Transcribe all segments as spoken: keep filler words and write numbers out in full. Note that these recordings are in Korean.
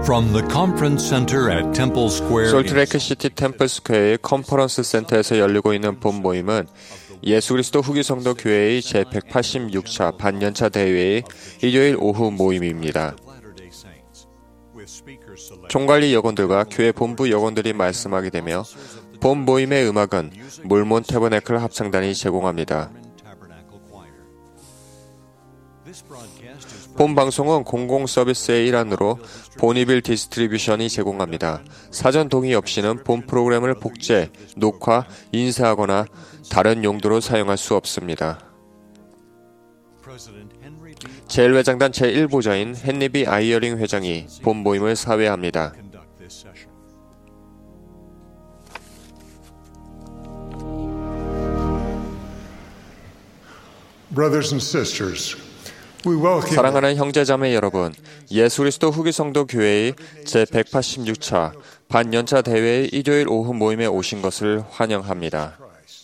From the Conference Center at Temple Square, 솔트레이크 시티 템플 스퀘어의 컨퍼런스 센터에서 열리고 있는 본 모임은 예수 그리스도 후기 성도 교회의 제백팔십육 차 반년차 대회의 일요일 오후 모임입니다. 총관리 여건들과 교회 본부 여건들이 말씀하게 되며 본 모임의 음악은 몰몬 태버네클 합창단이 제공합니다. 본 방송은 공공 서비스의 일환으로 보니빌 디스트리뷰션이 제공합니다. 사전 동의 없이는 본 프로그램을 복제, 녹화, 인쇄하거나 다른 용도로 사용할 수 없습니다. 제일 회장단 제일 보자인 헨리 비 아이어링 회장이 본 모임을 사회합니다. Brothers and sisters, 사랑하는 형제자매 여러분, 예수 그리스도 후기 성도 교회의 제백팔십육 차 반년차 대회의 일요일 오후 모임에 오신 것을 환영합니다.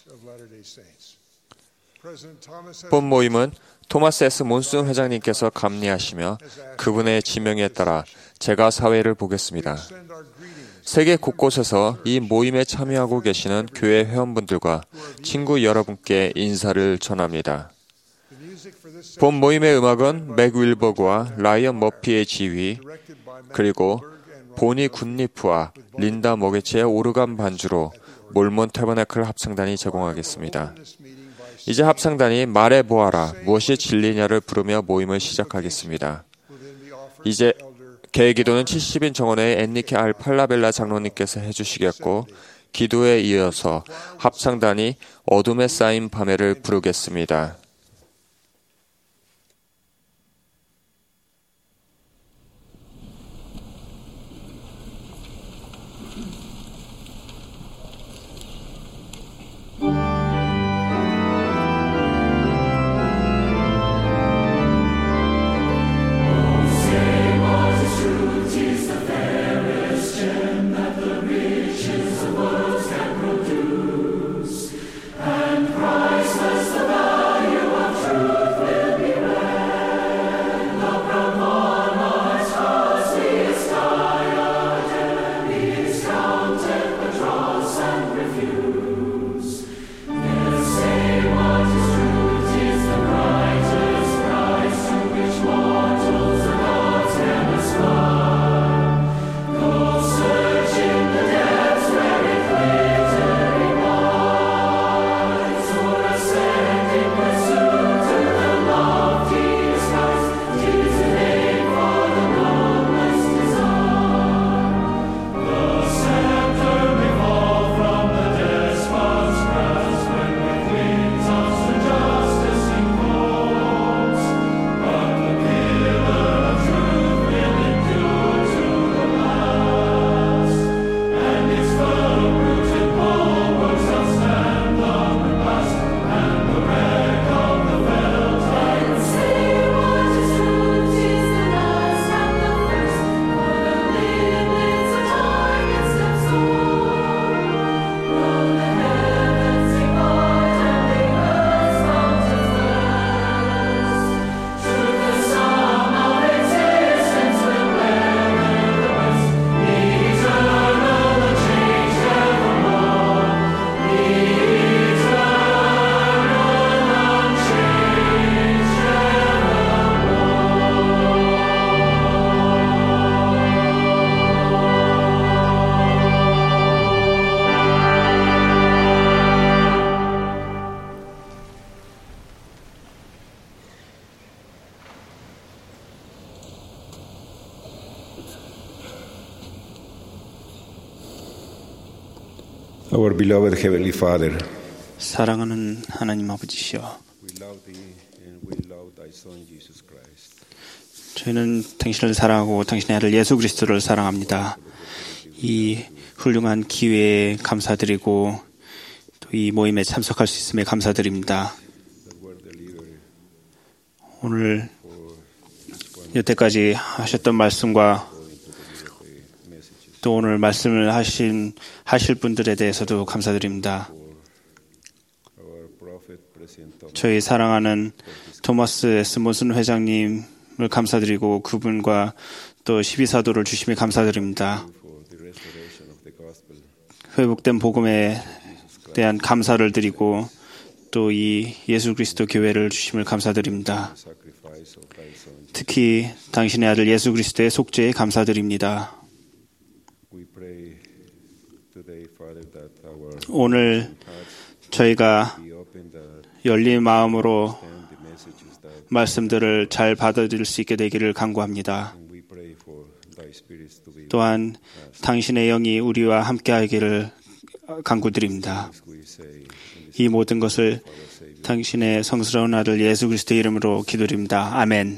본 모임은 토마스 에스 몬슨 회장님께서 감리하시며 그분의 지명에 따라 제가 사회를 보겠습니다. 세계 곳곳에서 이 모임에 참여하고 계시는 교회 회원분들과 친구 여러분께 인사를 전합니다. 본 모임의 음악은 맥 윌버그와 라이언 머피의 지휘, 그리고 보니 굿리프와 린다 머게츠의 오르간 반주로 몰몬 태버네클 합창단이 제공하겠습니다. 이제 합창단이 말해보아라, 무엇이 진리냐를 부르며 모임을 시작하겠습니다. 이제 개기도는 칠십 인 정원의 엔리케 알 팔라벨라 장로님께서 해주시겠고, 기도에 이어서 합창단이 어둠에 쌓인 밤에를 부르겠습니다. Our beloved Heavenly Father, 사랑하는 하나님 아버지시여, we love Thee and we love Thy Son Jesus Christ. 저희는 당신을 사랑하고 당신의 아들 예수 그리스도를 사랑합니다. 이 훌륭한 기회에 감사드리고 또 이 모임에 참석할 수 있음에 감사드립니다. 오늘 여태까지 하셨던 말씀과 또 오늘 말씀을 하신, 하실 분들에 대해서도 감사드립니다. 저희 사랑하는 토마스 에스 몬슨 회장님을 감사드리고 그분과 또 십이 사도를 주심에 감사드립니다. for the restoration of the gospel. 회복된 복음에 대한 감사를 드리고 또 이 예수 그리스도 교회를 주심을 감사드립니다. Sacrifice of thy Son. 특히 당신의 아들 예수 그리스도의 속죄에 감사드립니다. We pray today, Father, that our 오늘 저희가 be open, that 열린 마음으로 understand the messages that 말씀들을 잘 받아들일 수 있게 되기를 간구합니다. we pray for thy spirits to be 또한 당신의 영이 우리와 함께하기를 간구드립니다. we say 이 모든 것을 당신의 성스러운 아들 예수 그리스도의 이름으로 기도드립니다. 아멘.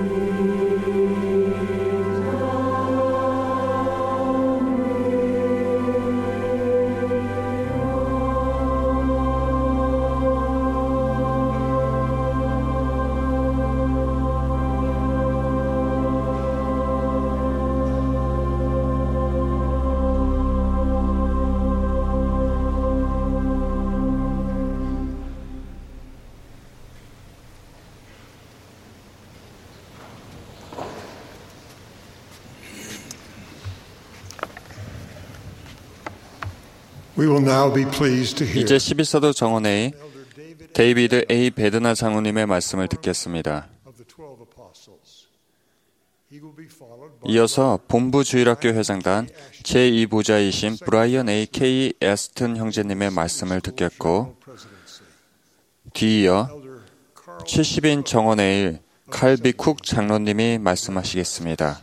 We will now be pleased to hear 이제 십일 사도 정원회의 데이비드 A. 베드나 장로님의 말씀을 듣겠습니다. of the twelve apostles. He will be followed by 이어서 본부 주일학교 회장단 제이 부자이신 브라이언 A. K. 에스튼 형제님의 말씀을 듣겠고, 뒤이어 칠십 인 정원회의 칼비 쿡 장로님이 말씀하시겠습니다.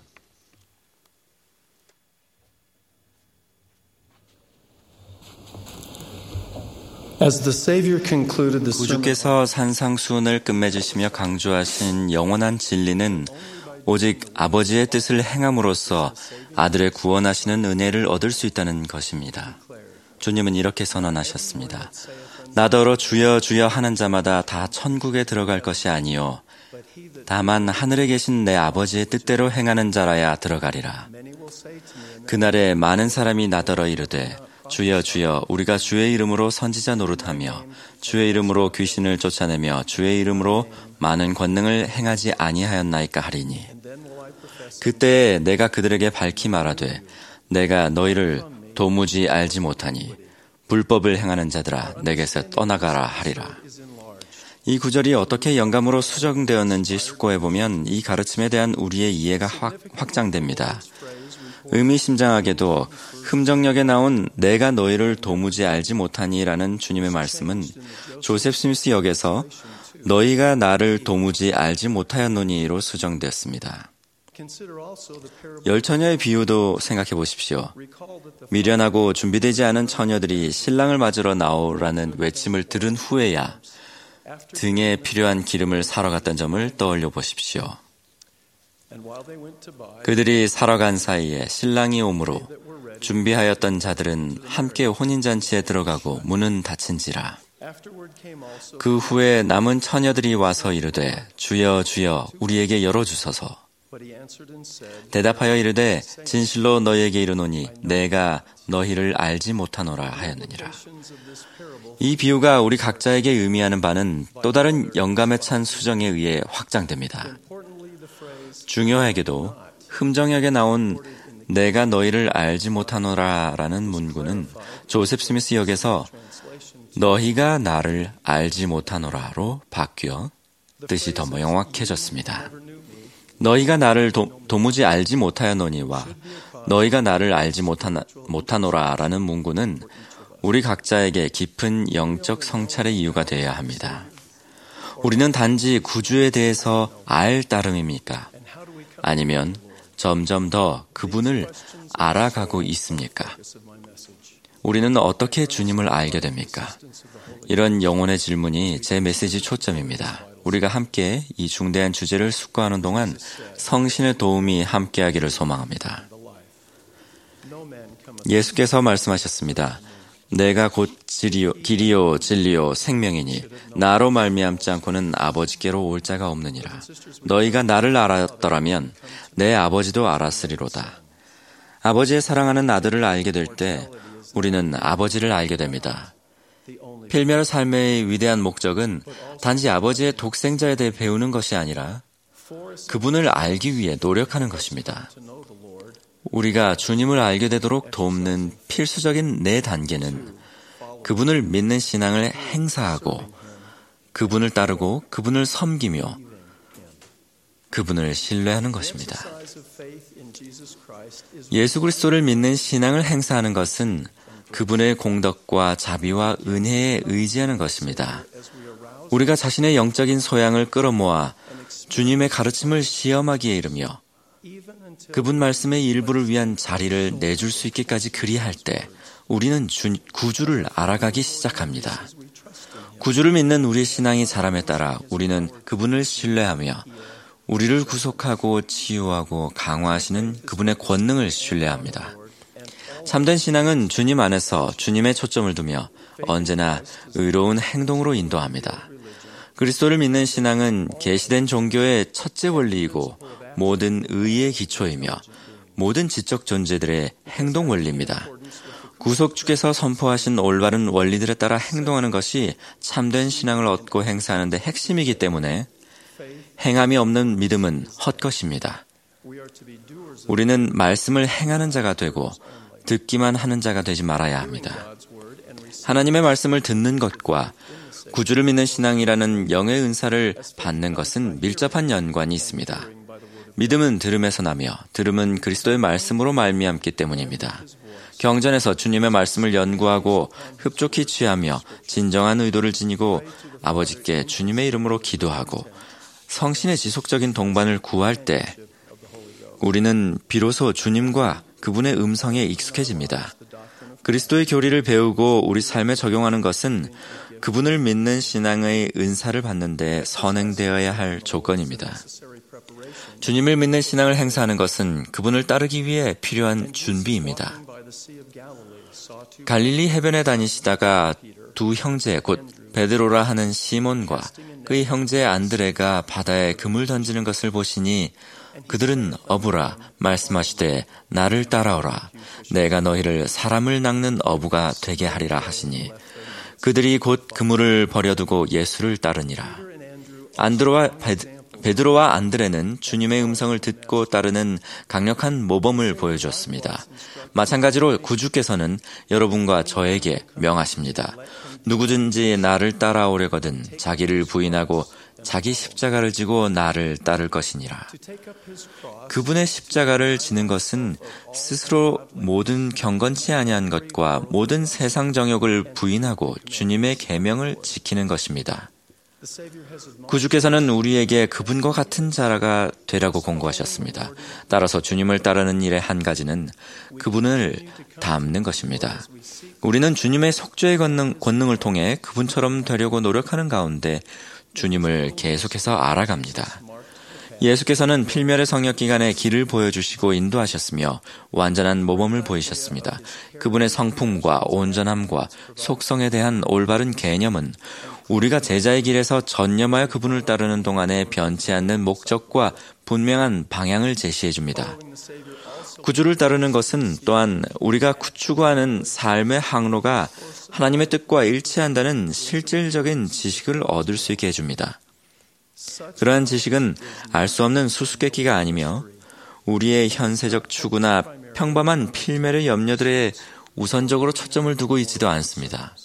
As the Savior concluded the sermon, 구주께서 산상수훈을 끝맺으시며 강조하신 영원한 진리는 오직 아버지의 뜻을 행함으로써 아들의 구원하시는 은혜를 얻을 수 있다는 것입니다. 주님은 이렇게 선언하셨습니다. 나더러 주여 주여 하는 자마다 다 천국에 들어갈 것이 아니요 다만 하늘에 계신 내 아버지의 뜻대로 행하는 자라야 들어가리라. 그날에 많은 사람이 나더러 이르되 주여 주여 우리가 주의 이름으로 선지자 노릇하며 주의 이름으로 귀신을 쫓아내며 주의 이름으로 많은 권능을 행하지 아니하였나이까 하리니, 그때에 내가 그들에게 밝히 말하되 내가 너희를 도무지 알지 못하니 불법을 행하는 자들아 내게서 떠나가라 하리라. 이 구절이 어떻게 영감으로 수정되었는지 숙고해보면 이 가르침에 대한 우리의 이해가 확, 확장됩니다. 의미심장하게도 흠정역에 나온 내가 너희를 도무지 알지 못하니라는 주님의 말씀은 조셉 스미스 역에서 너희가 나를 도무지 알지 못하였노니로 수정되었습니다. 열 처녀의 비유도 생각해 보십시오. 미련하고 준비되지 않은 처녀들이 신랑을 맞으러 나오라는 외침을 들은 후에야 등에 필요한 기름을 사러 갔던 점을 떠올려 보십시오. 그들이 사러 간 사이에 신랑이 오므로 준비하였던 자들은 함께 혼인잔치에 들어가고 문은 닫힌지라. 그 후에 남은 처녀들이 와서 이르되 주여 주여 우리에게 열어주소서. 대답하여 이르되 진실로 너희에게 이르노니 내가 너희를 알지 못하노라 하였느니라. 이 비유가 우리 각자에게 의미하는 바는 또 다른 영감에 찬 수정에 의해 확장됩니다. 중요하게도 흠정역에 나온 내가 너희를 알지 못하노라 라는 문구는 조셉 스미스 역에서 너희가 나를 알지 못하노라로 바뀌어 뜻이 더 명확해졌습니다. 너희가 나를 도, 도무지 알지 못하였노니와 너희가 나를 알지 못하나, 못하노라 라는 문구는 우리 각자에게 깊은 영적 성찰의 이유가 되어야 합니다. 우리는 단지 구주에 대해서 알 따름입니까? 아니면 점점 더 그분을 알아가고 있습니까? 우리는 어떻게 주님을 알게 됩니까? 이런 영혼의 질문이 제 메시지 초점입니다. 우리가 함께 이 중대한 주제를 숙고하는 동안 성신의 도움이 함께하기를 소망합니다. 예수께서 말씀하셨습니다. 내가 곧 길이요, 길이요 진리요 생명이니 나로 말미암지 않고는 아버지께로 올 자가 없느니라. 너희가 나를 알았더라면 내 아버지도 알았으리로다. 아버지의 사랑하는 아들을 알게 될 때 우리는 아버지를 알게 됩니다. 필멸 삶의 위대한 목적은 단지 아버지의 독생자에 대해 배우는 것이 아니라 그분을 알기 위해 노력하는 것입니다. 우리가 주님을 알게 되도록 돕는 필수적인 네 단계는 그분을 믿는 신앙을 행사하고 그분을 따르고 그분을 섬기며 그분을 신뢰하는 것입니다. 예수 그리스도를 믿는 신앙을 행사하는 것은 그분의 공덕과 자비와 은혜에 의지하는 것입니다. 우리가 자신의 영적인 소양을 끌어모아 주님의 가르침을 시험하기에 이르며 그분 말씀의 일부를 위한 자리를 내줄 수 있기까지 그리할 때 우리는 주, 구주를 알아가기 시작합니다. 구주를 믿는 우리의 신앙이 자람에 따라 우리는 그분을 신뢰하며 우리를 구속하고 치유하고 강화하시는 그분의 권능을 신뢰합니다. 참된 신앙은 주님 안에서 주님의 초점을 두며 언제나 의로운 행동으로 인도합니다. 그리스도를 믿는 신앙은 계시된 종교의 첫째 원리이고 모든 의의 기초이며 모든 지적 존재들의 행동 원리입니다. 구속주께서 선포하신 올바른 원리들에 따라 행동하는 것이 참된 신앙을 얻고 행사하는 데 핵심이기 때문에 행함이 없는 믿음은 헛것입니다. 우리는 말씀을 행하는 자가 되고 듣기만 하는 자가 되지 말아야 합니다. 하나님의 말씀을 듣는 것과 구주를 믿는 신앙이라는 영의 은사를 받는 것은 밀접한 연관이 있습니다. 믿음은 들음에서 나며 들음은 그리스도의 말씀으로 말미암기 때문입니다. 경전에서 주님의 말씀을 연구하고 흡족히 취하며 진정한 의도를 지니고 아버지께 주님의 이름으로 기도하고 성신의 지속적인 동반을 구할 때 우리는 비로소 주님과 그분의 음성에 익숙해집니다. 그리스도의 교리를 배우고 우리 삶에 적용하는 것은 그분을 믿는 신앙의 은사를 받는 데 선행되어야 할 조건입니다. 주님을 믿는 신앙을 행사하는 것은 그분을 따르기 위해 필요한 준비입니다. 갈릴리 해변에 다니시다가 두 형제 곧 베드로라 하는 시몬과 그의 형제 안드레가 바다에 금을 던지는 것을 보시니 그들은 어부라 말씀하시되 나를 따라오라 내가 너희를 사람을 낚는 어부가 되게 하리라 하시니 그들이 곧 그물을 버려두고 예수를 따르니라. 안드로와 베드, 베드로와 안드레는 주님의 음성을 듣고 따르는 강력한 모범을 보여주었습니다. 마찬가지로 구주께서는 여러분과 저에게 명하십니다. 누구든지 나를 따라오려거든 자기를 부인하고 자기 십자가를 지고 나를 따를 것이니라. 그분의 십자가를 지는 것은 스스로 모든 경건치 아니한 것과 모든 세상 정욕을 부인하고 주님의 계명을 지키는 것입니다. 구주께서는 우리에게 그분과 같은 자가 되라고 공고하셨습니다. 따라서 주님을 따르는 일의 한 가지는 그분을 닮는 것입니다. 우리는 주님의 속죄의 권능, 권능을 통해 그분처럼 되려고 노력하는 가운데 주님을 계속해서 알아갑니다. 예수께서는 필멸의 성역 기간에 길을 보여주시고 인도하셨으며 완전한 모범을 보이셨습니다. 그분의 성품과 온전함과 속성에 대한 올바른 개념은 우리가 제자의 길에서 전념하여 그분을 따르는 동안에 변치 않는 목적과 분명한 방향을 제시해 줍니다. 구주를 따르는 것은 또한 우리가 추구하는 삶의 항로가 하나님의 뜻과 일치한다는 실질적인 지식을 얻을 수 있게 해줍니다. 그러한 지식은 알 수 없는 수수께끼가 아니며 우리의 현세적 추구나 평범한 필멸의 염려들에 우선적으로 초점을 두고 있지도 않습니다.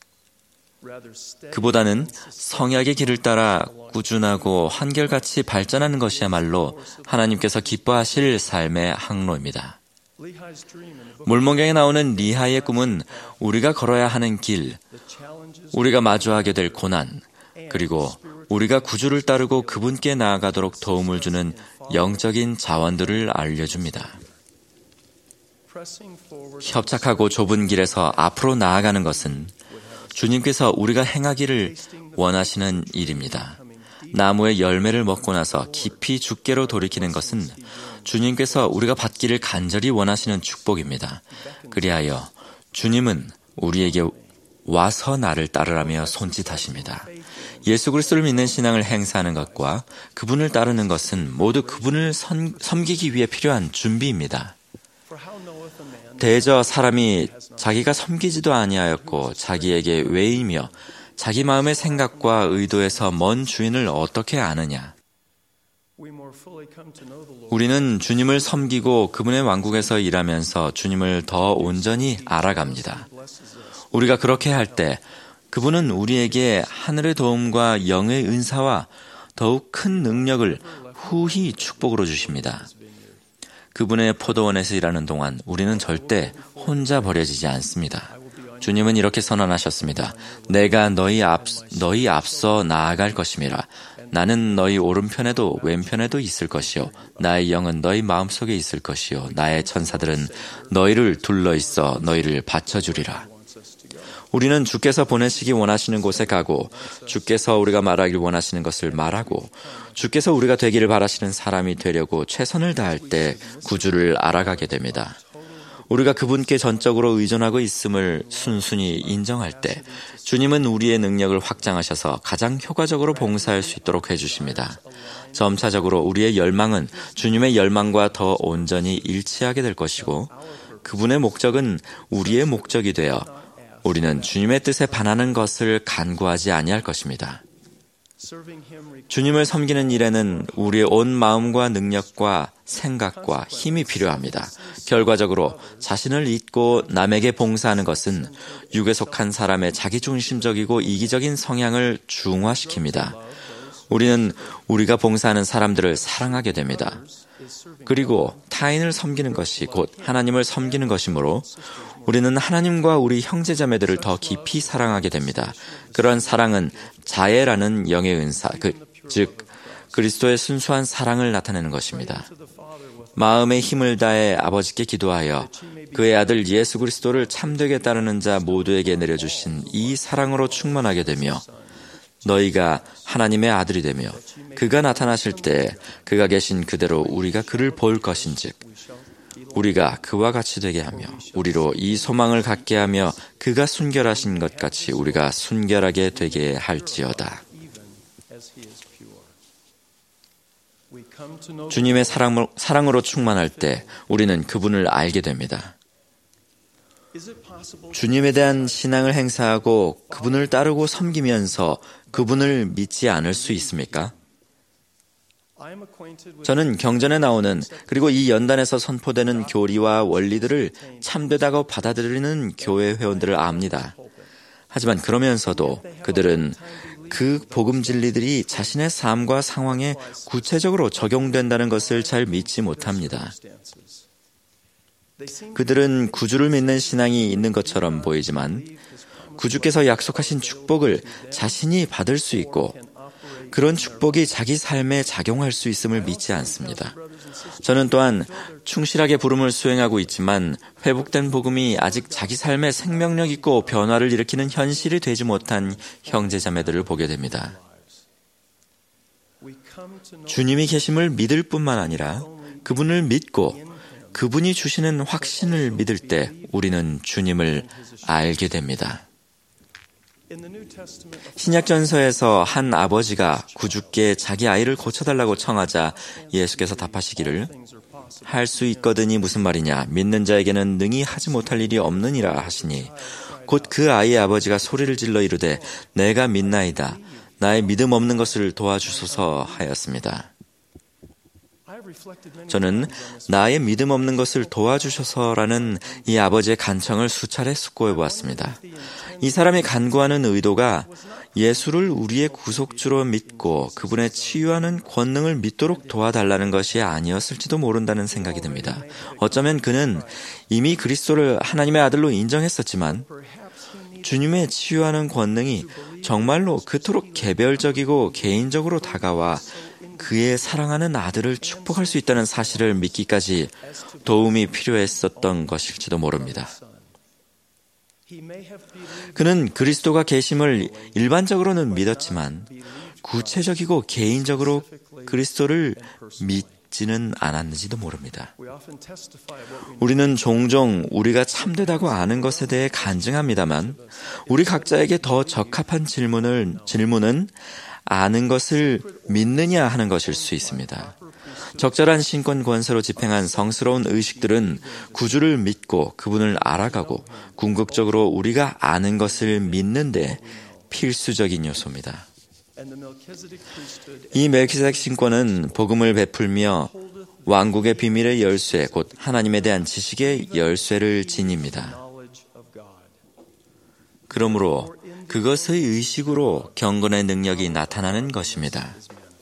그보다는 성약의 길을 따라 꾸준하고 한결같이 발전하는 것이야말로 하나님께서 기뻐하실 삶의 항로입니다. 몰몬경에 나오는 리하의 꿈은 우리가 걸어야 하는 길, 우리가 마주하게 될 고난, 그리고 우리가 구주를 따르고 그분께 나아가도록 도움을 주는 영적인 자원들을 알려줍니다. 협착하고 좁은 길에서 앞으로 나아가는 것은 주님께서 우리가 행하기를 원하시는 일입니다. 나무의 열매를 먹고 나서 깊이 죽게로 돌이키는 것은 주님께서 우리가 받기를 간절히 원하시는 축복입니다. 그리하여 주님은 우리에게 와서 나를 따르라며 손짓하십니다. 예수 그리스도를 믿는 신앙을 행사하는 것과 그분을 따르는 것은 모두 그분을 선, 섬기기 위해 필요한 준비입니다. 대저 사람이 자기가 섬기지도 아니하였고 자기에게 왜이며 자기 마음의 생각과 의도에서 먼 주인을 어떻게 아느냐. 우리는 주님을 섬기고 그분의 왕국에서 일하면서 주님을 더 온전히 알아갑니다. 우리가 그렇게 할 때 그분은 우리에게 하늘의 도움과 영의 은사와 더욱 큰 능력을 후히 축복으로 주십니다. 그분의 포도원에서 일하는 동안 우리는 절대 혼자 버려지지 않습니다. 주님은 이렇게 선언하셨습니다. 내가 너희 앞, 너희 앞서 나아갈 것임이라. 나는 너희 오른편에도 왼편에도 있을 것이요. 나의 영은 너희 마음속에 있을 것이요. 나의 천사들은 너희를 둘러 있어 너희를 받쳐주리라. 우리는 주께서 보내시기 원하시는 곳에 가고 주께서 우리가 말하길 원하시는 것을 말하고 주께서 우리가 되기를 바라시는 사람이 되려고 최선을 다할 때 구주를 알아가게 됩니다. 우리가 그분께 전적으로 의존하고 있음을 순순히 인정할 때 주님은 우리의 능력을 확장하셔서 가장 효과적으로 봉사할 수 있도록 해주십니다. 점차적으로 우리의 열망은 주님의 열망과 더 온전히 일치하게 될 것이고 그분의 목적은 우리의 목적이 되어 우리는 주님의 뜻에 반하는 것을 간구하지 아니할 것입니다. 주님을 섬기는 일에는 우리의 온 마음과 능력과 생각과 힘이 필요합니다. 결과적으로 자신을 잊고 남에게 봉사하는 것은 육에 속한 사람의 자기중심적이고 이기적인 성향을 중화시킵니다. 우리는 우리가 봉사하는 사람들을 사랑하게 됩니다. 그리고 타인을 섬기는 것이 곧 하나님을 섬기는 것이므로 우리는 하나님과 우리 형제자매들을 더 깊이 사랑하게 됩니다. 그런 사랑은 자애라는 영의 은사, 그, 즉 그리스도의 순수한 사랑을 나타내는 것입니다. 마음의 힘을 다해 아버지께 기도하여 그의 아들 예수 그리스도를 참되게 따르는 자 모두에게 내려주신 이 사랑으로 충만하게 되며 너희가 하나님의 아들이 되며 그가 나타나실 때 그가 계신 그대로 우리가 그를 볼 것인즉 우리가 그와 같이 되게 하며 우리로 이 소망을 갖게 하며 그가 순결하신 것 같이 우리가 순결하게 되게 할지어다. 주님의 사랑, 사랑으로 충만할 때 우리는 그분을 알게 됩니다. 주님에 대한 신앙을 행사하고 그분을 따르고 섬기면서 그분을 믿지 않을 수 있습니까? 저는 경전에 나오는 그리고 이 연단에서 선포되는 교리와 원리들을 참되다고 받아들이는 교회 회원들을 압니다. 하지만 그러면서도 그들은 그 복음 진리들이 자신의 삶과 상황에 구체적으로 적용된다는 것을 잘 믿지 못합니다. 그들은 구주를 믿는 신앙이 있는 것처럼 보이지만 구주께서 약속하신 축복을 자신이 받을 수 있고 그런 축복이 자기 삶에 작용할 수 있음을 믿지 않습니다. 저는 또한 충실하게 부름을 수행하고 있지만 회복된 복음이 아직 자기 삶에 생명력 있고 변화를 일으키는 현실이 되지 못한 형제자매들을 보게 됩니다. 주님이 계심을 믿을 뿐만 아니라 그분을 믿고 그분이 주시는 확신을 믿을 때 우리는 주님을 알게 됩니다. 신약전서에서 한 아버지가 구주께 자기 아이를 고쳐달라고 청하자 예수께서 답하시기를 할 수 있거든이 무슨 말이냐 믿는 자에게는 능히 하지 못할 일이 없느니라 하시니 곧 그 아이의 아버지가 소리를 질러 이르되 내가 믿나이다 나의 믿음 없는 것을 도와주소서 하였습니다. 저는 나의 믿음 없는 것을 도와주셔서라는 이 아버지의 간청을 수차례 숙고해 보았습니다. 이 사람이 간구하는 의도가 예수를 우리의 구속주로 믿고 그분의 치유하는 권능을 믿도록 도와달라는 것이 아니었을지도 모른다는 생각이 듭니다. 어쩌면 그는 이미 그리스도를 하나님의 아들로 인정했었지만 주님의 치유하는 권능이 정말로 그토록 개별적이고 개인적으로 다가와 그의 사랑하는 아들을 축복할 수 있다는 사실을 믿기까지 도움이 필요했었던 것일지도 모릅니다. 그는 그리스도가 계심을 일반적으로는 믿었지만 구체적이고 개인적으로 그리스도를 믿지는 않았는지도 모릅니다. 우리는 종종 우리가 참되다고 아는 것에 대해 간증합니다만 우리 각자에게 더 적합한 질문을, 질문은 아는 것을 믿느냐 하는 것일 수 있습니다. 적절한 신권 권세로 집행한 성스러운 의식들은 구주를 믿고 그분을 알아가고 궁극적으로 우리가 아는 것을 믿는데 필수적인 요소입니다. 이 멜키세덱 신권은 복음을 베풀며 왕국의 비밀의 열쇠, 곧 하나님에 대한 지식의 열쇠를 지닙니다. 그러므로 그것의 의식으로 경건의 능력이 나타나는 것입니다.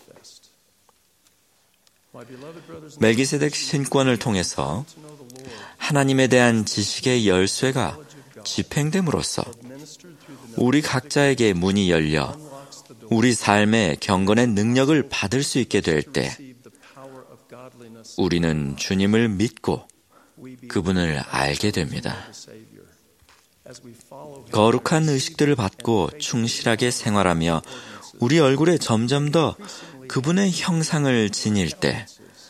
멜기세덱 신권을 통해서 하나님에 대한 지식의 열쇠가 집행됨으로써 우리 각자에게 문이 열려 우리 삶의 경건의 능력을 받을 수 있게 될 때 우리는 주님을 믿고 그분을 알게 됩니다. 거룩한 의식들을 받고 충실하게 생활하며 우리 얼굴에 점점 더 그분의 형상을 지닐 때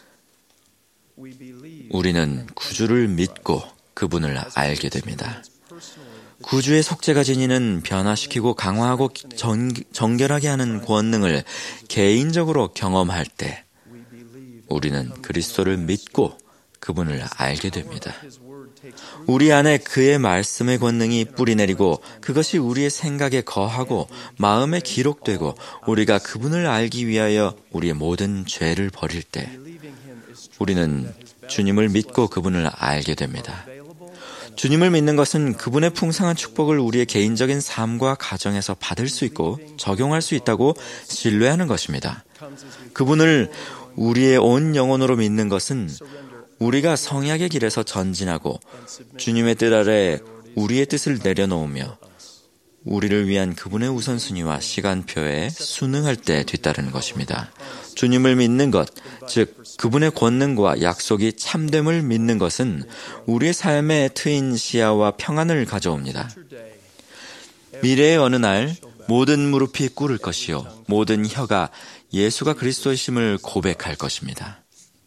우리는 구주를 믿고 그분을 알게 됩니다. 구주의 속죄가 지니는 변화시키고 강화하고 정, 정결하게 하는 권능을 개인적으로 경험할 때 우리는 그리스도를 믿고 그분을 알게 됩니다. 우리 안에 그의 말씀의 권능이 뿌리내리고 그것이 우리의 생각에 거하고 마음에 기록되고 우리가 그분을 알기 위하여 우리의 모든 죄를 버릴 때 우리는 주님을 믿고 그분을 알게 됩니다. 주님을 믿는 것은 그분의 풍성한 축복을 우리의 개인적인 삶과 가정에서 받을 수 있고 적용할 수 있다고 신뢰하는 것입니다. 그분을 우리의 온 영혼으로 믿는 것은 우리가 성약의 길에서 전진하고 주님의 뜻 아래 우리의 뜻을 내려놓으며 우리를 위한 그분의 우선순위와 시간표에 순응할 때 뒤따르는 것입니다. 주님을 믿는 것, 즉 그분의 권능과 약속이 참됨을 믿는 것은 우리의 삶에 트인 시야와 평안을 가져옵니다. 미래의 어느 날 모든 무릎이 꿇을 것이요 모든 혀가 예수가 그리스도이심을 고백할 것입니다.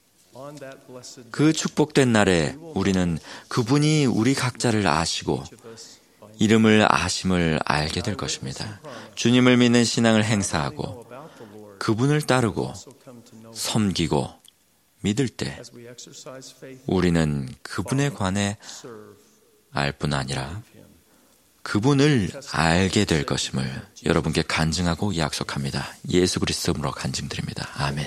그 축복된 날에 우리는 그분이 우리 각자를 아시고 이름을 아심을 알게 될 것입니다. 주님을 믿는 신앙을 행사하고 그분을 따르고 섬기고 믿을 때 우리는 그분에 관해 알 뿐 아니라 그분을 알게 될 것임을 여러분께 간증하고 약속합니다. 예수 그리스도로 간증드립니다. 아멘.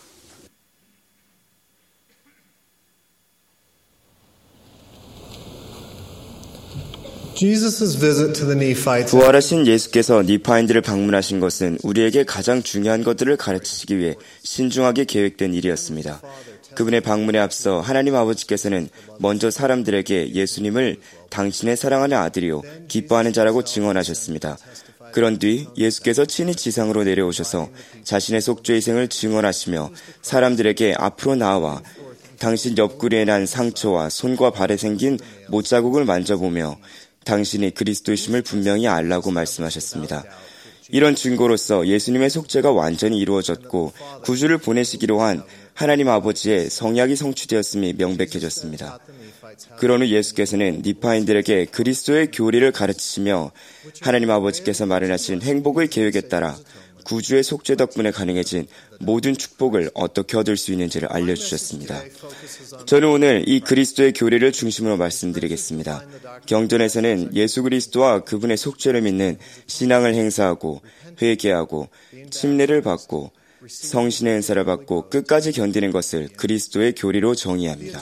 부활하신 예수께서 니파인들을 방문하신 것은 우리에게 가장 중요한 것들을 가르치시기 위해 신중하게 계획된 일이었습니다. 그분의 방문에 앞서 하나님 아버지께서는 먼저 사람들에게 예수님을 당신의 사랑하는 아들이요 기뻐하는 자라고 증언하셨습니다. 그런 뒤 예수께서 친히 지상으로 내려오셔서 자신의 속죄 희생을 증언하시며 사람들에게 앞으로 나와 당신 옆구리에 난 상처와 손과 발에 생긴 못자국을 만져보며 당신이 그리스도이심을 분명히 알라고 말씀하셨습니다. 이런 증거로서 예수님의 속죄가 완전히 이루어졌고 구주를 보내시기로 한 하나님 아버지의 성약이 성취되었음이 명백해졌습니다. 그런 후 예수께서는 니파인들에게 그리스도의 교리를 가르치시며 하나님 아버지께서 마련하신 행복의 계획에 따라 구주의 속죄 덕분에 가능해진 모든 축복을 어떻게 얻을 수 있는지를 알려주셨습니다. 저는 오늘 이 그리스도의 교리를 중심으로 말씀드리겠습니다. 경전에서는 예수 그리스도와 그분의 속죄를 믿는 신앙을 행사하고 회개하고 침례를 받고 성신의 은사를 받고 끝까지 견디는 것을 그리스도의 교리로 정의합니다.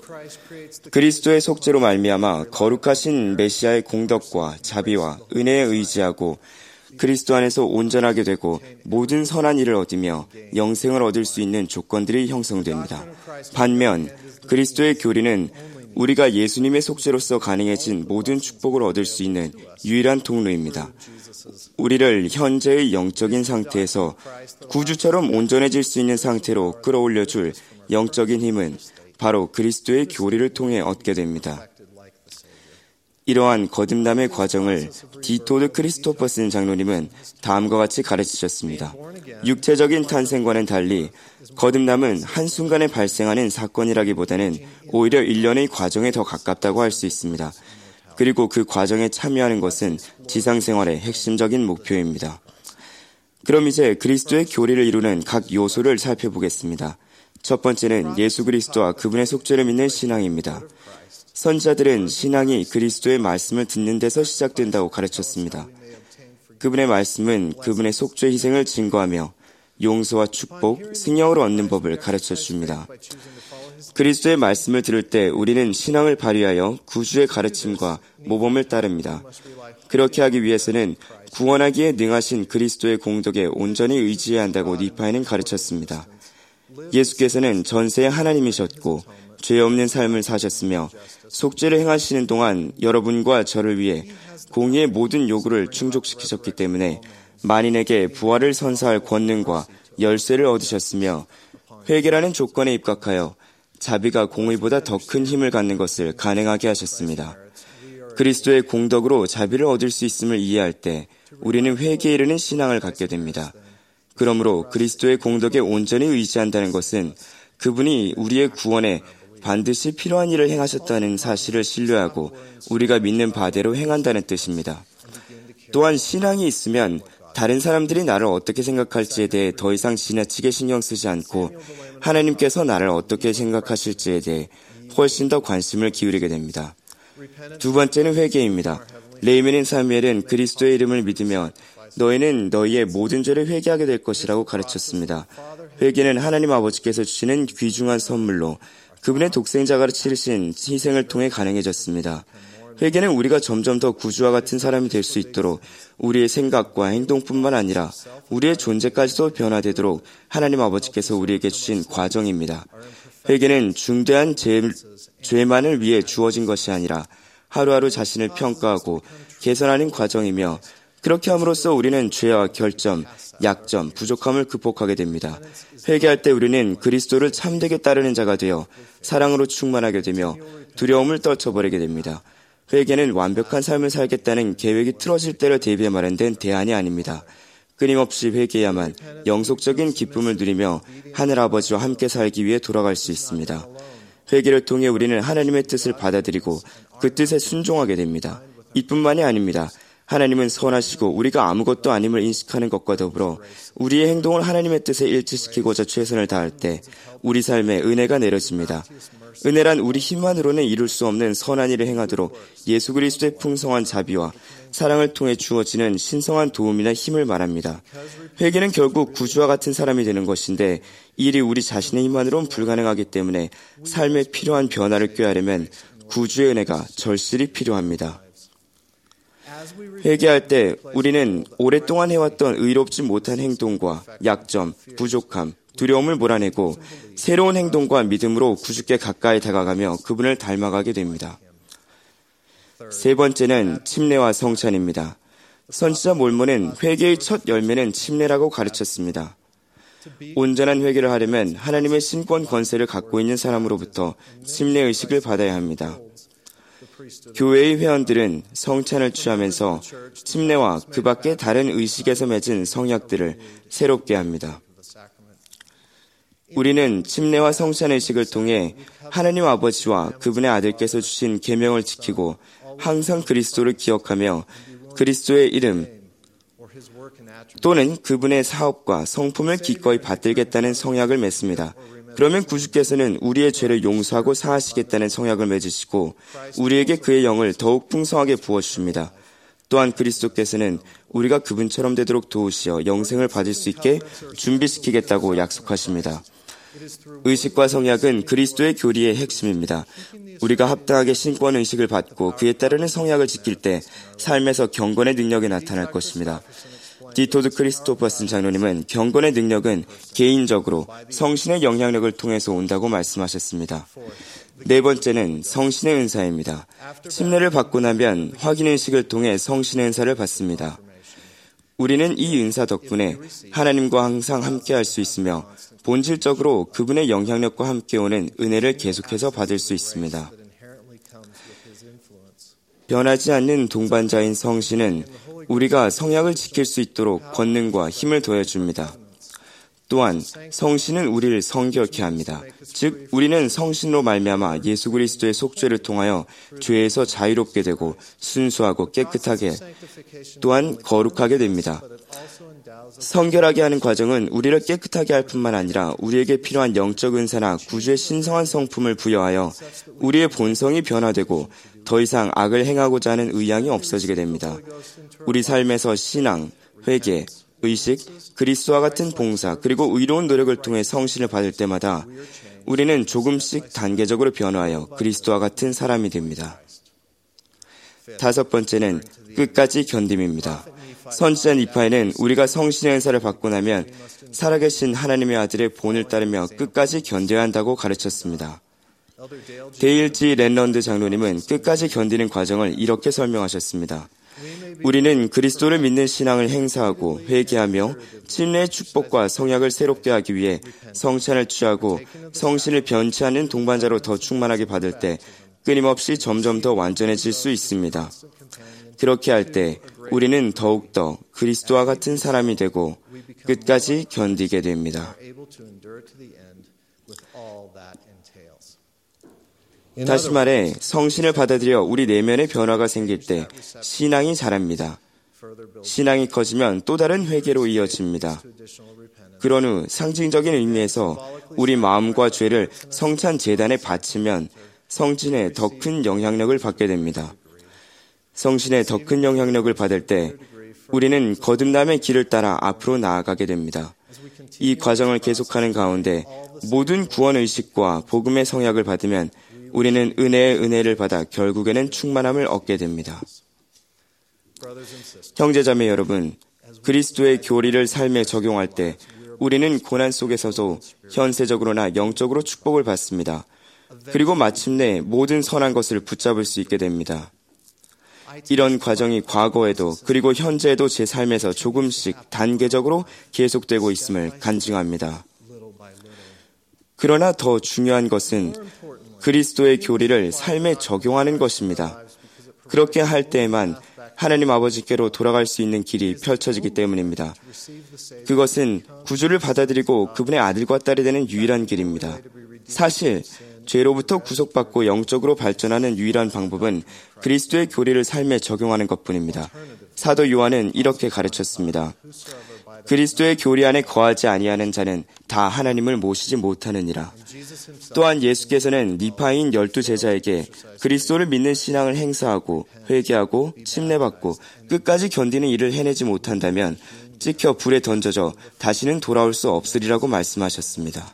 그리스도의 속죄로 말미암아 거룩하신 메시아의 공덕과 자비와 은혜에 의지하고 그리스도 안에서 온전하게 되고 모든 선한 일을 얻으며 영생을 얻을 수 있는 조건들이 형성됩니다. 반면 그리스도의 교리는 우리가 예수님의 속죄로서 가능해진 모든 축복을 얻을 수 있는 유일한 통로입니다. 우리를 현재의 영적인 상태에서 구주처럼 온전해질 수 있는 상태로 끌어올려줄 영적인 힘은 바로 그리스도의 교리를 통해 얻게 됩니다. 이러한 거듭남의 과정을 디토드 크리스토퍼슨 장로님은 다음과 같이 가르치셨습니다. 육체적인 탄생과는 달리 거듭남은 한순간에 발생하는 사건이라기보다는 오히려 일련의 과정에 더 가깝다고 할 수 있습니다. 그리고 그 과정에 참여하는 것은 지상생활의 핵심적인 목표입니다. 그럼 이제 그리스도의 교리를 이루는 각 요소를 살펴보겠습니다. 첫 번째는 예수 그리스도와 그분의 속죄를 믿는 신앙입니다. 선지자들은 신앙이 그리스도의 말씀을 듣는 데서 시작된다고 가르쳤습니다. 그분의 말씀은 그분의 속죄 희생을 증거하며 용서와 축복, 승령을 얻는 법을 가르쳐 줍니다. 그리스도의 말씀을 들을 때 우리는 신앙을 발휘하여 구주의 가르침과 모범을 따릅니다. 그렇게 하기 위해서는 구원하기에 능하신 그리스도의 공덕에 온전히 의지해야 한다고 니파인은 가르쳤습니다. 예수께서는 전세의 하나님이셨고 죄 없는 삶을 사셨으며 속죄를 행하시는 동안 여러분과 저를 위해 공의의 모든 요구를 충족시키셨기 때문에 만인에게 부활을 선사할 권능과 열쇠를 얻으셨으며 회개라는 조건에 입각하여 자비가 공의보다 더 큰 힘을 갖는 것을 가능하게 하셨습니다. 그리스도의 공덕으로 자비를 얻을 수 있음을 이해할 때 우리는 회개에 이르는 신앙을 갖게 됩니다. 그러므로 그리스도의 공덕에 온전히 의지한다는 것은 그분이 우리의 구원에 반드시 필요한 일을 행하셨다는 사실을 신뢰하고 우리가 믿는 바대로 행한다는 뜻입니다. 또한 신앙이 있으면 다른 사람들이 나를 어떻게 생각할지에 대해 더 이상 지나치게 신경 쓰지 않고 하나님께서 나를 어떻게 생각하실지에 대해 훨씬 더 관심을 기울이게 됩니다. 두 번째는 회개입니다. 레이멘인 사무엘은 그리스도의 이름을 믿으면 너희는 너희의 모든 죄를 회개하게 될 것이라고 가르쳤습니다. 회개는 하나님 아버지께서 주시는 귀중한 선물로 그분의 독생자가 치르신 희생을 통해 가능해졌습니다. 회개는 우리가 점점 더 구주와 같은 사람이 될 수 있도록 우리의 생각과 행동뿐만 아니라 우리의 존재까지도 변화되도록 하나님 아버지께서 우리에게 주신 과정입니다. 회개는 중대한 죄, 죄만을 위해 주어진 것이 아니라 하루하루 자신을 평가하고 개선하는 과정이며 그렇게 함으로써 우리는 죄와 결점, 약점, 부족함을 극복하게 됩니다. 회개할 때 우리는 그리스도를 참되게 따르는 자가 되어 사랑으로 충만하게 되며 두려움을 떨쳐버리게 됩니다. 회개는 완벽한 삶을 살겠다는 계획이 틀어질 때를 대비해 마련된 대안이 아닙니다. 끊임없이 회개해야만 영속적인 기쁨을 누리며 하늘아버지와 함께 살기 위해 돌아갈 수 있습니다. 회개를 통해 우리는 하나님의 뜻을 받아들이고 그 뜻에 순종하게 됩니다. 이뿐만이 아닙니다. 하나님은 선하시고 우리가 아무것도 아님을 인식하는 것과 더불어 우리의 행동을 하나님의 뜻에 일치시키고자 최선을 다할 때 우리 삶에 은혜가 내려집니다. 은혜란 우리 힘만으로는 이룰 수 없는 선한 일을 행하도록 예수 그리스도의 풍성한 자비와 사랑을 통해 주어지는 신성한 도움이나 힘을 말합니다. 회개는 결국 구주와 같은 사람이 되는 것인데 이 일이 우리 자신의 힘만으로는 불가능하기 때문에 삶에 필요한 변화를 꾀하려면 구주의 은혜가 절실히 필요합니다. 회개할 때 우리는 오랫동안 해왔던 의롭지 못한 행동과 약점, 부족함, 두려움을 몰아내고 새로운 행동과 믿음으로 구주께 가까이 다가가며 그분을 닮아가게 됩니다. 세 번째는 침례와 성찬입니다. 선지자 몰몬은 회개의 첫 열매는 침례라고 가르쳤습니다. 온전한 회개를 하려면 하나님의 신권 권세를 갖고 있는 사람으로부터 침례 의식을 받아야 합니다. 교회의 회원들은 성찬을 취하면서 침례와 그 밖의 다른 의식에서 맺은 성약들을 새롭게 합니다. 우리는 침례와 성찬 의식을 통해 하나님 아버지와 그분의 아들께서 주신 계명을 지키고 항상 그리스도를 기억하며 그리스도의 이름 또는 그분의 사업과 성품을 기꺼이 받들겠다는 성약을 맺습니다. 그러면 구주께서는 우리의 죄를 용서하고 사하시겠다는 성약을 맺으시고 우리에게 그의 영을 더욱 풍성하게 부어주십니다. 또한 그리스도께서는 우리가 그분처럼 되도록 도우시어 영생을 받을 수 있게 준비시키겠다고 약속하십니다. 의식과 성약은 그리스도의 교리의 핵심입니다. 우리가 합당하게 신권 의식을 받고 그에 따르는 성약을 지킬 때 삶에서 경건의 능력이 나타날 것입니다. 디토드 크리스토퍼슨 장로님은 경건의 능력은 개인적으로 성신의 영향력을 통해서 온다고 말씀하셨습니다. 네 번째는 성신의 은사입니다. 침례를 받고 나면 확인의식을 통해 성신의 은사를 받습니다. 우리는 이 은사 덕분에 하나님과 항상 함께할 수 있으며 본질적으로 그분의 영향력과 함께 오는 은혜를 계속해서 받을 수 있습니다. 변하지 않는 동반자인 성신은 우리가 성약을 지킬 수 있도록 권능과 힘을 더해줍니다. 또한 성신은 우리를 성결케 합니다. 즉 우리는 성신으로 말미암아 예수 그리스도의 속죄를 통하여 죄에서 자유롭게 되고 순수하고 깨끗하게 또한 거룩하게 됩니다. 성결하게 하는 과정은 우리를 깨끗하게 할 뿐만 아니라 우리에게 필요한 영적 은사나 구주의 신성한 성품을 부여하여 우리의 본성이 변화되고 더 이상 악을 행하고자 하는 의향이 없어지게 됩니다. 우리 삶에서 신앙, 회개, 의식, 그리스도와 같은 봉사, 그리고 의로운 노력을 통해 성신을 받을 때마다 우리는 조금씩 단계적으로 변화하여 그리스도와 같은 사람이 됩니다. 다섯 번째는 끝까지 견딤입니다. 선지자 니파에는 우리가 성신의 은사를 받고 나면 살아계신 하나님의 아들의 본을 따르며 끝까지 견뎌야 한다고 가르쳤습니다. 데일 지 랜런드 장로님은 끝까지 견디는 과정을 이렇게 설명하셨습니다. 우리는 그리스도를 믿는 신앙을 행사하고 회개하며 침례의 축복과 성약을 새롭게 하기 위해 성찬을 취하고 성신을 변치 않는 동반자로 더 충만하게 받을 때 끊임없이 점점 더 완전해질 수 있습니다. 그렇게 할 때 우리는 더욱더 그리스도와 같은 사람이 되고 끝까지 견디게 됩니다. 다시 말해 성신을 받아들여 우리 내면의 변화가 생길 때 신앙이 자랍니다. 신앙이 커지면 또 다른 회개로 이어집니다. 그런 후 상징적인 의미에서 우리 마음과 죄를 성찬 제단에 바치면 성신의 더 큰 영향력을 받게 됩니다. 성신의 더 큰 영향력을 받을 때 우리는 거듭남의 길을 따라 앞으로 나아가게 됩니다. 이 과정을 계속하는 가운데 모든 구원의식과 복음의 성약을 받으면 우리는 은혜의 은혜를 받아 결국에는 충만함을 얻게 됩니다. 형제자매 여러분, 그리스도의 교리를 삶에 적용할 때 우리는 고난 속에서도 현세적으로나 영적으로 축복을 받습니다. 그리고 마침내 모든 선한 것을 붙잡을 수 있게 됩니다. 이런 과정이 과거에도 그리고 현재에도 제 삶에서 조금씩 단계적으로 계속되고 있음을 간증합니다. 그러나 더 중요한 것은 그리스도의 교리를 삶에 적용하는 것입니다. 그렇게 할 때에만 하나님 아버지께로 돌아갈 수 있는 길이 펼쳐지기 때문입니다. 그것은 구주를 받아들이고 그분의 아들과 딸이 되는 유일한 길입니다. 사실 죄로부터 구속받고 영적으로 발전하는 유일한 방법은 그리스도의 교리를 삶에 적용하는 것뿐입니다. 사도 요한은 이렇게 가르쳤습니다. 그리스도의 교리 안에 거하지 아니하는 자는 다 하나님을 모시지 못하느니라. 또한 예수께서는 니파인 열두 제자에게 그리스도를 믿는 신앙을 행사하고 회개하고 침례받고 끝까지 견디는 일을 해내지 못한다면 찍혀 불에 던져져 다시는 돌아올 수 없으리라고 말씀하셨습니다.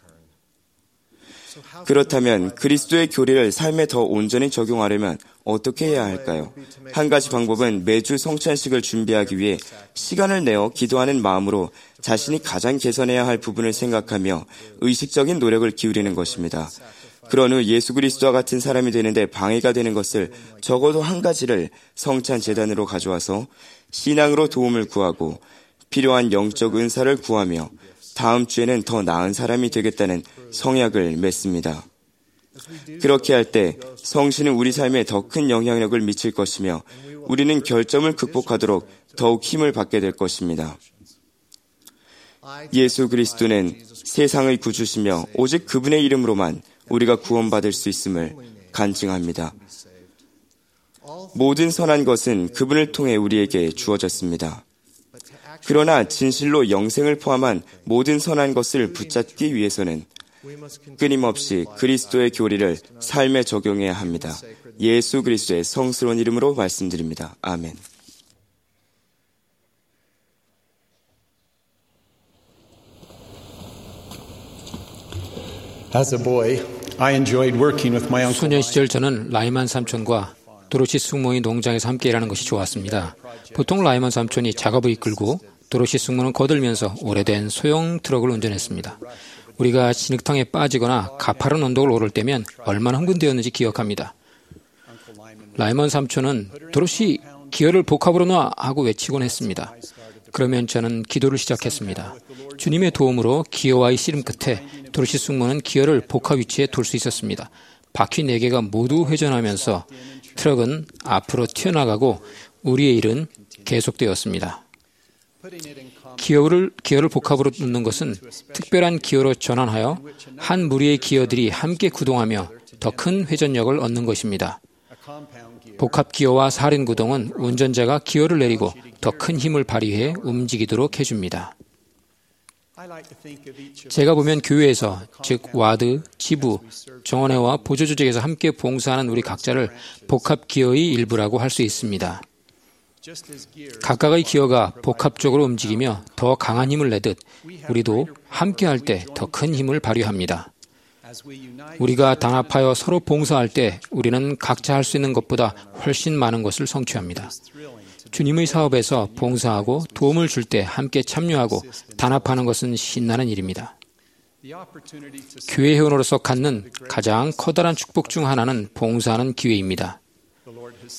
그렇다면 그리스도의 교리를 삶에 더 온전히 적용하려면 어떻게 해야 할까요? 한 가지 방법은 매주 성찬식을 준비하기 위해 시간을 내어 기도하는 마음으로 자신이 가장 개선해야 할 부분을 생각하며 의식적인 노력을 기울이는 것입니다. 그런 후 예수 그리스도와 같은 사람이 되는데 방해가 되는 것을 적어도 한 가지를 성찬 제단으로 가져와서 신앙으로 도움을 구하고 필요한 영적 은사를 구하며 다음 주에는 더 나은 사람이 되겠다는 성약을 맺습니다. 그렇게 할 때 성신은 우리 삶에 더 큰 영향력을 미칠 것이며 우리는 결점을 극복하도록 더욱 힘을 받게 될 것입니다. 예수 그리스도는 세상의 구주시며 오직 그분의 이름으로만 우리가 구원받을 수 있음을 간증합니다. 모든 선한 것은 그분을 통해 우리에게 주어졌습니다. 그러나 진실로 영생을 포함한 모든 선한 것을 붙잡기 위해서는 끊임없이 그리스도의 교리를 삶에 적용해야 합니다. 예수 그리스도의 성스러운 이름으로 말씀드립니다. 아멘. As a boy, I enjoyed working with my uncle. 소년 시절 저는 라이만 삼촌과 도로시 숙모의 농장에서 함께 일하는 것이 좋았습니다. 보통 라이만 삼촌이 작업을 이끌고 도로시 숙모는 거들면서 오래된 소형 트럭을 운전했습니다. 우리가 진흙탕에 빠지거나 가파른 언덕을 오를 때면 얼마나 흥분되었는지 기억합니다. 라이먼 삼촌은 도로시 기어를 복합으로 놔 하고 외치곤 했습니다. 그러면 저는 기도를 시작했습니다. 주님의 도움으로 기어와의 씨름 끝에 도로시 숙모는 기어를 복합 위치에 둘 수 있었습니다. 바퀴 네 개가 모두 회전하면서 트럭은 앞으로 튀어나가고 우리의 일은 계속되었습니다. 기어를, 기어를 복합으로 놓는 것은 특별한 기어로 전환하여 한 무리의 기어들이 함께 구동하며 더 큰 회전력을 얻는 것입니다. 복합 기어와 살인 구동은 운전자가 기어를 내리고 더 큰 힘을 발휘해 움직이도록 해줍니다. 제가 보면 교회에서, 즉 와드, 지부, 정원회와 보조조직에서 함께 봉사하는 우리 각자를 복합 기어의 일부라고 할 수 있습니다. 각각의 기어가 복합적으로 움직이며 더 강한 힘을 내듯 우리도 함께할 때 더 큰 힘을 발휘합니다. 우리가 단합하여 서로 봉사할 때 우리는 각자 할 수 있는 것보다 훨씬 많은 것을 성취합니다. 주님의 사업에서 봉사하고 도움을 줄 때 함께 참여하고 단합하는 것은 신나는 일입니다. 교회 회원으로서 갖는 가장 커다란 축복 중 하나는 봉사하는 기회입니다.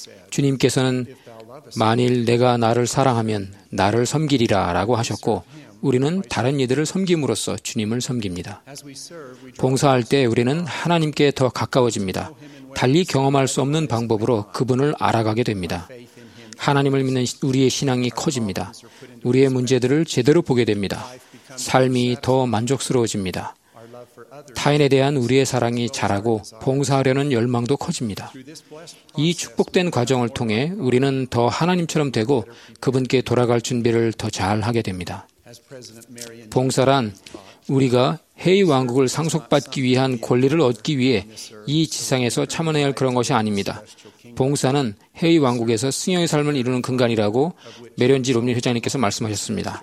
주님께서는 만일 내가 나를 사랑하면 나를 섬기리라 라고 하셨고 우리는 다른 이들을 섬김으로써 주님을 섬깁니다. 봉사할 때 우리는 하나님께 더 가까워집니다. 달리 경험할 수 없는 방법으로 그분을 알아가게 됩니다. 하나님을 믿는 우리의 신앙이 커집니다. 우리의 문제들을 제대로 보게 됩니다. 삶이 더 만족스러워집니다. 타인에 대한 우리의 사랑이 자라고 봉사하려는 열망도 커집니다. 이 축복된 과정을 통해 우리는 더 하나님처럼 되고 그분께 돌아갈 준비를 더 잘하게 됩니다. 봉사란 우리가 해의 왕국을 상속받기 위한 권리를 얻기 위해 이 지상에서 참아내야 할 그런 것이 아닙니다. 봉사는 해의 왕국에서 승용의 삶을 이루는 근간이라고 메련지 롬리 회장님께서 말씀하셨습니다.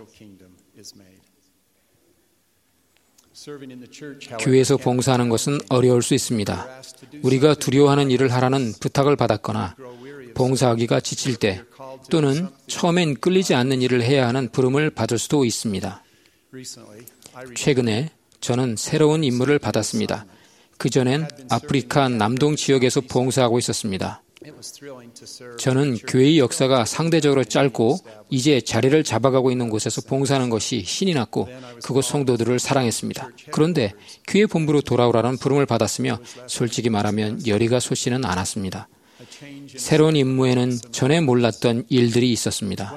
교회에서 봉사하는 것은 어려울 수 있습니다. 우리가 두려워하는 일을 하라는 부탁을 받았거나 봉사하기가 지칠 때 또는 처음엔 끌리지 않는 일을 해야 하는 부름을 받을 수도 있습니다. 최근에 저는 새로운 임무를 받았습니다. 그전엔 아프리카 남동 지역에서 봉사하고 있었습니다. 저는 교회의 역사가 상대적으로 짧고 이제 자리를 잡아가고 있는 곳에서 봉사하는 것이 신이 났고 그곳 성도들을 사랑했습니다. 그런데 교회 본부로 돌아오라는 부름을 받았으며 솔직히 말하면 열의가 솟지는 않았습니다. 새로운 임무에는 전에 몰랐던 일들이 있었습니다.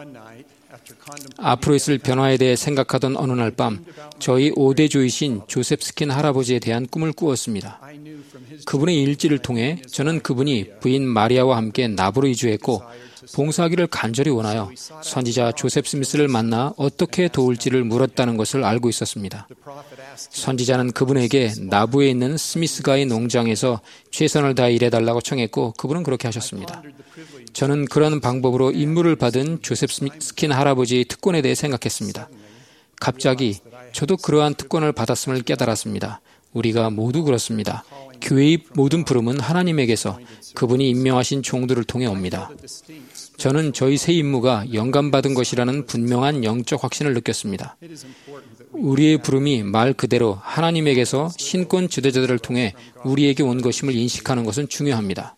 앞으로 있을 변화에 대해 생각하던 어느 날 밤 저희 오대조이신 조셉 스킨 할아버지에 대한 꿈을 꾸었습니다. 그분의 일지를 통해 저는 그분이 부인 마리아와 함께 나부로 이주했고 봉사하기를 간절히 원하여 선지자 조셉 스미스를 만나 어떻게 도울지를 물었다는 것을 알고 있었습니다. 선지자는 그분에게 나부에 있는 스미스가의 농장에서 최선을 다해 일해달라고 청했고 그분은 그렇게 하셨습니다. 저는 그런 방법으로 임무를 받은 조셉 스킨 할아버지의 특권에 대해 생각했습니다. 갑자기 저도 그러한 특권을 받았음을 깨달았습니다. 우리가 모두 그렇습니다. 교회의 모든 부름은 하나님에게서 그분이 임명하신 종들을 통해 옵니다. 저는 저희 새 임무가 영감받은 것이라는 분명한 영적 확신을 느꼈습니다. 우리의 부름이 말 그대로 하나님에게서 신권 지도자들을 통해 우리에게 온 것임을 인식하는 것은 중요합니다.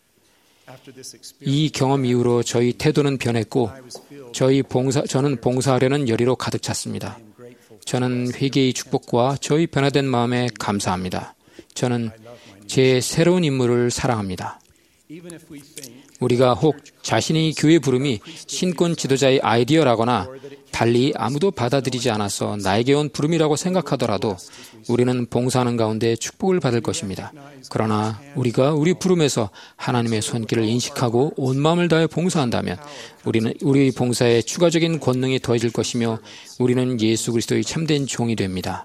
이 경험 이후로 저희 태도는 변했고 저희 봉사, 저는 봉사하려는 열의로 가득 찼습니다. 저는 회개의 축복과 저희 변화된 마음에 감사합니다. 저는 제 새로운 임무를 사랑합니다. 우리가 혹 자신의 교회 부름이 신권 지도자의 아이디어라거나 달리 아무도 받아들이지 않아서 나에게 온 부름이라고 생각하더라도 우리는 봉사하는 가운데 축복을 받을 것입니다. 그러나 우리가 우리 부름에서 하나님의 손길을 인식하고 온 마음을 다해 봉사한다면 우리는 우리 봉사에 추가적인 권능이 더해질 것이며 우리는 예수 그리스도의 참된 종이 됩니다.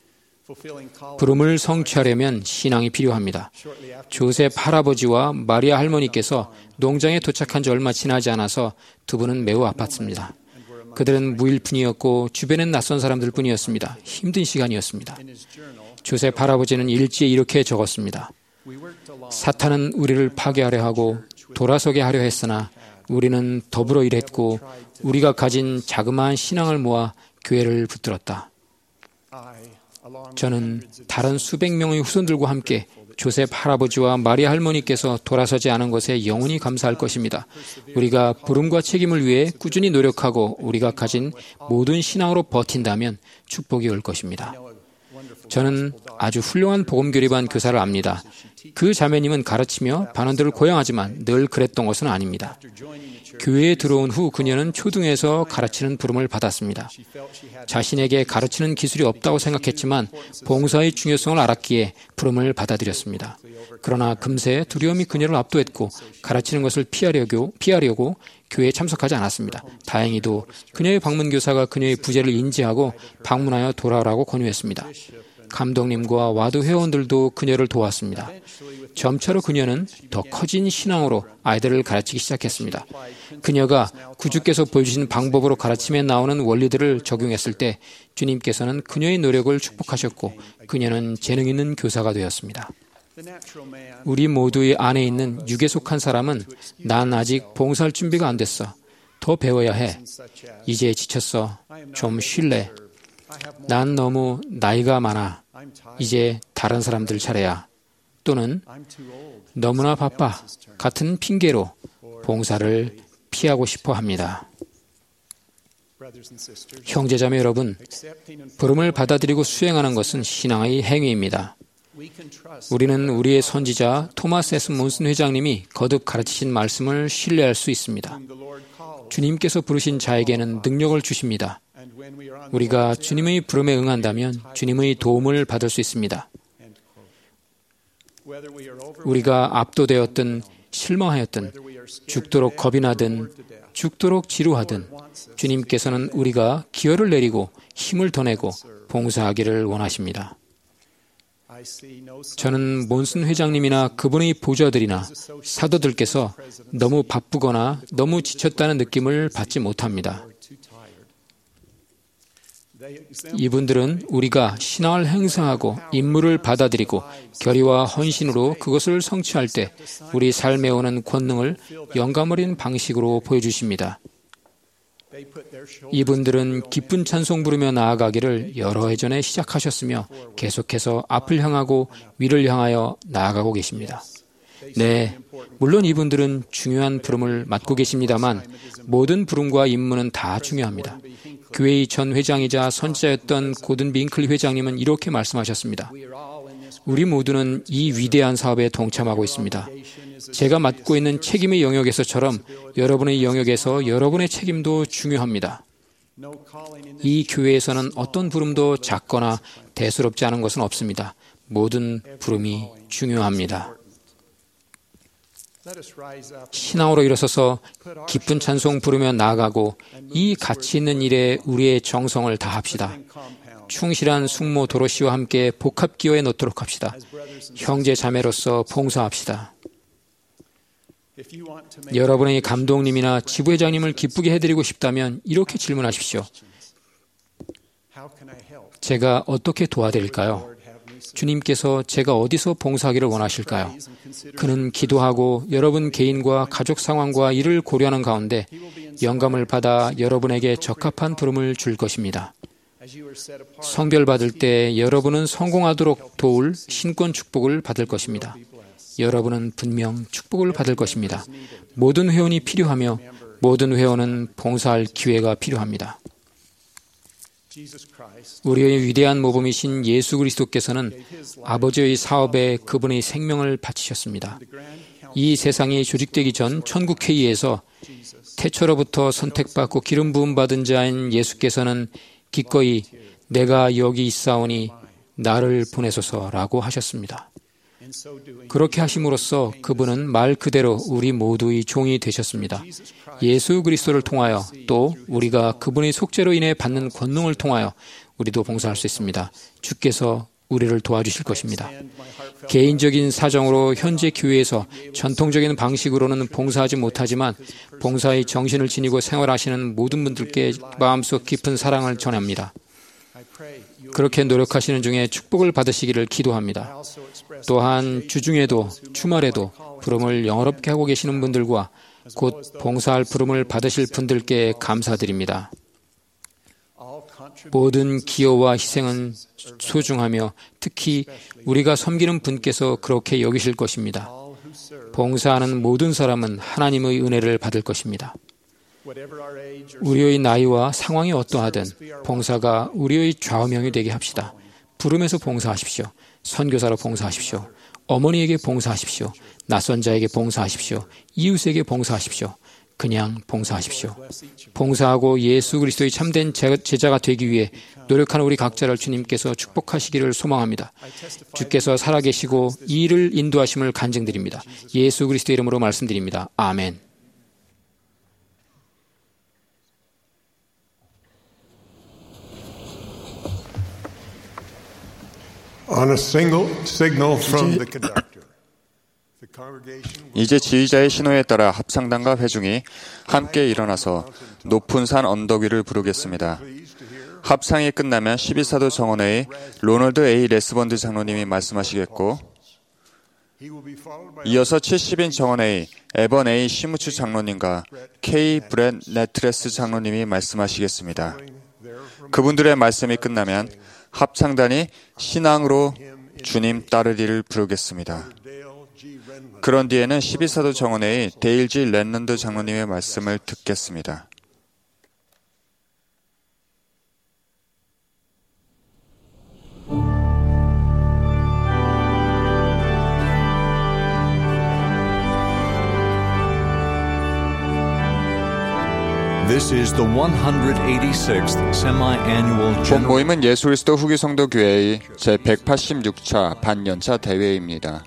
부름을 성취하려면 신앙이 필요합니다. 조셉 할아버지와 마리아 할머니께서 농장에 도착한 지 얼마 지나지 않아서 두 분은 매우 아팠습니다. 그들은 무일푼이었고 주변엔 낯선 사람들 뿐이었습니다. 힘든 시간이었습니다. 조셉 할아버지는 일지에 이렇게 적었습니다. 사탄은 우리를 파괴하려 하고 돌아서게 하려 했으나 우리는 더불어 일했고 우리가 가진 자그마한 신앙을 모아 교회를 붙들었다. 저는 다른 수백 명의 후손들과 함께 조셉 할아버지와 마리아 할머니께서 돌아서지 않은 것에 영원히 감사할 것입니다. 우리가 부름과 책임을 위해 꾸준히 노력하고 우리가 가진 모든 신앙으로 버틴다면 축복이 올 것입니다. 저는 아주 훌륭한 복음교리반 교사를 압니다. 그 자매님은 가르치며 반원들을 고용하지만 늘 그랬던 것은 아닙니다. 교회에 들어온 후 그녀는 초등에서 가르치는 부름을 받았습니다. 자신에게 가르치는 기술이 없다고 생각했지만 봉사의 중요성을 알았기에 부름을 받아들였습니다. 그러나 금세 두려움이 그녀를 압도했고 가르치는 것을 피하려고, 피하려고 교회에 참석하지 않았습니다. 다행히도 그녀의 방문교사가 그녀의 부재를 인지하고 방문하여 돌아오라고 권유했습니다. 감독님과 와드 회원들도 그녀를 도왔습니다. 점차로 그녀는 더 커진 신앙으로 아이들을 가르치기 시작했습니다. 그녀가 구주께서 보여주신 방법으로 가르침에 나오는 원리들을 적용했을 때 주님께서는 그녀의 노력을 축복하셨고 그녀는 재능 있는 교사가 되었습니다. 우리 모두의 안에 있는 육에 속한 사람은 난 아직 봉사할 준비가 안 됐어. 더 배워야 해. 이제 지쳤어. 좀 쉴래. 난 너무 나이가 많아. 이제 다른 사람들 차례야. 또는 너무나 바빠. 같은 핑계로 봉사를 피하고 싶어 합니다. 형제자매 여러분, 부름을 받아들이고 수행하는 것은 신앙의 행위입니다. 우리는 우리의 선지자 토마스 에스 몬슨 회장님이 거듭 가르치신 말씀을 신뢰할 수 있습니다. 주님께서 부르신 자에게는 능력을 주십니다. 우리가 주님의 부름에 응한다면 주님의 도움을 받을 수 있습니다. 우리가 압도되었든 실망하였든 죽도록 겁이 나든 죽도록 지루하든 주님께서는 우리가 기여를 내리고 힘을 더 내고 봉사하기를 원하십니다. 저는 몬슨 회장님이나 그분의 보좌들이나 사도들께서 너무 바쁘거나 너무 지쳤다는 느낌을 받지 못합니다. 이분들은 우리가 신앙을 행사하고 임무를 받아들이고 결의와 헌신으로 그것을 성취할 때 우리 삶에 오는 권능을 영감 어린 방식으로 보여주십니다. 이분들은 기쁜 찬송 부르며 나아가기를 여러 해 전에 시작하셨으며 계속해서 앞을 향하고 위를 향하여 나아가고 계십니다. 네, 물론 이분들은 중요한 부름을 맡고 계십니다만 모든 부름과 임무는 다 중요합니다. 교회의 전 회장이자 선지자였던 고든 빙클리 회장님은 이렇게 말씀하셨습니다. 우리 모두는 이 위대한 사업에 동참하고 있습니다. 제가 맡고 있는 책임의 영역에서처럼 여러분의 영역에서 여러분의 책임도 중요합니다. 이 교회에서는 어떤 부름도 작거나 대수롭지 않은 것은 없습니다. 모든 부름이 중요합니다. 신앙으로 일어서서 기쁜 찬송 부르며 나아가고 이 가치 있는 일에 우리의 정성을 다합시다. 충실한 숙모 도로시와 함께 복합기여에 넣도록 합시다. 형제 자매로서 봉사합시다. 여러분의 감독님이나 지부회장님을 기쁘게 해드리고 싶다면 이렇게 질문하십시오. 제가 어떻게 도와드릴까요? 주님께서 제가 어디서 봉사하기를 원하실까요? 그는 기도하고 여러분 개인과 가족 상황과 이를 고려하는 가운데 영감을 받아 여러분에게 적합한 부름을 줄 것입니다. 성별받을 때 여러분은 성공하도록 도울 신권 축복을 받을 것입니다. 여러분은 분명 축복을 받을 것입니다. 모든 회원이 필요하며 모든 회원은 봉사할 기회가 필요합니다. 우리의 위대한 모범이신 예수 그리스도께서는 아버지의 사업에 그분의 생명을 바치셨습니다. 이 세상이 조직되기 전 천국회의에서 태초로부터 선택받고 기름 부음 받은 자인 예수께서는 기꺼이 내가 여기 있사오니 나를 보내소서라고 하셨습니다. 그렇게 하심으로써 그분은 말 그대로 우리 모두의 종이 되셨습니다. 예수 그리스도를 통하여 또 우리가 그분의 속죄로 인해 받는 권능을 통하여 우리도 봉사할 수 있습니다. 주께서 우리를 도와주실 것입니다. 개인적인 사정으로 현재 교회에서 전통적인 방식으로는 봉사하지 못하지만 봉사의 정신을 지니고 생활하시는 모든 분들께 마음속 깊은 사랑을 전합니다. 그렇게 노력하시는 중에 축복을 받으시기를 기도합니다. 또한 주중에도 주말에도 부름을 영어롭게 하고 계시는 분들과 곧 봉사할 부름을 받으실 분들께 감사드립니다. 모든 기여와 희생은 소중하며 특히 우리가 섬기는 분께서 그렇게 여기실 것입니다. 봉사하는 모든 사람은 하나님의 은혜를 받을 것입니다. 우리의 나이와 상황이 어떠하든 봉사가 우리의 좌우명이 되게 합시다. 부름에서 봉사하십시오. 선교사로 봉사하십시오. 어머니에게 봉사하십시오. 낯선 자에게 봉사하십시오. 이웃에게 봉사하십시오. 그냥 봉사하십시오. 봉사하고 예수 그리스도의 참된 제자가 되기 위해 노력하는 우리 각자를 주님께서 축복하시기를 소망합니다. 주께서 살아계시고 이 일을 인도하심을 간증드립니다. 예수 그리스도의 이름으로 말씀드립니다. 아멘. On a single signal from the conductor, the congregation 이제 지휘자의 신호에 따라 합창단과 회중이 함께 일어나서 높은 산 언덕 위를 부르겠습니다. 합창이 끝나면 십이 사도 정원회의 로널드 에이 레스번드 장로님이 말씀하시겠고 이어서 칠십 인 정원회의 에번 에이 시무츠 장로님과 K 브렛 네트레스 장로님이 말씀하시겠습니다. 그분들의 말씀이 끝나면 합창단이 신앙으로 주님 따르리를 부르겠습니다. 그런 뒤에는 십이 사도 정원회의 데일 지 랜런드 장로님의 말씀을 듣겠습니다. This is the one hundred eighty-sixth Semi-Annual 본 General 모임은 예수 그리스도 후기 성도 교회의 제백팔십육 차 반년차 대회입니다.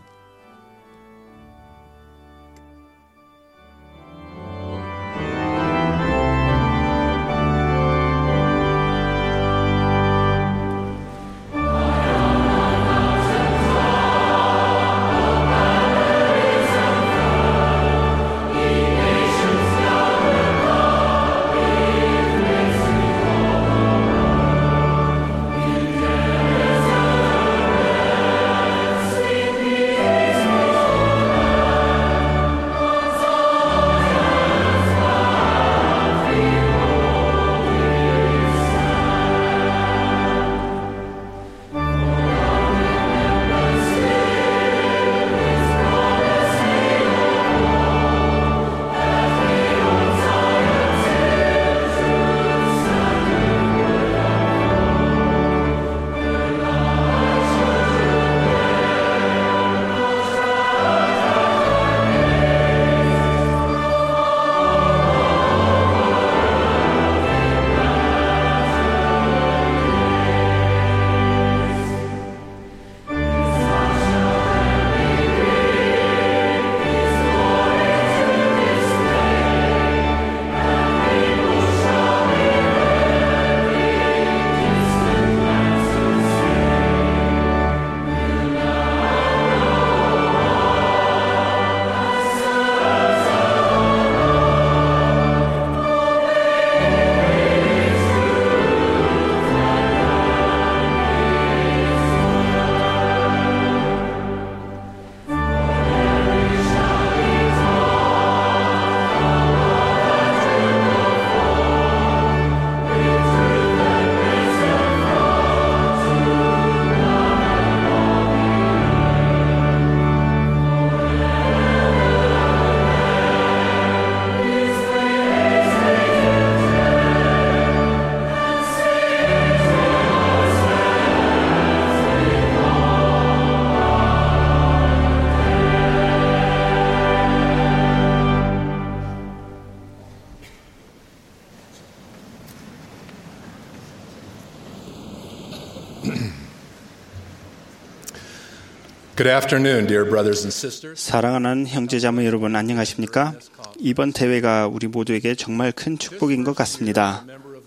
Good afternoon, dear brothers and sisters. 사랑하는 형제자매 여러분, 안녕하십니까? 이번 대회가 우리 모두에게 정말 큰 축복인 것 같습니다.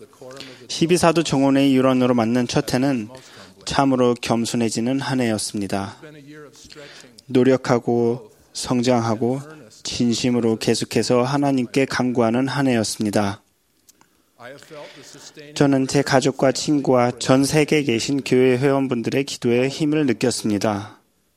십이 사도 정원의 일원으로 맞는 첫 해는 참으로 겸손해지는 한 해였습니다. 노력하고 성장하고 진심으로 계속해서 하나님께 간구하는 한 해였습니다. 저는 제 가족과 친구와 전 세계에 계신 교회 회원분들의 기도에 힘을 느꼈습니다.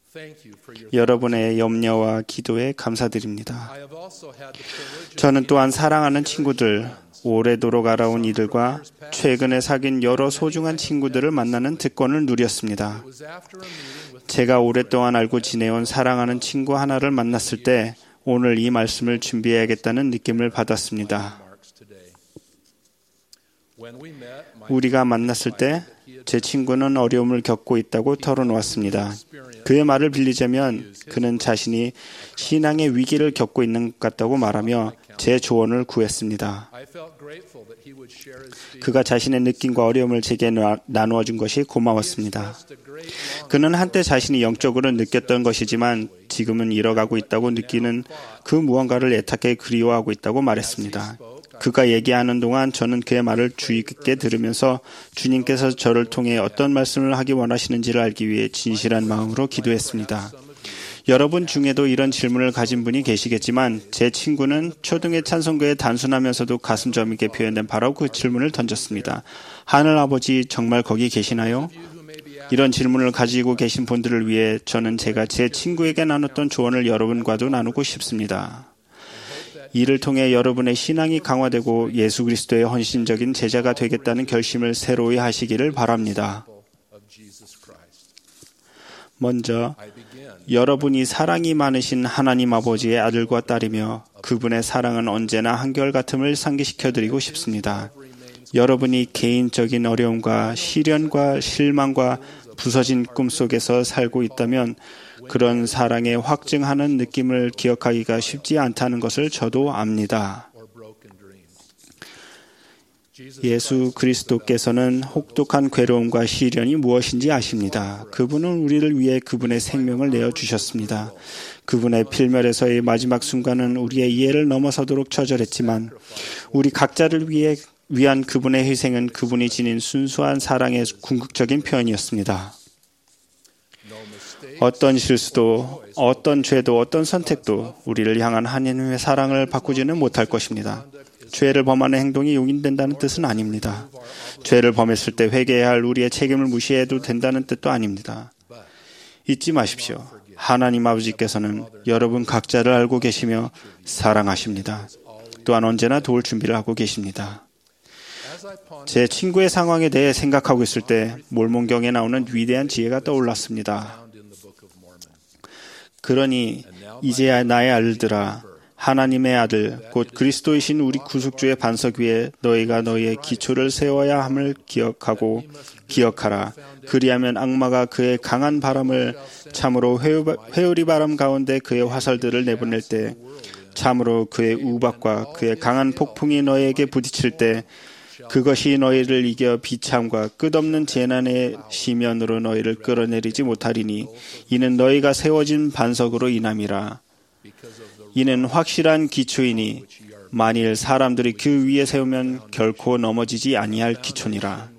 여러분의 염려와 기도에 감사드립니다. 저는 또한 사랑하는 친구들, 오래도록 알아온 이들과 최근에 사귄 여러 소중한 친구들을 만나는 특권을 누렸습니다. 제가 오랫동안 알고 지내온 사랑하는 친구 하나를 만났을 때 오늘 이 말씀을 준비해야겠다는 느낌을 받았습니다. 우리가 만났을 때 제 친구는 어려움을 겪고 있다고 털어놓았습니다. 그의 말을 빌리자면 그는 자신이 신앙의 위기를 겪고 있는 것 같다고 말하며 제 조언을 구했습니다. 그가 자신의 느낌과 어려움을 제게 나누어 준 것이 고마웠습니다. 그는 한때 자신이 영적으로 느꼈던 것이지만 지금은 잃어가고 있다고 느끼는 그 무언가를 애타게 그리워하고 있다고 말했습니다. 그가 얘기하는 동안 저는 그의 말을 주의 깊게 들으면서 주님께서 저를 통해 어떤 말씀을 하기 원하시는지를 알기 위해 진실한 마음으로 기도했습니다. 여러분 중에도 이런 질문을 가진 분이 계시겠지만 제 친구는 초등의 찬송가에 단순하면서도 가슴 저미게 표현된 바로 그 질문을 던졌습니다. 하늘 아버지 정말 거기 계시나요? 이런 질문을 가지고 계신 분들을 위해 저는 제가 제 친구에게 나눴던 조언을 여러분과도 나누고 싶습니다. 이를 통해 여러분의 신앙이 강화되고 예수 그리스도의 헌신적인 제자가 되겠다는 결심을 새로이 하시기를 바랍니다. 먼저 여러분이 사랑이 많으신 하나님 아버지의 아들과 딸이며 그분의 사랑은 언제나 한결같음을 상기시켜드리고 싶습니다. 여러분이 개인적인 어려움과 시련과 실망과 부서진 꿈속에서 살고 있다면 그런 사랑에 확증하는 느낌을 기억하기가 쉽지 않다는 것을 저도 압니다. 예수 그리스도께서는 혹독한 괴로움과 시련이 무엇인지 아십니다. 그분은 우리를 위해 그분의 생명을 내어주셨습니다. 그분의 필멸에서의 마지막 순간은 우리의 이해를 넘어서도록 처절했지만 우리 각자를 위해 위한 그분의 희생은 그분이 지닌 순수한 사랑의 궁극적인 표현이었습니다. 어떤 실수도, 어떤 죄도, 어떤 선택도 우리를 향한 하나님의 사랑을 바꾸지는 못할 것입니다. 죄를 범하는 행동이 용인된다는 뜻은 아닙니다. 죄를 범했을 때 회개해야 할 우리의 책임을 무시해도 된다는 뜻도 아닙니다. 잊지 마십시오. 하나님 아버지께서는 여러분 각자를 알고 계시며 사랑하십니다. 또한 언제나 도울 준비를 하고 계십니다. 제 친구의 상황에 대해 생각하고 있을 때 몰몬경에 나오는 위대한 지혜가 떠올랐습니다. 그러니 이제야 나의 아들들아, 하나님의 아들 곧 그리스도이신 우리 구속주의 반석 위에 너희가 너희의 기초를 세워야 함을 기억하고 기억하라. 그리하면 악마가 그의 강한 바람을 참으로 회오리 바람 가운데 그의 화살들을 내보낼 때, 참으로 그의 우박과 그의 강한 폭풍이 너희에게 부딪힐 때, 그것이 너희를 이겨 비참과 끝없는 재난의 시면으로 너희를 끌어내리지 못하리니 이는 너희가 세워진 반석으로 인함이라. 이는 확실한 기초이니 만일 사람들이 그 위에 세우면 결코 넘어지지 아니할 기초니라.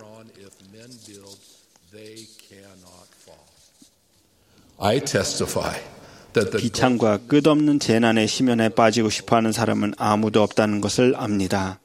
I testify that the 비참과 끝없는 재난의 시면에 빠지고 싶어하는 사람은 아무도 없다는 것을 압니다.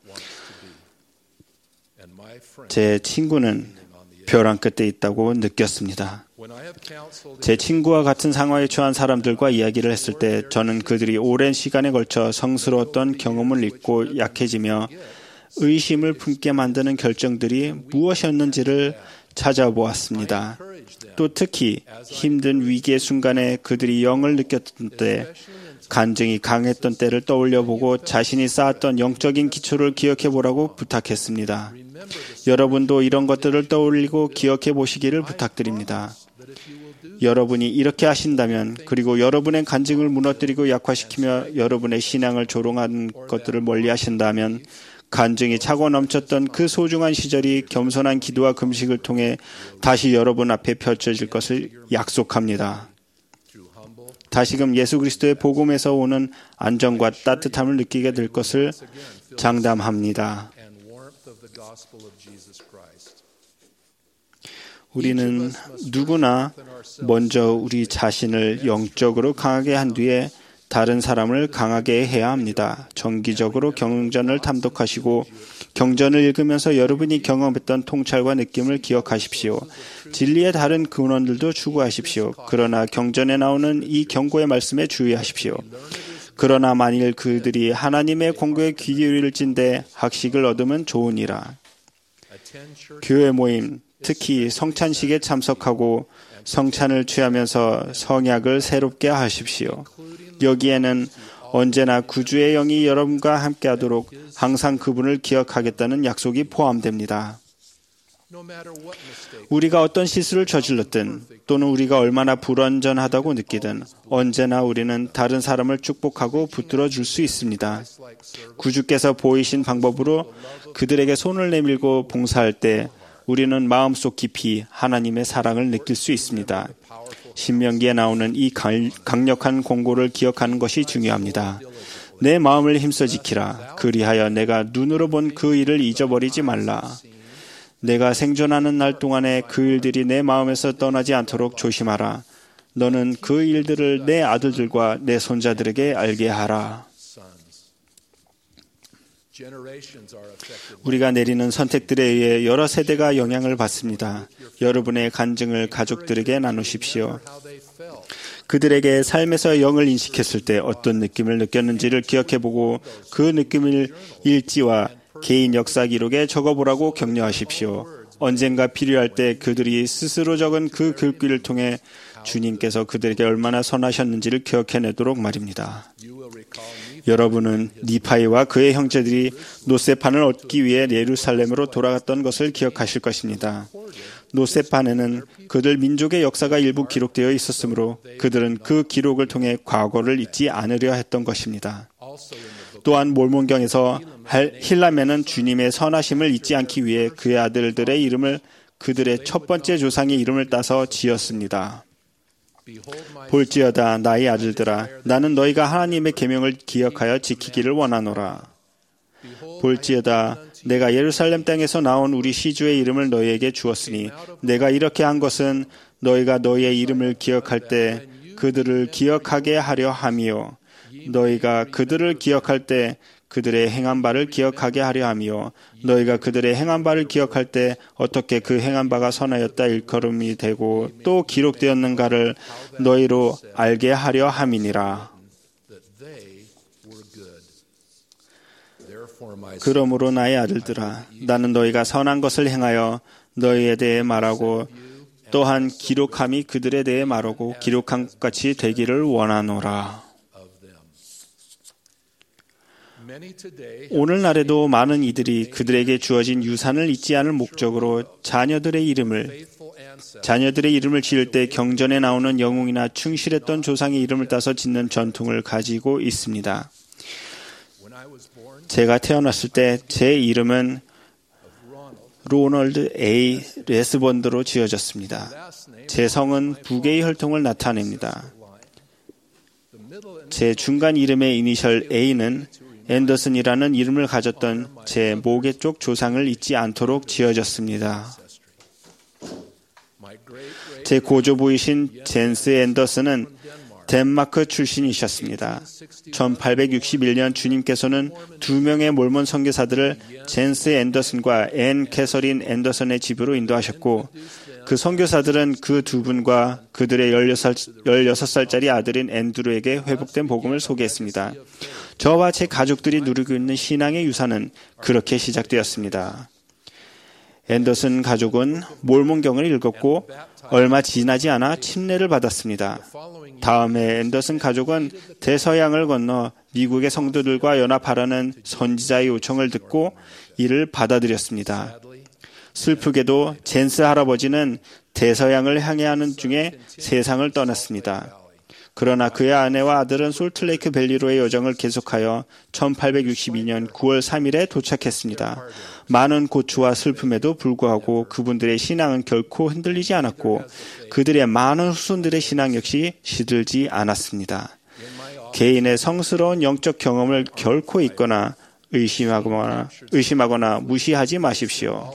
제 친구는 벼랑 끝에 있다고 느꼈습니다. 제 친구와 같은 상황에 처한 사람들과 이야기를 했을 때 저는 그들이 오랜 시간에 걸쳐 성스러웠던 경험을 잊고 약해지며 의심을 품게 만드는 결정들이 무엇이었는지를 찾아보았습니다. 또 특히 힘든 위기의 순간에 그들이 영을 느꼈던 때, 간증이 강했던 때를 떠올려보고 자신이 쌓았던 영적인 기초를 기억해보라고 부탁했습니다. 여러분도 이런 것들을 떠올리고 기억해 보시기를 부탁드립니다. 여러분이 이렇게 하신다면, 그리고 여러분의 간증을 무너뜨리고 약화시키며 여러분의 신앙을 조롱하는 것들을 멀리 하신다면, 간증이 차고 넘쳤던 그 소중한 시절이 겸손한 기도와 금식을 통해 다시 여러분 앞에 펼쳐질 것을 약속합니다. 다시금 예수 그리스도의 복음에서 오는 안정과 따뜻함을 느끼게 될 것을 장담합니다. 우리는 누구나 먼저 우리 자신을 영적으로 강하게 한 뒤에 다른 사람을 강하게 해야 합니다. 정기적으로 경전을 탐독하시고 경전을 읽으면서 여러분이 경험했던 통찰과 느낌을 기억하십시오. 진리의 다른 근원들도 추구하십시오. 그러나 경전에 나오는 이 경고의 말씀에 주의하십시오. 그러나 만일 그들이 하나님의 권고에 귀 기울일진대 학식을 얻으면 좋으니라. 교회 모임, 특히 성찬식에 참석하고 성찬을 취하면서 성약을 새롭게 하십시오. 여기에는 언제나 구주의 영이 여러분과 함께하도록 항상 그분을 기억하겠다는 약속이 포함됩니다. 우리가 어떤 실수를 저질렀든 또는 우리가 얼마나 불완전하다고 느끼든 언제나 우리는 다른 사람을 축복하고 붙들어 줄 수 있습니다. 구주께서 보이신 방법으로 그들에게 손을 내밀고 봉사할 때 우리는 마음속 깊이 하나님의 사랑을 느낄 수 있습니다. 신명기에 나오는 이 강력한 공고를 기억하는 것이 중요합니다. 내 마음을 힘써 지키라. 그리하여 내가 눈으로 본 그 일을 잊어버리지 말라. 내가 생존하는 날 동안에 그 일들이 내 마음에서 떠나지 않도록 조심하라. 너는 그 일들을 내 아들들과 내 손자들에게 알게 하라. 우리가 내리는 선택들에 의해 여러 세대가 영향을 받습니다. 여러분의 간증을 가족들에게 나누십시오. 그들에게 삶에서 영을 인식했을 때 어떤 느낌을 느꼈는지를 기억해보고 그 느낌을 일지와 개인 역사 기록에 적어보라고 격려하십시오. 언젠가 필요할 때 그들이 스스로 적은 그 글귀를 통해 주님께서 그들에게 얼마나 선하셨는지를 기억해내도록 말입니다. 여러분은 니파이와 그의 형제들이 노세판을 얻기 위해 예루살렘으로 돌아갔던 것을 기억하실 것입니다. 노세판에는 그들 민족의 역사가 일부 기록되어 있었으므로 그들은 그 기록을 통해 과거를 잊지 않으려 했던 것입니다. 또한 몰몬경에서 힐람에는 주님의 선하심을 잊지 않기 위해 그의 아들들의 이름을 그들의 첫 번째 조상의 이름을 따서 지었습니다. 볼지어다 나의 아들들아 나는 너희가 하나님의 계명을 기억하여 지키기를 원하노라. 볼지어다 내가 예루살렘 땅에서 나온 우리 시주의 이름을 너희에게 주었으니 내가 이렇게 한 것은 너희가 너희의 이름을 기억할 때 그들을 기억하게 하려 함이요 너희가 그들을 기억할 때 그들의 행한 바를 기억하게 하려 함이요 너희가 그들의 행한 바를 기억할 때 어떻게 그 행한 바가 선하였다 일컬음이 되고 또 기록되었는가를 너희로 알게 하려 함이니라. 그러므로 나의 아들들아 나는 너희가 선한 것을 행하여 너희에 대해 말하고 또한 기록함이 그들에 대해 말하고 기록한 것 같이 되기를 원하노라. 오늘날에도 많은 이들이 그들에게 주어진 유산을 잊지 않을 목적으로 자녀들의 이름을 자녀들의 이름을 지을 때 경전에 나오는 영웅이나 충실했던 조상의 이름을 따서 짓는 전통을 가지고 있습니다. 제가 태어났을 때 제 이름은 로널드 A. 레스본드로 지어졌습니다. 제 성은 북의 혈통을 나타냅니다. 제 중간 이름의 이니셜 A는 앤더슨이라는 이름을 가졌던 제 모계 쪽 조상을 잊지 않도록 지어졌습니다. 제 고조부이신 젠스 앤더슨은 덴마크 출신이셨습니다. 천팔백육십일 년 주님께서는 두 명의 몰몬 선교사들을 젠스 앤더슨과 앤 캐서린 앤더슨의 집으로 인도하셨고 그 선교사들은 그 두 분과 그들의 열여섯 살짜리 아들인 앤드루에게 회복된 복음을 소개했습니다. 저와 제 가족들이 누리고 있는 신앙의 유산은 그렇게 시작되었습니다. 앤더슨 가족은 몰몬경을 읽었고 얼마 지나지 않아 침례를 받았습니다. 다음에 앤더슨 가족은 대서양을 건너 미국의 성도들과 연합하라는 선지자의 요청을 듣고 이를 받아들였습니다. 슬프게도 젠스 할아버지는 대서양을 향해 하는 중에 세상을 떠났습니다. 그러나 그의 아내와 아들은 솔트레이크 밸리로의 여정을 계속하여 천팔백육십이 년 구월 삼일에 도착했습니다. 많은 고초와 슬픔에도 불구하고 그분들의 신앙은 결코 흔들리지 않았고 그들의 많은 후손들의 신앙 역시 시들지 않았습니다. 개인의 성스러운 영적 경험을 결코 잊거나 의심하거나, 의심하거나 무시하지 마십시오.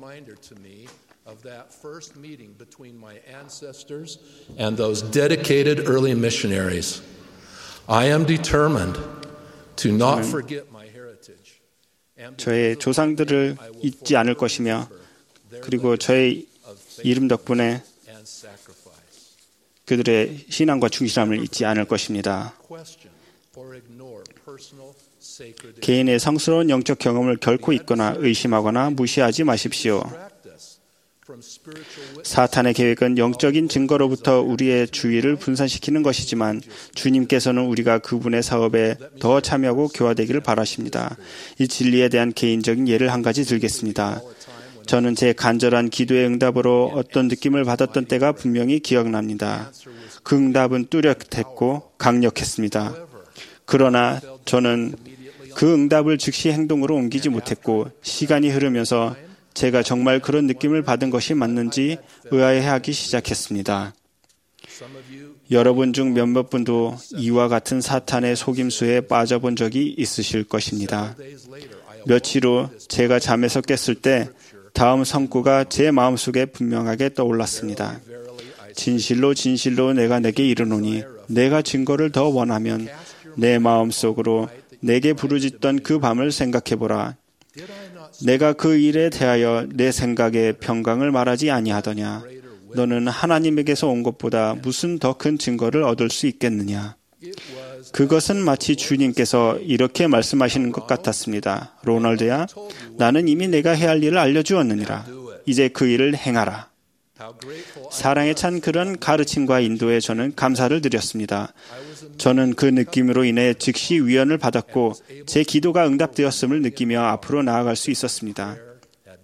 That first meeting between my ancestors and those dedicated early missionaries. I am determined to not forget my heritage. 저의 조상들을 잊지 않을 것이며 그리고 저의 이름 덕분에 그들의 신앙과 충실함을 잊지 않을 것입니다. 개인의 성스러운 영적 경험을 결코 잊거나 의심하거나 무시하지 마십시오. 사탄의 계획은 영적인 증거로부터 우리의 주의를 분산시키는 것이지만 주님께서는 우리가 그분의 사업에 더 참여하고 교화되기를 바라십니다. 이 진리에 대한 개인적인 예를 한 가지 들겠습니다. 저는 제 간절한 기도의 응답으로 어떤 느낌을 받았던 때가 분명히 기억납니다. 그 응답은 뚜렷했고 강력했습니다. 그러나 저는 그 응답을 즉시 행동으로 옮기지 못했고 시간이 흐르면서 제가 정말 그런 느낌을 받은 것이 맞는지 의아해하기 시작했습니다. 여러분 중 몇몇 분도 이와 같은 사탄의 속임수에 빠져본 적이 있으실 것입니다. 며칠 후 제가 잠에서 깼을 때 다음 성구가 제 마음속에 분명하게 떠올랐습니다. 진실로 진실로 내가 내게 이르노니 내가 증거를 더 원하면 내 마음속으로 내게 부르짖던 그 밤을 생각해보라. 내가 그 일에 대하여 내 생각에 평강을 말하지 아니하더냐. 너는 하나님에게서 온 것보다 무슨 더 큰 증거를 얻을 수 있겠느냐. 그것은 마치 주님께서 이렇게 말씀하시는 것 같았습니다. 로널드야, 나는 이미 내가 해야 할 일을 알려주었느니라. 이제 그 일을 행하라. 사랑에 찬 그런 가르침과 인도에 저는 감사를 드렸습니다. 저는 그 느낌으로 인해 즉시 위안을 받았고 제 기도가 응답되었음을 느끼며 앞으로 나아갈 수 있었습니다.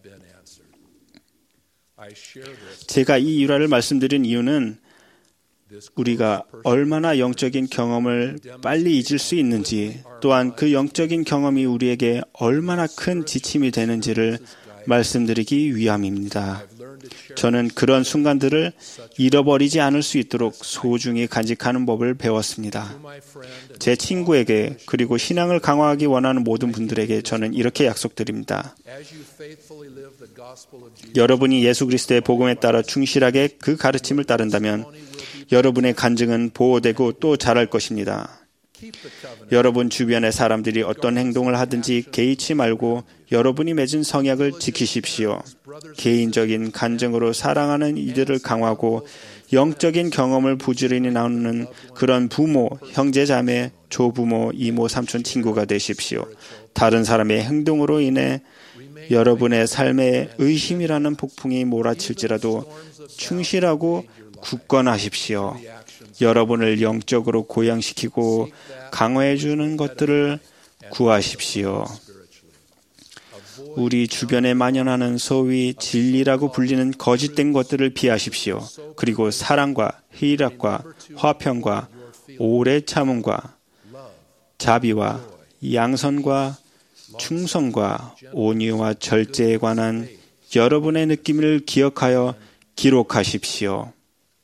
제가 이 일화를 말씀드린 이유는 우리가 얼마나 영적인 경험을 빨리 잊을 수 있는지, 또한 그 영적인 경험이 우리에게 얼마나 큰 지침이 되는지를 말씀드리기 위함입니다. 저는 그런 순간들을 잃어버리지 않을 수 있도록 소중히 간직하는 법을 배웠습니다. 제 친구에게, 그리고 신앙을 강화하기 원하는 모든 분들에게 저는 이렇게 약속드립니다. 여러분이 예수 그리스도의 복음에 따라 충실하게 그 가르침을 따른다면 여러분의 간증은 보호되고 또 자랄 것입니다. 여러분 주변의 사람들이 어떤 행동을 하든지 개의치 말고 여러분이 맺은 성약을 지키십시오. 개인적인 간증으로 사랑하는 이들을 강화하고 영적인 경험을 부지런히 나누는 그런 부모, 형제, 자매, 조부모, 이모, 삼촌, 친구가 되십시오. 다른 사람의 행동으로 인해 여러분의 삶에 의심이라는 폭풍이 몰아칠지라도 충실하고 굳건하십시오. 여러분을 영적으로 고양시키고 강화해주는 것들을 구하십시오. 우리 주변에 만연하는 소위 진리라고 불리는 거짓된 것들을 피하십시오. 그리고 사랑과 희락과 화평과 오래 참음과 자비와 양선과 충성과 온유와 절제에 관한 여러분의 느낌을 기억하여 기록하십시오.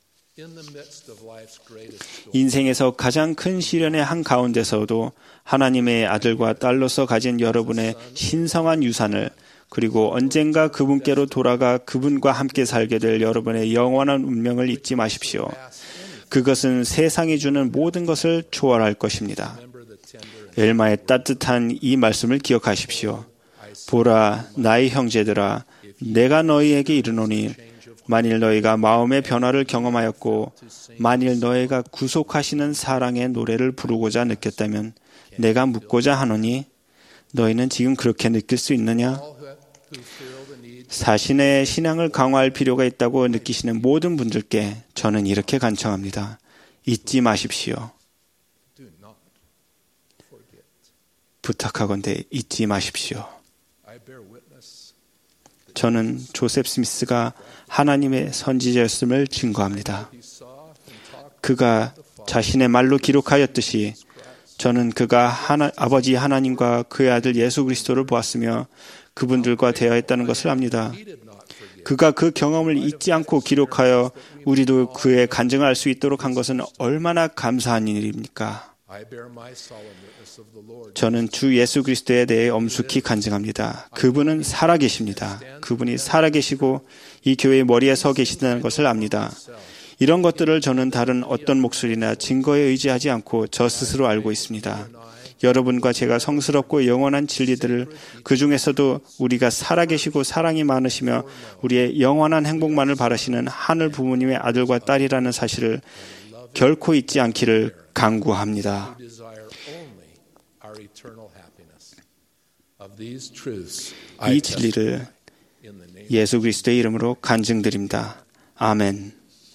인생에서 가장 큰 시련의 한가운데서도 하나님의 아들과 딸로서 가진 여러분의 신성한 유산을, 그리고 언젠가 그분께로 돌아가 그분과 함께 살게 될 여러분의 영원한 운명을 잊지 마십시오. 그것은 세상이 주는 모든 것을 초월할 것입니다. 엘마의 따뜻한 이 말씀을 기억하십시오. 보라, 나의 형제들아, 내가 너희에게 이르노니 만일 너희가 마음의 변화를 경험하였고 만일 너희가 구속하시는 사랑의 노래를 부르고자 느꼈다면 내가 묻고자 하노니 너희는 지금 그렇게 느낄 수 있느냐? 자신의 신앙을 강화할 필요가 있다고 느끼시는 모든 분들께 저는 이렇게 간청합니다. 잊지 마십시오. 부탁하건대 잊지 마십시오. 저는 조셉 스미스가 하나님의 선지자였음을 증거합니다. 그가 자신의 말로 기록하였듯이 저는 그가 하나, 아버지 하나님과 그의 아들 예수 그리스도를 보았으며 그분들과 대화했다는 것을 압니다. 그가 그 경험을 잊지 않고 기록하여 우리도 그의 간증을 알 수 있도록 한 것은 얼마나 감사한 일입니까? 저는 주 예수 그리스도에 대해 엄숙히 간증합니다. 그분은 살아계십니다. 그분이 살아계시고 이 교회의 머리에 서 계시다는 것을 압니다. 이런 것들을 저는 다른 어떤 목소리나 증거에 의지하지 않고 저 스스로 알고 있습니다. 여러분과 제가 성스럽고 영원한 진리들을, 그 중에서도 우리가 살아계시고 사랑이 많으시며 우리의 영원한 행복만을 바라시는 하늘 부모님의 아들과 딸이라는 사실을 결코 잊지 않기를 간구합니다. 이 진리를 예수 그리스도의 이름으로 간증드립니다. 아멘.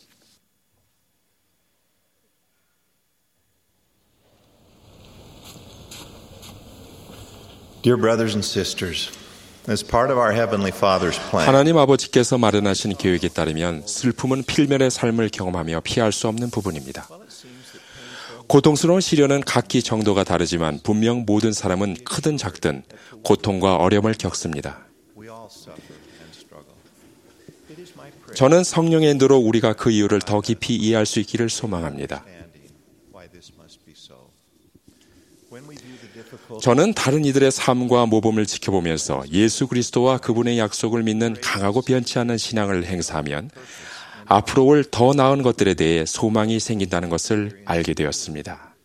Dear brothers and sisters, as part of our Heavenly Father's plan, 하나님 아버지께서 마련하신 계획에 따르면 슬픔은 필면의 삶을 경험하며 피할 수 없는 부분입니다. 고통스러운 시련은 각기 정도가 다르지만 분명 모든 사람은 크든 작든 고통과 어려움을 겪습니다. 저는 성령의 인도로 우리가 그 이유를 더 깊이 이해할 수 있기를 소망합니다. 저는 다른 이들의 삶과 모범을 지켜보면서 예수 그리스도와 그분의 약속을 믿는 강하고 변치 않는 신앙을 행사하면 앞으로 올 더 나은 것들에 대해 소망이 생긴다는 것을 알게 되었습니다.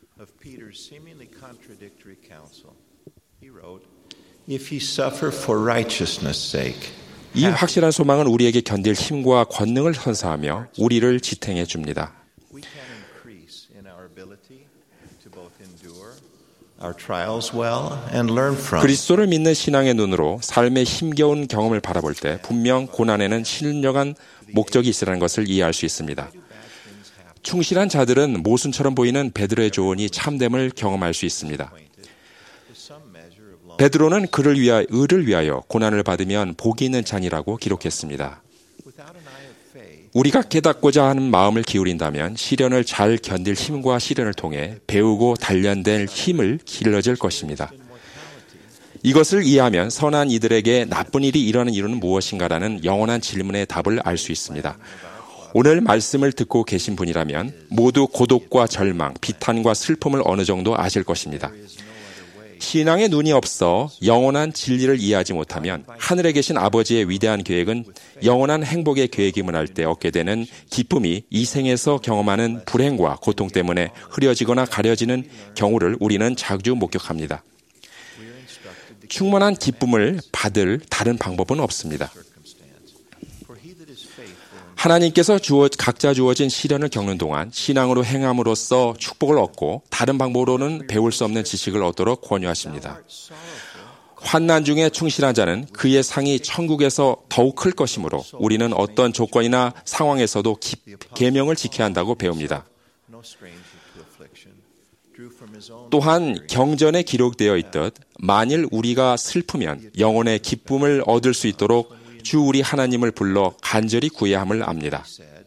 이 확실한 소망은 우리에게 견딜 힘과 권능을 선사하며 우리를 지탱해 줍니다. 그리스도를 믿는 신앙의 눈으로 삶의 힘겨운 경험을 바라볼 때 분명 고난에는 신령한 목적이 있으라는 것을 이해할 수 있습니다. 충실한 자들은 모순처럼 보이는 베드로의 조언이 참됨을 경험할 수 있습니다. 베드로는 그를 위하여, 의를 위하여 고난을 받으면 복이 있는 자니라고 기록했습니다. 우리가 깨닫고자 하는 마음을 기울인다면 시련을 잘 견딜 힘과 시련을 통해 배우고 단련될 힘을 길러질 것입니다. 이것을 이해하면 선한 이들에게 나쁜 일이 일어나는 이유는 무엇인가라는 영원한 질문의 답을 알 수 있습니다. 오늘 말씀을 듣고 계신 분이라면 모두 고독과 절망, 비탄과 슬픔을 어느 정도 아실 것입니다. 신앙에 눈이 없어 영원한 진리를 이해하지 못하면 하늘에 계신 아버지의 위대한 계획은 영원한 행복의 계획임을 알 때 얻게 되는 기쁨이 이 생에서 경험하는 불행과 고통 때문에 흐려지거나 가려지는 경우를 우리는 자주 목격합니다. 충만한 기쁨을 받을 다른 방법은 없습니다. 하나님께서 주어, 각자 주어진 시련을 겪는 동안 신앙으로 행함으로써 축복을 얻고 다른 방법으로는 배울 수 없는 지식을 얻도록 권유하십니다. 환난 중에 충실한 자는 그의 상이 천국에서 더욱 클 것이므로 우리는 어떤 조건이나 상황에서도 기, 계명을 지켜야 한다고 배웁니다. 또한 경전에 기록되어 있듯 만일 우리가 슬프면 영혼의 기쁨을 얻을 수 있도록 주 우리 하나님을 불러 간절히 구해야 함을 압니다.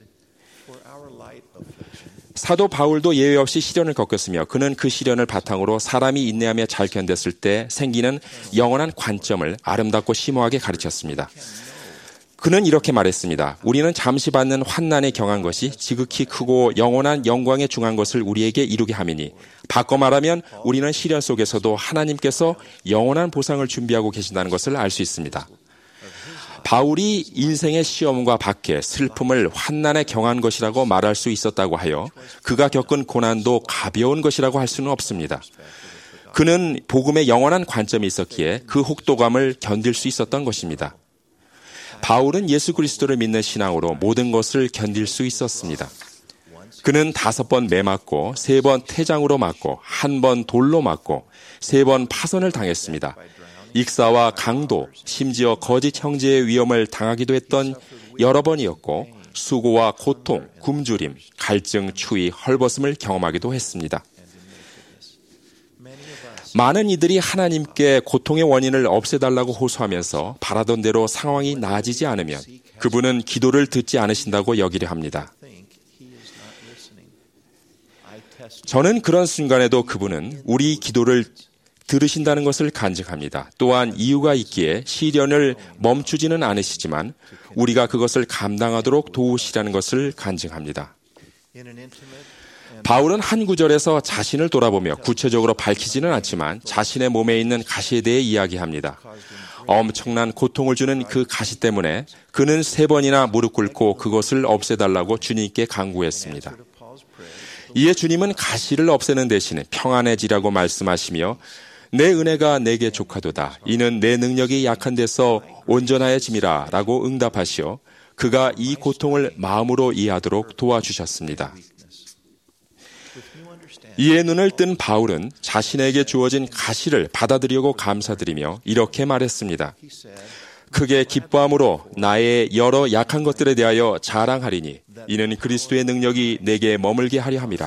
사도 바울도 예외 없이 시련을 겪었으며 그는 그 시련을 바탕으로 사람이 인내하며 잘 견뎠을 때 생기는 영원한 관점을 아름답고 심오하게 가르쳤습니다. 그는 이렇게 말했습니다. 우리는 잠시 받는 환난에 경한 것이 지극히 크고 영원한 영광에 중한 것을 우리에게 이루게 함이니 바꿔 말하면 우리는 시련 속에서도 하나님께서 영원한 보상을 준비하고 계신다는 것을 알 수 있습니다. 바울이 인생의 시험과 박해, 슬픔을 환난에 경한 것이라고 말할 수 있었다고 하여 그가 겪은 고난도 가벼운 것이라고 할 수는 없습니다. 그는 복음의 영원한 관점이 있었기에 그 혹독함을 견딜 수 있었던 것입니다. 바울은 예수 그리스도를 믿는 신앙으로 모든 것을 견딜 수 있었습니다. 그는 다섯 번 매맞고 세 번 태장으로 맞고 한 번 돌로 맞고 세 번 파선을 당했습니다. 익사와 강도, 심지어 거짓 형제의 위험을 당하기도 했던 여러 번이었고 수고와 고통, 굶주림, 갈증, 추위, 헐벗음을 경험하기도 했습니다. 많은 이들이 하나님께 고통의 원인을 없애달라고 호소하면서 바라던 대로 상황이 나아지지 않으면 그분은 기도를 듣지 않으신다고 여기려 합니다. 저는 그런 순간에도 그분은 우리 기도를 들으신다는 것을 간증합니다. 또한 이유가 있기에 시련을 멈추지는 않으시지만 우리가 그것을 감당하도록 도우시라는 것을 간증합니다. 바울은 한 구절에서 자신을 돌아보며 구체적으로 밝히지는 않지만 자신의 몸에 있는 가시에 대해 이야기합니다. 엄청난 고통을 주는 그 가시 때문에 그는 세 번이나 무릎 꿇고 그것을 없애달라고 주님께 간구했습니다. 이에 주님은 가시를 없애는 대신에 평안해지라고 말씀하시며 내 은혜가 내게 족하도다. 이는 내 능력이 약한 데서 온전하여짐이라 라고 응답하시어 그가 이 고통을 마음으로 이해하도록 도와주셨습니다. 이에 눈을 뜬 바울은 자신에게 주어진 가시를 받아들이고 감사드리며 이렇게 말했습니다. 크게 기뻐함으로 나의 여러 약한 것들에 대하여 자랑하리니 이는 그리스도의 능력이 내게 머물게 하려 함이라.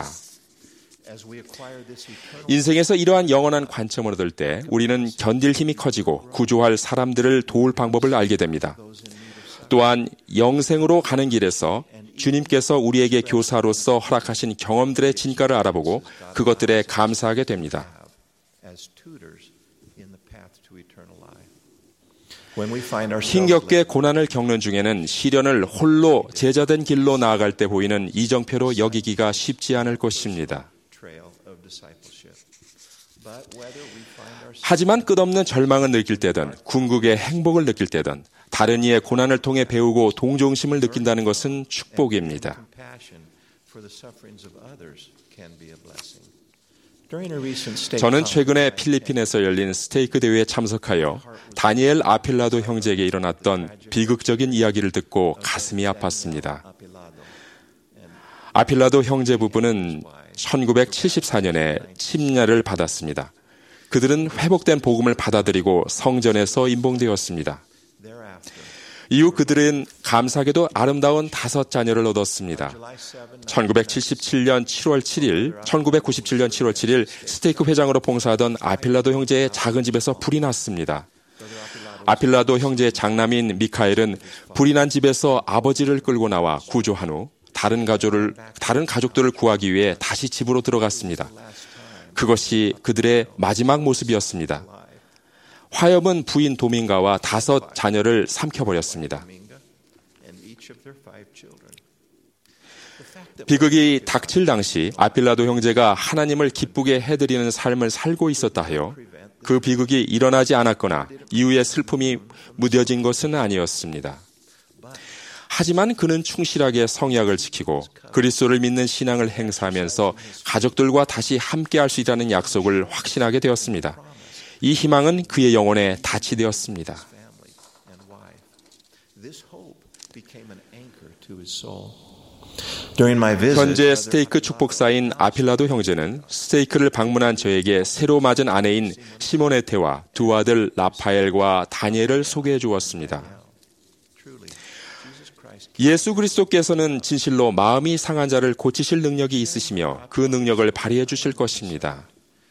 인생에서 이러한 영원한 관점을 얻을 때 우리는 견딜 힘이 커지고 구조할 사람들을 도울 방법을 알게 됩니다. 또한 영생으로 가는 길에서 주님께서 우리에게 교사로서 허락하신 경험들의 진가를 알아보고 그것들에 감사하게 됩니다. 힘겹게 고난을 겪는 중에는 시련을 홀로 제자된 길로 나아갈 때 보이는 이정표로 여기기가 쉽지 않을 것입니다. 하지만 끝없는 절망을 느낄 때든 궁극의 행복을 느낄 때든 다른 이의 고난을 통해 배우고 동정심을 느낀다는 것은 축복입니다. 저는 최근에 필리핀에서 열린 스테이크 대회에 참석하여 다니엘 아필라도 형제에게 일어났던 비극적인 이야기를 듣고 가슴이 아팠습니다. 아필라도 형제 부부는 천구백칠십사 년에 침략을 받았습니다. 그들은 회복된 복음을 받아들이고 성전에서 임봉되었습니다. 이후 그들은 감사하게도 아름다운 다섯 자녀를 얻었습니다. 천구백칠십칠 년 칠월 칠일, 천구백구십칠 년 칠월 칠일 스테이크 회장으로 봉사하던 아필라도 형제의 작은 집에서 불이 났습니다. 아필라도 형제의 장남인 미카엘은 불이 난 집에서 아버지를 끌고 나와 구조한 후 다른 가족을, 다른 가족들을 구하기 위해 다시 집으로 들어갔습니다. 그것이 그들의 마지막 모습이었습니다. 화염은 부인 도밍가와 다섯 자녀를 삼켜버렸습니다. 비극이 닥칠 당시 아필라도 형제가 하나님을 기쁘게 해드리는 삶을 살고 있었다 하여 그 비극이 일어나지 않았거나 이후에 슬픔이 무뎌진 것은 아니었습니다. 하지만 그는 충실하게 성약을 지키고 그리스도를 믿는 신앙을 행사하면서 가족들과 다시 함께할 수 있다는 약속을 확신하게 되었습니다. 이 희망은 그의 영혼에 닻이 되었습니다. 현재 스테이크 축복사인 아필라도 형제는 스테이크를 방문한 저에게 새로 맞은 아내인 시모네테와 두 아들 라파엘과 다니엘을 소개해 주었습니다. 예수 그리스도께서는 진실로 마음이 상한 자를 고치실 능력이 있으시며 그 능력을 발휘해 주실 것입니다.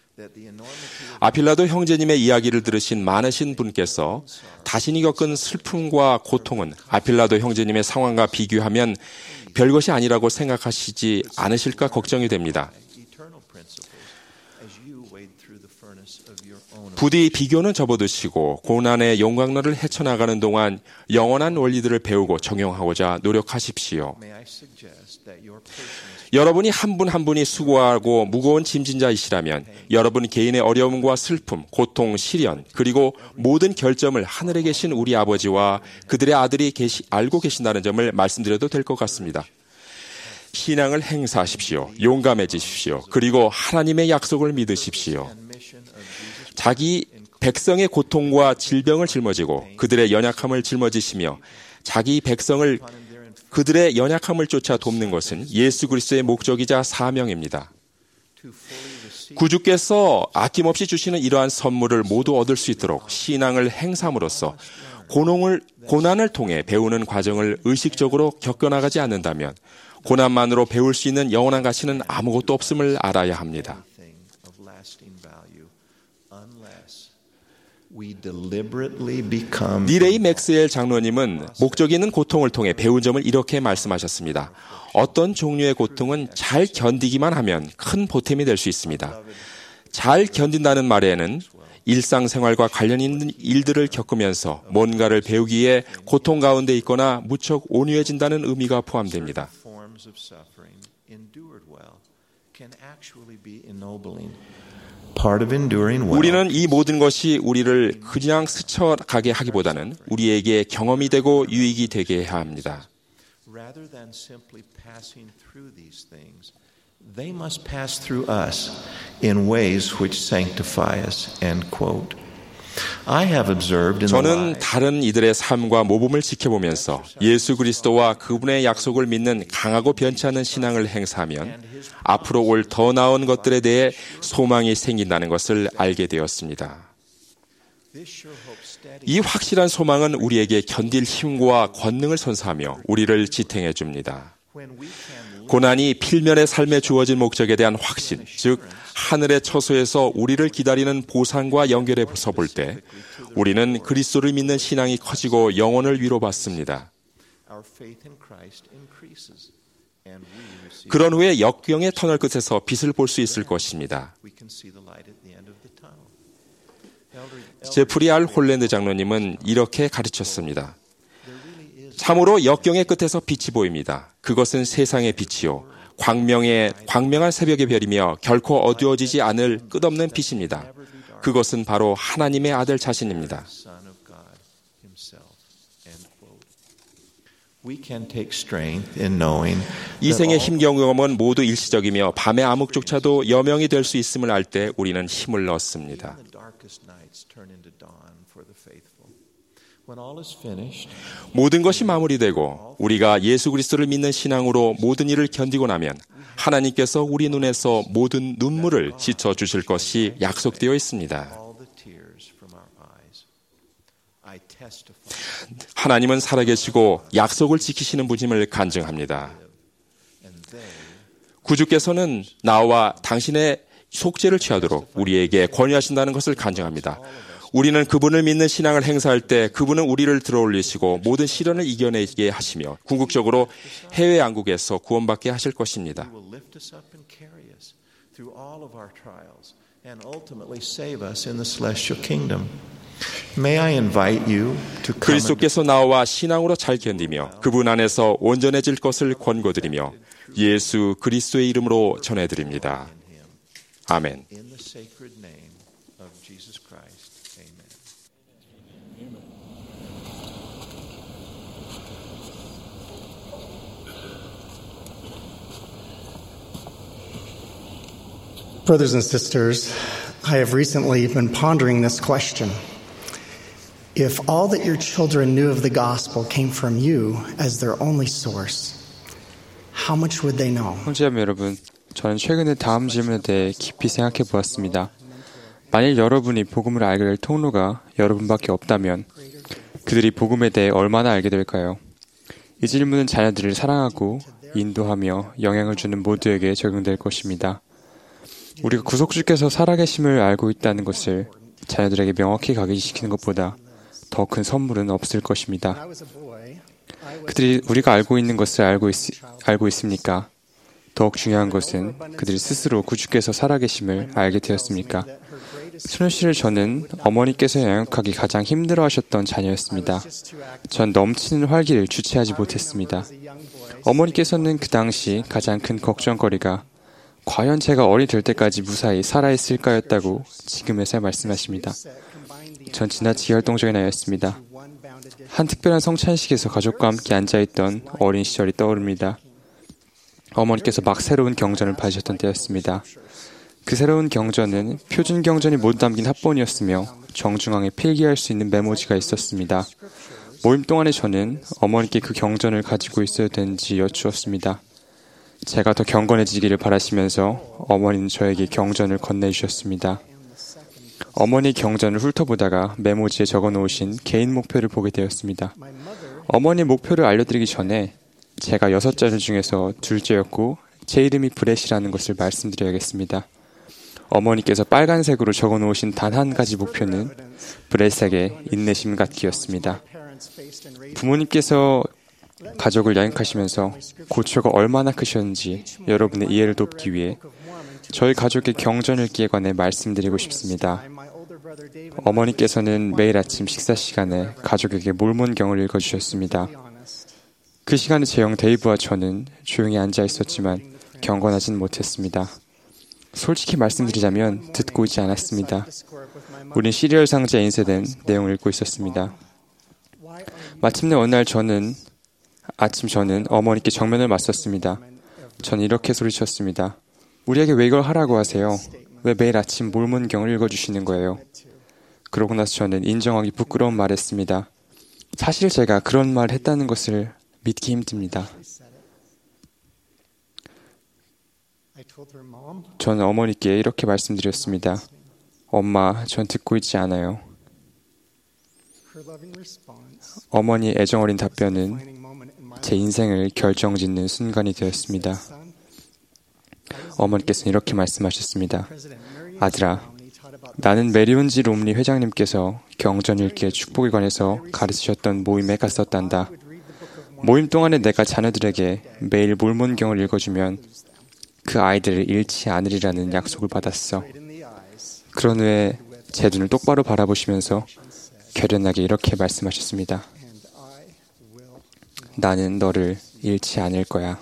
아필라도 형제님의 이야기를 들으신 많으신 분께서 자신이 겪은 슬픔과 고통은 아필라도 형제님의 상황과 비교하면 별것이 아니라고 생각하시지 않으실까 걱정이 됩니다. 부디 비교는 접어두시고 고난의 용광로를 헤쳐나가는 동안 영원한 원리들을 배우고 적용하고자 노력하십시오. 여러분이 한 분 한 분이 수고하고 무거운 짐진 자이시라면 여러분 개인의 어려움과 슬픔, 고통, 시련, 그리고 모든 결점을 하늘에 계신 우리 아버지와 그들의 아들이 계시, 알고 계신다는 점을 말씀드려도 될 것 같습니다. 신앙을 행사하십시오. 용감해지십시오. 그리고 하나님의 약속을 믿으십시오. 자기 백성의 고통과 질병을 짊어지고 그들의 연약함을 짊어지시며 자기 백성을 그들의 연약함을 쫓아 돕는 것은 예수 그리스도의 목적이자 사명입니다. 구주께서 아낌없이 주시는 이러한 선물을 모두 얻을 수 있도록 신앙을 행함으로써 고난을, 고난을 통해 배우는 과정을 의식적으로 겪어나가지 않는다면 고난만으로 배울 수 있는 영원한 가치는 아무것도 없음을 알아야 합니다. 니레이 맥스웰 장로님은 목적이 있는 고통을 통해 배운 점을 이렇게 말씀하셨습니다. 어떤 종류의 고통은 잘 견디기만 하면 큰 보탬이 될 수 있습니다. 잘 견딘다는 말에는 일상생활과 관련 있는 일들을 겪으면서 뭔가를 배우기에 고통 가운데 있거나 무척 온유해진다는 의미가 포함됩니다. 우리는 이 모든 것이 우리를 그냥 스쳐가게 하기보다는 우리에게 경험이 되고 유익이 되게 해야 합니다. They must pass through us in ways which sanctify us. End quote. I have observed in the 저는 다른 이들의 삶과 모범을 지켜보면서 예수 그리스도와 그분의 약속을 믿는 강하고 변치 않는 신앙을 행사하면 앞으로 올 더 나은 것들에 대해 소망이 생긴다는 것을 알게 되었습니다. 이 확실한 소망은 우리에게 견딜 힘과 권능을 선사하며 우리를 지탱해 줍니다. 고난이 필면의 삶에 주어진 목적에 대한 확신, 즉 하늘의 처소에서 우리를 기다리는 보상과 연결해서 볼 때 우리는 그리스도를 믿는 신앙이 커지고 영혼을 위로받습니다. 그런 후에 역경의 터널 끝에서 빛을 볼 수 있을 것입니다. 제프리 알 홀랜드 장로님은 이렇게 가르쳤습니다. 참으로 역경의 끝에서 빛이 보입니다. 그것은 세상의 빛이요. 광명의, 광명한 새벽의 별이며 결코 어두워지지 않을 끝없는 빛입니다. 그것은 바로 하나님의 아들 자신입니다. 이 생의 힘 경험은 모두 일시적이며 밤의 암흑조차도 여명이 될 수 있음을 알 때 우리는 힘을 얻습니다. 모든 것이 마무리되고 우리가 예수 그리스도를 믿는 신앙으로 모든 일을 견디고 나면 하나님께서 우리 눈에서 모든 눈물을 씻어 주실 것이 약속되어 있습니다. 하나님은 살아계시고 약속을 지키시는 분임을 간증합니다. 구주께서는 나와 당신의 속죄를 취하도록 우리에게 권유하신다는 것을 간증합니다. 우리는 그분을 믿는 신앙을 행사할 때 그분은 우리를 들어올리시고 모든 시련을 이겨내게 하시며 궁극적으로 해외 양국에서 구원받게 하실 것입니다. 그리스도께서 나와 신앙으로 잘 견디며 그분 안에서 온전해질 것을 권고드리며 예수 그리스도의 이름으로 전해드립니다. 아멘. Brothers and sisters, I have recently been pondering this question. If all that your children knew of the gospel came from you as their only source, how much would they know? 형제자매 여러분, 저는 최근에 다음 질문에 대해 깊이 생각해 보았습니다. 만일 여러분이 복음을 알게 될 통로가 여러분밖에 없다면 그들이 복음에 대해 얼마나 알게 될까요? 이 질문은 자녀들을 사랑하고 인도하며 영향을 주는 모두에게 적용될 것입니다. 우리가 구속주께서 살아계심을 알고 있다는 것을 자녀들에게 명확히 각인시키는 것보다 더 큰 선물은 없을 것입니다. 그들이 우리가 알고 있는 것을 알고, 있, 알고 있습니까? 더욱 중요한 것은 그들이 스스로 구주께서 살아계심을 알게 되었습니까? 소녀씨를 저는 어머니께서 양육하기 가장 힘들어하셨던 자녀였습니다. 전 넘치는 활기를 주체하지 못했습니다. 어머니께서는 그 당시 가장 큰 걱정거리가 과연 제가 어린이 될 때까지 무사히 살아있을까였다고 지금에서야 말씀하십니다. 전 지나치게 활동적인 아이였습니다. 한 특별한 성찬식에서 가족과 함께 앉아있던 어린 시절이 떠오릅니다. 어머니께서 막 새로운 경전을 받으셨던 때였습니다. 그 새로운 경전은 표준 경전이 모두 담긴 합본이었으며 정중앙에 필기할 수 있는 메모지가 있었습니다. 모임 동안에 저는 어머니께 그 경전을 가지고 있어야 되는지 여쭈었습니다. 제가 더 경건해지기를 바라시면서 어머니는 저에게 경전을 건네주셨습니다. 어머니 경전을 훑어보다가 메모지에 적어놓으신 개인 목표를 보게 되었습니다. 어머니 목표를 알려드리기 전에 제가 여섯 자녀 중에서 둘째였고 제 이름이 브렛이라는 것을 말씀드려야겠습니다. 어머니께서 빨간색으로 적어놓으신 단 한 가지 목표는 브렛에게 인내심 갖기였습니다. 부모님께서 가족을 양육하시면서 고초가 얼마나 크셨는지 여러분의 이해를 돕기 위해 저희 가족의 경전 읽기에 관해 말씀드리고 싶습니다. 어머니께서는 매일 아침 식사 시간에 가족에게 몰몬경을 읽어주셨습니다. 그 시간에 제 형 데이브와 저는 조용히 앉아 있었지만 경건하진 못했습니다. 솔직히 말씀드리자면 듣고 있지 않았습니다. 우린 시리얼 상자에 인쇄된 내용을 읽고 있었습니다. 마침내 어느 날 저는 아침 저는 어머니께 정면을 맞섰습니다. 저는 이렇게 소리쳤습니다. 우리에게 왜 이걸 하라고 하세요? 왜 매일 아침 몰몬경을 읽어주시는 거예요? 그러고 나서 저는 인정하기 부끄러운 말 했습니다. 사실 제가 그런 말 했다는 것을 믿기 힘듭니다. 저는 어머니께 이렇게 말씀드렸습니다. 엄마, 전 듣고 있지 않아요. 어머니의 애정어린 답변은 제 인생을 결정짓는 순간이 되었습니다. 어머니께서는 이렇게 말씀하셨습니다. 아들아, 나는 메리온지 롬리 회장님께서 경전 읽기의 축복에 관해서 가르치셨던 모임에 갔었단다. 모임 동안에 내가 자녀들에게 매일 몰몬경을 읽어주면 그 아이들을 잃지 않으리라는 약속을 받았어. 그런 후에 제 눈을 똑바로 바라보시면서 결연하게 이렇게 말씀하셨습니다. 나는 너를 잃지 않을 거야.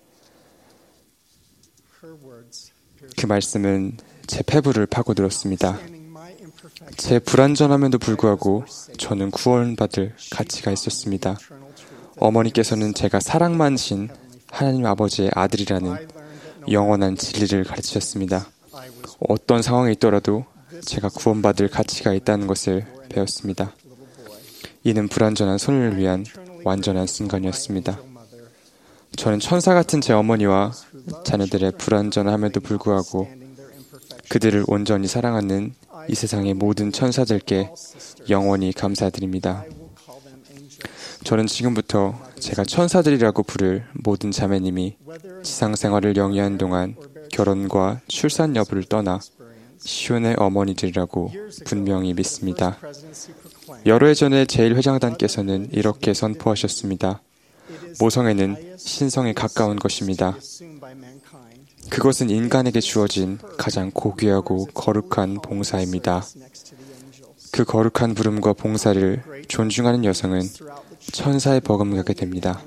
그 말씀은 제 폐부를 파고들었습니다. 제 불완전함에도 불구하고 저는 구원받을 가치가 있었습니다. 어머니께서는 제가 사랑 많으신 하나님 아버지의 아들이라는 영원한 진리를 가르치셨습니다. 어떤 상황에 있더라도 제가 구원받을 가치가 있다는 것을 배웠습니다. 이는 불완전한 손을 위한 완전한 순간이었습니다. 저는 천사 같은 제 어머니와 자녀들의 불완전함에도 불구하고 그들을 온전히 사랑하는 이 세상의 모든 천사들께 영원히 감사드립니다. 저는 지금부터 제가 천사들이라고 부를 모든 자매님이 지상생활을 영위한 동안 결혼과 출산 여부를 떠나 시온의 어머니들이라고 분명히 믿습니다. 여러 해 전에 제일 회장단께서는 이렇게 선포하셨습니다. 모성애는 신성에 가까운 것입니다. 그것은 인간에게 주어진 가장 고귀하고 거룩한 봉사입니다. 그 거룩한 부름과 봉사를 존중하는 여성은 천사에 버금가게 됩니다.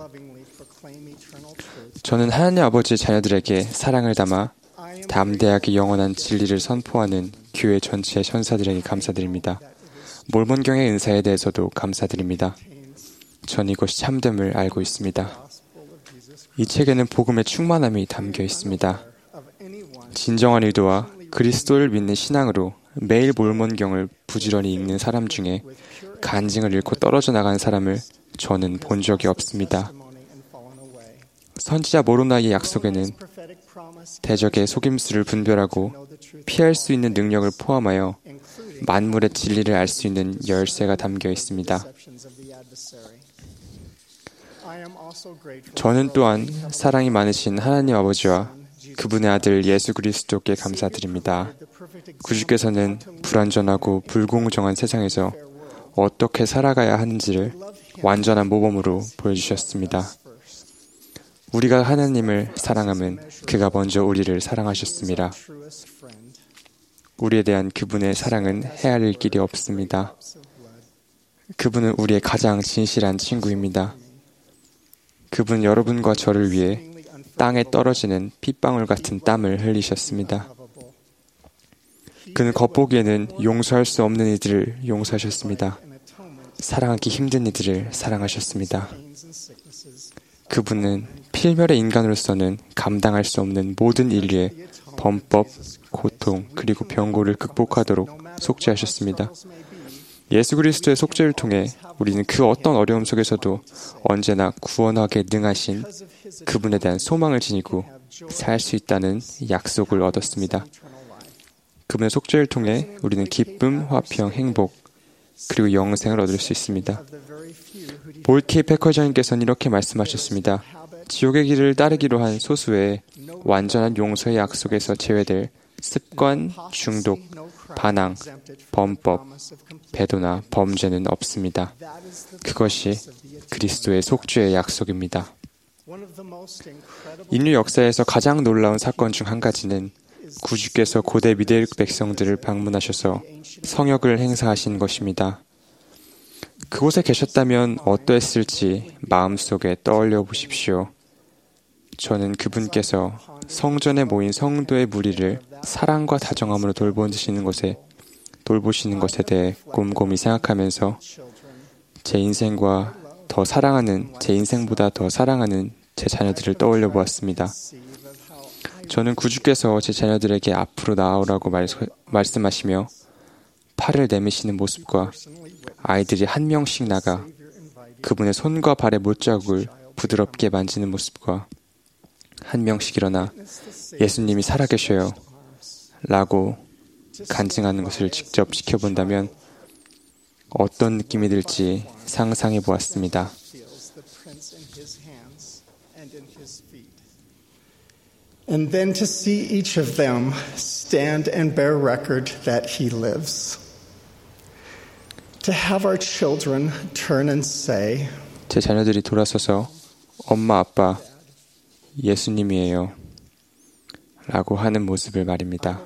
저는 하나님 아버지의 자녀들에게 사랑을 담아 담대하게 영원한 진리를 선포하는 교회 전체 천사들에게 감사드립니다. 몰몬경의 은사에 대해서도 감사드립니다. 전 이것이 참됨을 알고 있습니다. 이 책에는 복음의 충만함이 담겨 있습니다. 진정한 의도와 그리스도를 믿는 신앙으로 매일 몰몬경을 부지런히 읽는 사람 중에 간증을 잃고 떨어져 나간 사람을 저는 본 적이 없습니다. 선지자 모로나의 약속에는 대적의 속임수를 분별하고 피할 수 있는 능력을 포함하여 만물의 진리를 알 수 있는 열쇠가 담겨 있습니다. 저는 또한 사랑이 많으신 하나님 아버지와 그분의 아들 예수 그리스도께 감사드립니다. 구주께서는 불완전하고 불공정한 세상에서 어떻게 살아가야 하는지를 완전한 모범으로 보여주셨습니다. 우리가 하나님을 사랑함은 그가 먼저 우리를 사랑하셨습니다. 우리에 대한 그분의 사랑은 헤아릴 길이 없습니다. 그분은 우리의 가장 진실한 친구입니다. 그분은 여러분과 저를 위해 땅에 떨어지는 핏방울 같은 땀을 흘리셨습니다. 그는 겉보기에는 용서할 수 없는 이들을 용서하셨습니다. 사랑하기 힘든 이들을 사랑하셨습니다. 그분은 필멸의 인간으로서는 감당할 수 없는 모든 인류의 범법, 고통, 그리고 병고를 극복하도록 속죄하셨습니다. 예수 그리스도의 속죄를 통해 우리는 그 어떤 어려움 속에서도 언제나 구원하게 능하신 그분에 대한 소망을 지니고 살 수 있다는 약속을 얻었습니다. 그분의 속죄를 통해 우리는 기쁨, 화평, 행복, 그리고 영생을 얻을 수 있습니다. 볼 케이 패커저님께서는 이렇게 말씀하셨습니다. 지옥의 길을 따르기로 한 소수의 완전한 용서의 약속에서 제외될 습관, 중독, 반항, 범법, 배도나 범죄는 없습니다. 그것이 그리스도의 속죄의 약속입니다. 인류 역사에서 가장 놀라운 사건 중 한 가지는 구주께서 고대 미대 백성들을 방문하셔서 성역을 행사하신 것입니다. 그곳에 계셨다면 어떠했을지 마음속에 떠올려 보십시오. 저는 그분께서 성전에 모인 성도의 무리를 사랑과 다정함으로 돌보시는 것에, 돌보시는 것에 대해 곰곰이 생각하면서 제 인생과 더 사랑하는, 제 인생보다 더 사랑하는 제 자녀들을 떠올려 보았습니다. 저는 구주께서 제 자녀들에게 앞으로 나아오라고 말, 말씀하시며 팔을 내미시는 모습과 아이들이 한 명씩 나가 그분의 손과 발의 못자국을 부드럽게 만지는 모습과 한 명씩 일어나 예수님이 살아계셔요 라고 간증하는 것을 직접 지켜본다면 어떤 느낌이 들지 상상해 보았습니다. And then to see each of them stand and bear record that he lives. To have our children turn and say, 제 자녀들이 돌아서서 엄마, 아빠, 예수님이에요 라고 하는 모습을 말입니다.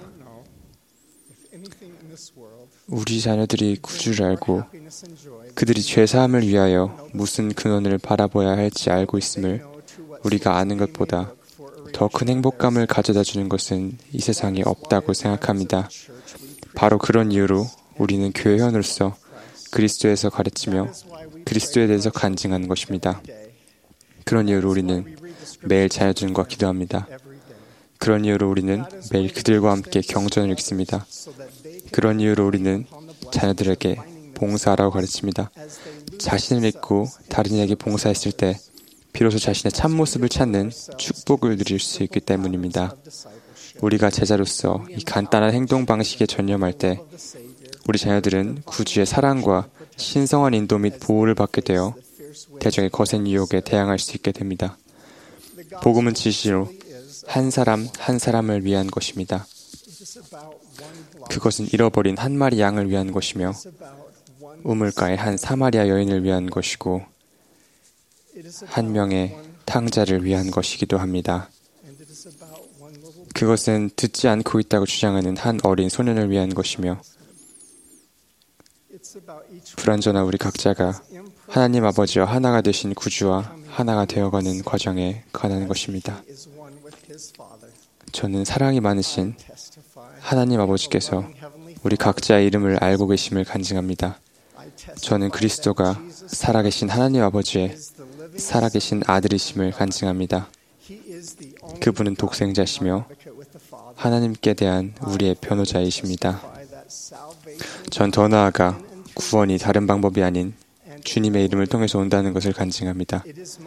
우리 자녀들이 구주를 알고 그들이 죄사함을 위하여 무슨 근원을 바라봐야 할지 알고 있음을 우리가 아는 것보다 더 큰 행복감을 가져다 주는 것은 이 세상에 없다고 생각합니다. 바로 그런 이유로 우리는 교회원으로서 그리스도에서 가르치며 그리스도에 대해서 간증하는 것입니다. 그런 이유로 우리는 매일 자녀들과 기도합니다. 그런 이유로 우리는 매일 그들과 함께 경전을 읽습니다. 그런 이유로 우리는 자녀들에게 봉사하라고 가르칩니다. 자신을 믿고 다른 이에게 봉사했을 때 비로소 자신의 참모습을 찾는 축복을 누릴 수 있기 때문입니다. 우리가 제자로서 이 간단한 행동 방식에 전념할 때 우리 자녀들은 구주의 사랑과 신성한 인도 및 보호를 받게 되어 대적의 거센 유혹에 대항할 수 있게 됩니다. 복음은 진실로 한 사람 한 사람을 위한 것입니다. 그것은 잃어버린 한 마리 양을 위한 것이며 우물가의 한 사마리아 여인을 위한 것이고 한 명의 탕자를 위한 것이기도 합니다. 그것은 듣지 않고 있다고 주장하는 한 어린 소년을 위한 것이며 불완전한 우리 각자가 하나님 아버지와 하나가 되신 구주와 하나가 되어가는 과정에 관한 것입니다. 저는 사랑이 많으신 하나님 아버지께서 우리 각자의 이름을 알고 계심을 간증합니다. 저는 그리스도가 살아계신 하나님 아버지의 살아계신 아들이심을 간증합니다. 그분은 독생자시며 하나님께 대한 우리의 변호자이십니다. 전 더 나아가 구원이 다른 방법이 아닌 주님의 이름을 통해서 온다는 것을 간증합니다.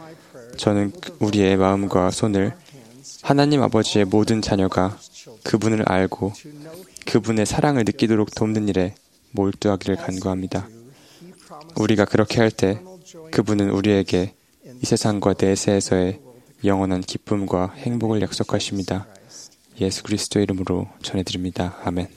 저는 우리의 마음과 손을 하나님 아버지의 모든 자녀가 그분을 알고 그분의 사랑을 느끼도록 돕는 일에 몰두하기를 간구합니다. 우리가 그렇게 할 때 그분은 우리에게 이 세상과 내세에서의 영원한 기쁨과 행복을 약속하십니다. 예수 그리스도의 이름으로 전해드립니다. 아멘.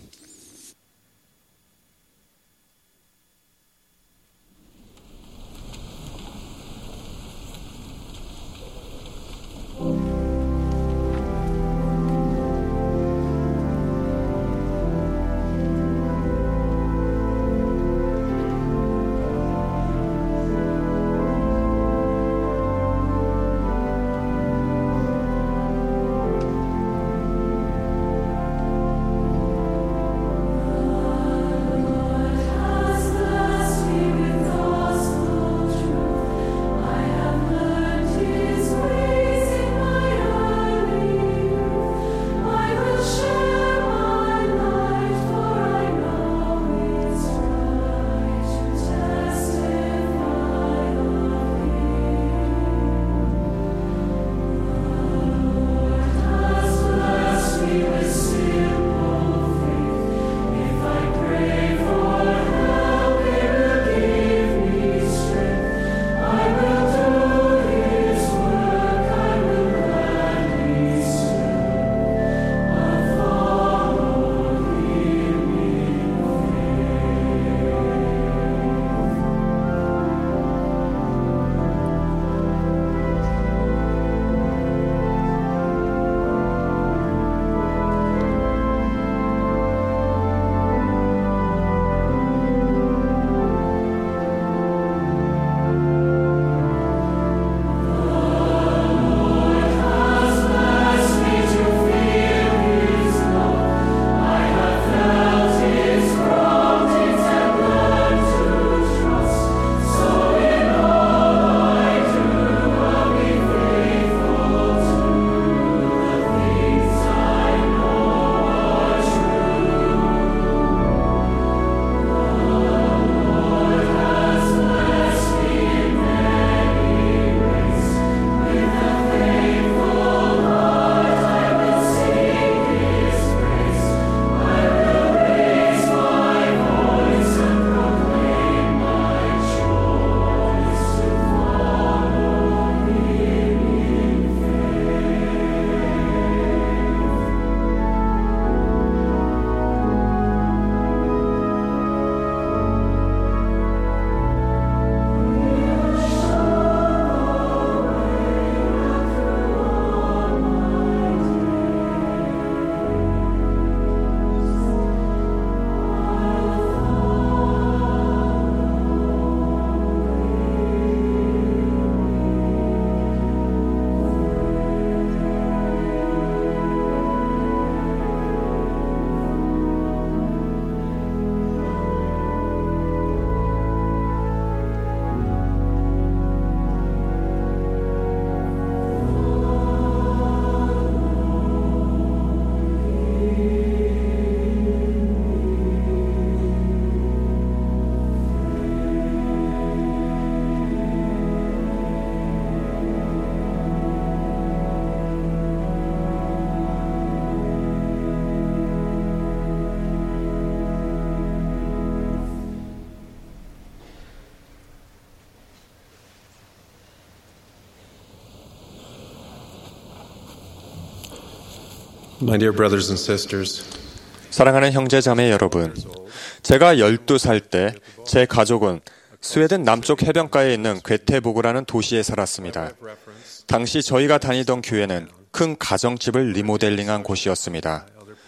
My dear brothers and sisters, 사랑하는 형제자매 여러분, 제가 열두 살 때 제 가족은 스웨덴 남쪽 해변가에 있는 괴테보그라는 도시에 살았습니다. 당시 저희가 다니던 교회는 큰 가정집을 리모델링한 곳이었습니다.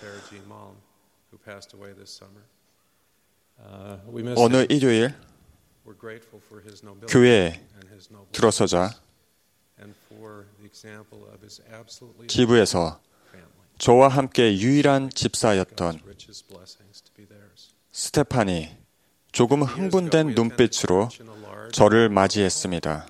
어느 일요일 교회에 들어서자 지부에서 저와 함께 유일한 집사였던 스테판이 조금 흥분된 눈빛으로 저를 맞이했습니다.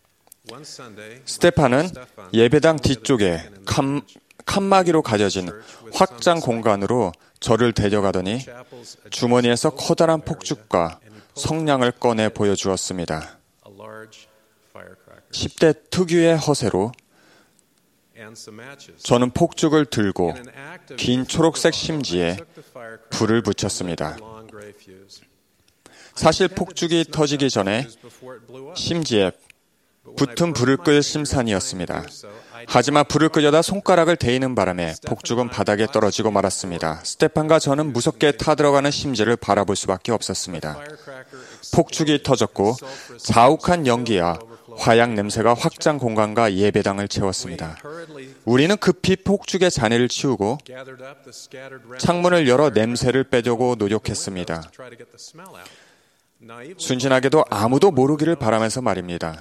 스테판은 예배당 뒤쪽에 칸, 칸막이로 가려진 확장 공간으로 저를 데려가더니 주머니에서 커다란 폭죽과 성냥을 꺼내 보여주었습니다. 십 대 특유의 허세로 저는 폭죽을 들고 긴 초록색 심지에 불을 붙였습니다. 사실 폭죽이 터지기 전에 심지에 붙은 불을 끌 심산이었습니다. 하지만 불을 끄려다 손가락을 데이는 바람에 폭죽은 바닥에 떨어지고 말았습니다. 스테판과 저는 무섭게 타들어가는 심지를 바라볼 수밖에 없었습니다. 폭죽이 터졌고 자욱한 연기와 화약 냄새가 확장 공간과 예배당을 채웠습니다. 우리는 급히 폭죽의 잔해를 치우고 창문을 열어 냄새를 빼려고 노력했습니다. 순진하게도 아무도 모르기를 바라면서 말입니다.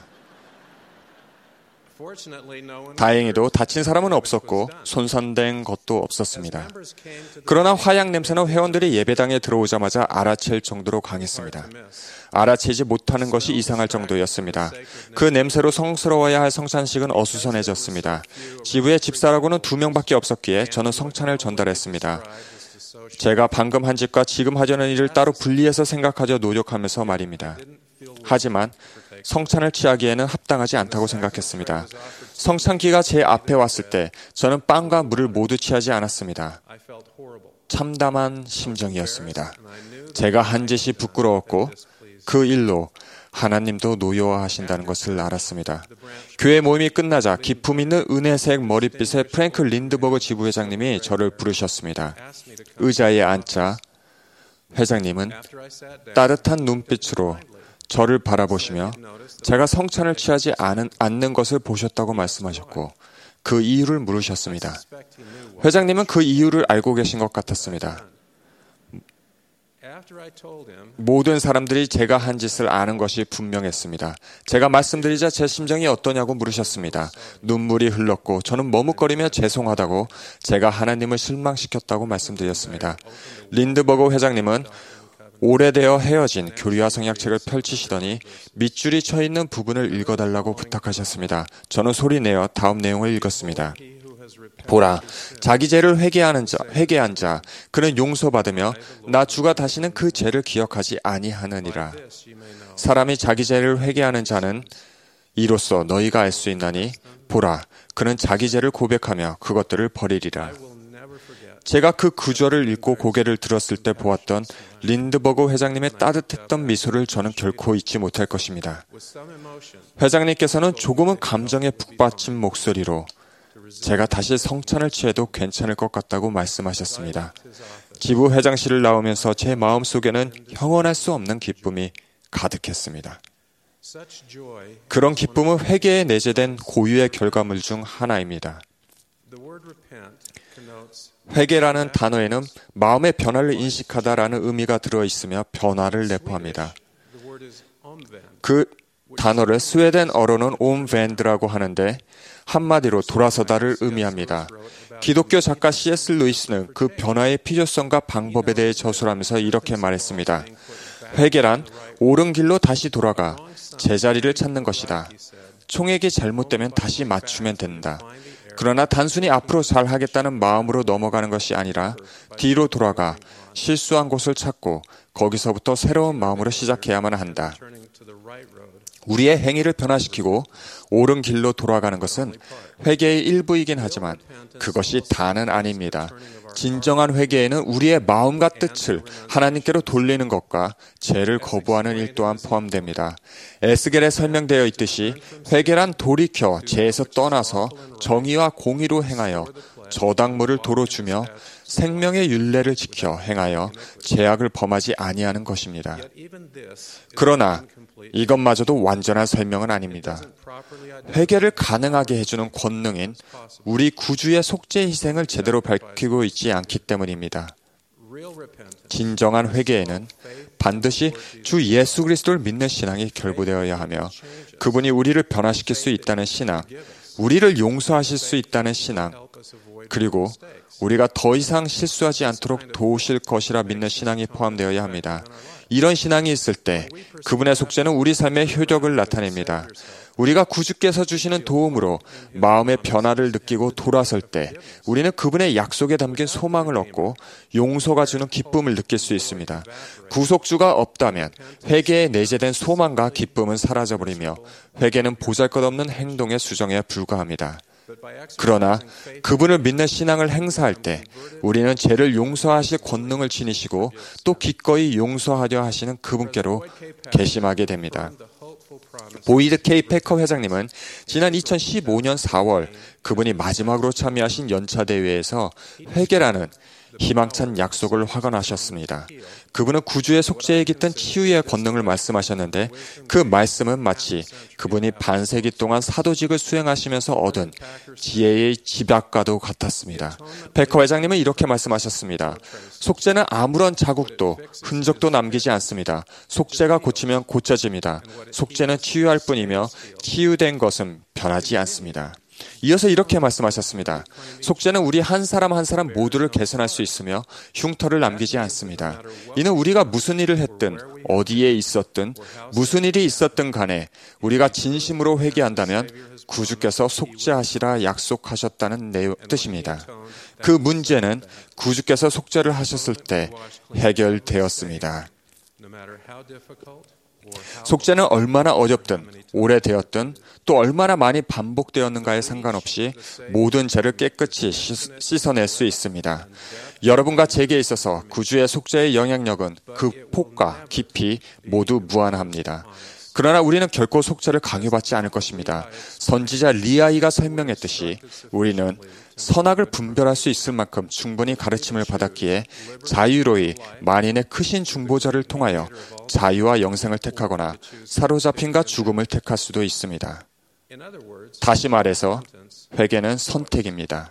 다행히도 다친 사람은 없었고 손상된 것도 없었습니다. 그러나 화약 냄새는 회원들이 예배당에 들어오자마자 알아챌 정도로 강했습니다. 알아채지 못하는 것이 이상할 정도였습니다. 그 냄새로 성스러워야 할 성찬식은 어수선해졌습니다. 지부의 집사라고는 두 명밖에 없었기에 저는 성찬을 전달했습니다. 제가 방금 한 짓과 지금 하려는 일을 따로 분리해서 생각하려 노력하면서 말입니다. 하지만 성찬을 취하기에는 합당하지 않다고 생각했습니다. 성찬기가 제 앞에 왔을 때 저는 빵과 물을 모두 취하지 않았습니다. 참담한 심정이었습니다. 제가 한 짓이 부끄러웠고 그 일로 하나님도 노여워하신다는 것을 알았습니다. 교회 모임이 끝나자 기품 있는 은혜색 머릿빛의 프랭크 린드버그 지부회장님이 저를 부르셨습니다. 의자에 앉자 회장님은 따뜻한 눈빛으로 저를 바라보시며 제가 성찬을 취하지 않은, 않는 것을 보셨다고 말씀하셨고 그 이유를 물으셨습니다. 회장님은 그 이유를 알고 계신 것 같았습니다. 모든 사람들이 제가 한 짓을 아는 것이 분명했습니다. 제가 말씀드리자 제 심정이 어떠냐고 물으셨습니다. 눈물이 흘렀고 저는 머뭇거리며 죄송하다고 제가 하나님을 실망시켰다고 말씀드렸습니다. 린드버그 회장님은 오래되어 헤어진 교리와 성약책을 펼치시더니 밑줄이 쳐 있는 부분을 읽어달라고 부탁하셨습니다. 저는 소리내어 다음 내용을 읽었습니다. 보라, 자기 죄를 회개하는 자, 회개한 자, 그는 용서받으며 나 주가 다시는 그 죄를 기억하지 아니하느니라. 사람이 자기 죄를 회개하는 자는 이로써 너희가 알 수 있나니 보라, 그는 자기 죄를 고백하며 그것들을 버리리라. 제가 그 구절을 읽고 고개를 들었을 때 보았던 린드버그 회장님의 따뜻했던 미소를 저는 결코 잊지 못할 것입니다. 회장님께서는 조금은 감정에 북받친 목소리로 제가 다시 성찬을 취해도 괜찮을 것 같다고 말씀하셨습니다. 지부 회장실을 나오면서 제 마음속에는 형언할 수 없는 기쁨이 가득했습니다. 그런 기쁨은 회개에 내재된 고유의 결과물 중 하나입니다. 회개라는 단어에는 마음의 변화를 인식하다라는 의미가 들어있으며 변화를 내포합니다. 그 단어를 스웨덴어로는 옴벤드라고 하는데 한마디로 돌아서다를 의미합니다. 기독교 작가 씨 에스 루이스는 그 변화의 필요성과 방법에 대해 저술하면서 이렇게 말했습니다. 회개란 옳은 길로 다시 돌아가 제자리를 찾는 것이다. 총액이 잘못되면 다시 맞추면 된다. 그러나 단순히 앞으로 잘하겠다는 마음으로 넘어가는 것이 아니라 뒤로 돌아가 실수한 곳을 찾고 거기서부터 새로운 마음으로 시작해야만 한다. 우리의 행위를 변화시키고 옳은 길로 돌아가는 것은 회개의 일부이긴 하지만 그것이 다는 아닙니다. 진정한 회개에는 우리의 마음과 뜻을 하나님께로 돌리는 것과 죄를 거부하는 일 또한 포함됩니다. 에스겔에 설명되어 있듯이 회개란 돌이켜 죄에서 떠나서 정의와 공의로 행하여 저당물을 도로 주며 생명의 율례를 지켜 행하여 죄악을 범하지 아니하는 것입니다. 그러나 이것마저도 완전한 설명은 아닙니다. 회개를 가능하게 해주는 권능인 우리 구주의 속죄 희생을 제대로 밝히고 있지 않기 때문입니다. 진정한 회개에는 반드시 주 예수 그리스도를 믿는 신앙이 결부되어야 하며 그분이 우리를 변화시킬 수 있다는 신앙, 우리를 용서하실 수 있다는 신앙, 그리고 우리가 더 이상 실수하지 않도록 도우실 것이라 믿는 신앙이 포함되어야 합니다. 이런 신앙이 있을 때 그분의 속죄는 우리 삶의 효력을 나타냅니다. 우리가 구주께서 주시는 도움으로 마음의 변화를 느끼고 돌아설 때 우리는 그분의 약속에 담긴 소망을 얻고 용서가 주는 기쁨을 느낄 수 있습니다. 구속주가 없다면 회개에 내재된 소망과 기쁨은 사라져버리며 회개는 보잘것없는 행동의 수정에 불과합니다. 그러나 그분을 믿는 신앙을 행사할 때 우리는 죄를 용서하실 권능을 지니시고 또 기꺼이 용서하려 하시는 그분께로 개심하게 됩니다. 보이드 K. 패커 회장님은 지난 이천십오 년 사월 그분이 마지막으로 참여하신 연차 대회에서 회개라는 희망찬 약속을 확언하셨습니다. 그분은 구주의 속죄에 깃든 치유의 권능을 말씀하셨는데 그 말씀은 마치 그분이 반세기 동안 사도직을 수행하시면서 얻은 지혜의 집약과도 같았습니다. 패커 회장님은 이렇게 말씀하셨습니다. 속죄는 아무런 자국도 흔적도 남기지 않습니다. 속죄가 고치면 고쳐집니다. 속죄는 치유할 뿐이며 치유된 것은 변하지 않습니다. 이어서 이렇게 말씀하셨습니다. 속죄는 우리 한 사람 한 사람 모두를 개선할 수 있으며 흉터를 남기지 않습니다. 이는 우리가 무슨 일을 했든 어디에 있었든 무슨 일이 있었든 간에 우리가 진심으로 회개한다면 구주께서 속죄하시라 약속하셨다는 내용, 뜻입니다. 그 문제는 구주께서 속죄를 하셨을 때 해결되었습니다. 속죄는 얼마나 어렵든 오래되었든 또 얼마나 많이 반복되었는가에 상관없이 모든 죄를 깨끗이 씻어낼 수 있습니다. 여러분과 제게 있어서 구주의 속죄의 영향력은 그 폭과 깊이 모두 무한합니다. 그러나 우리는 결코 속죄를 강요받지 않을 것입니다. 선지자 리아이가 설명했듯이 우리는 선악을 분별할 수 있을 만큼 충분히 가르침을 받았기에 자유로이 만인의 크신 중보자를 통하여 자유와 영생을 택하거나 사로잡힘과 죽음을 택할 수도 있습니다. 다시 말해서 회개는 선택입니다.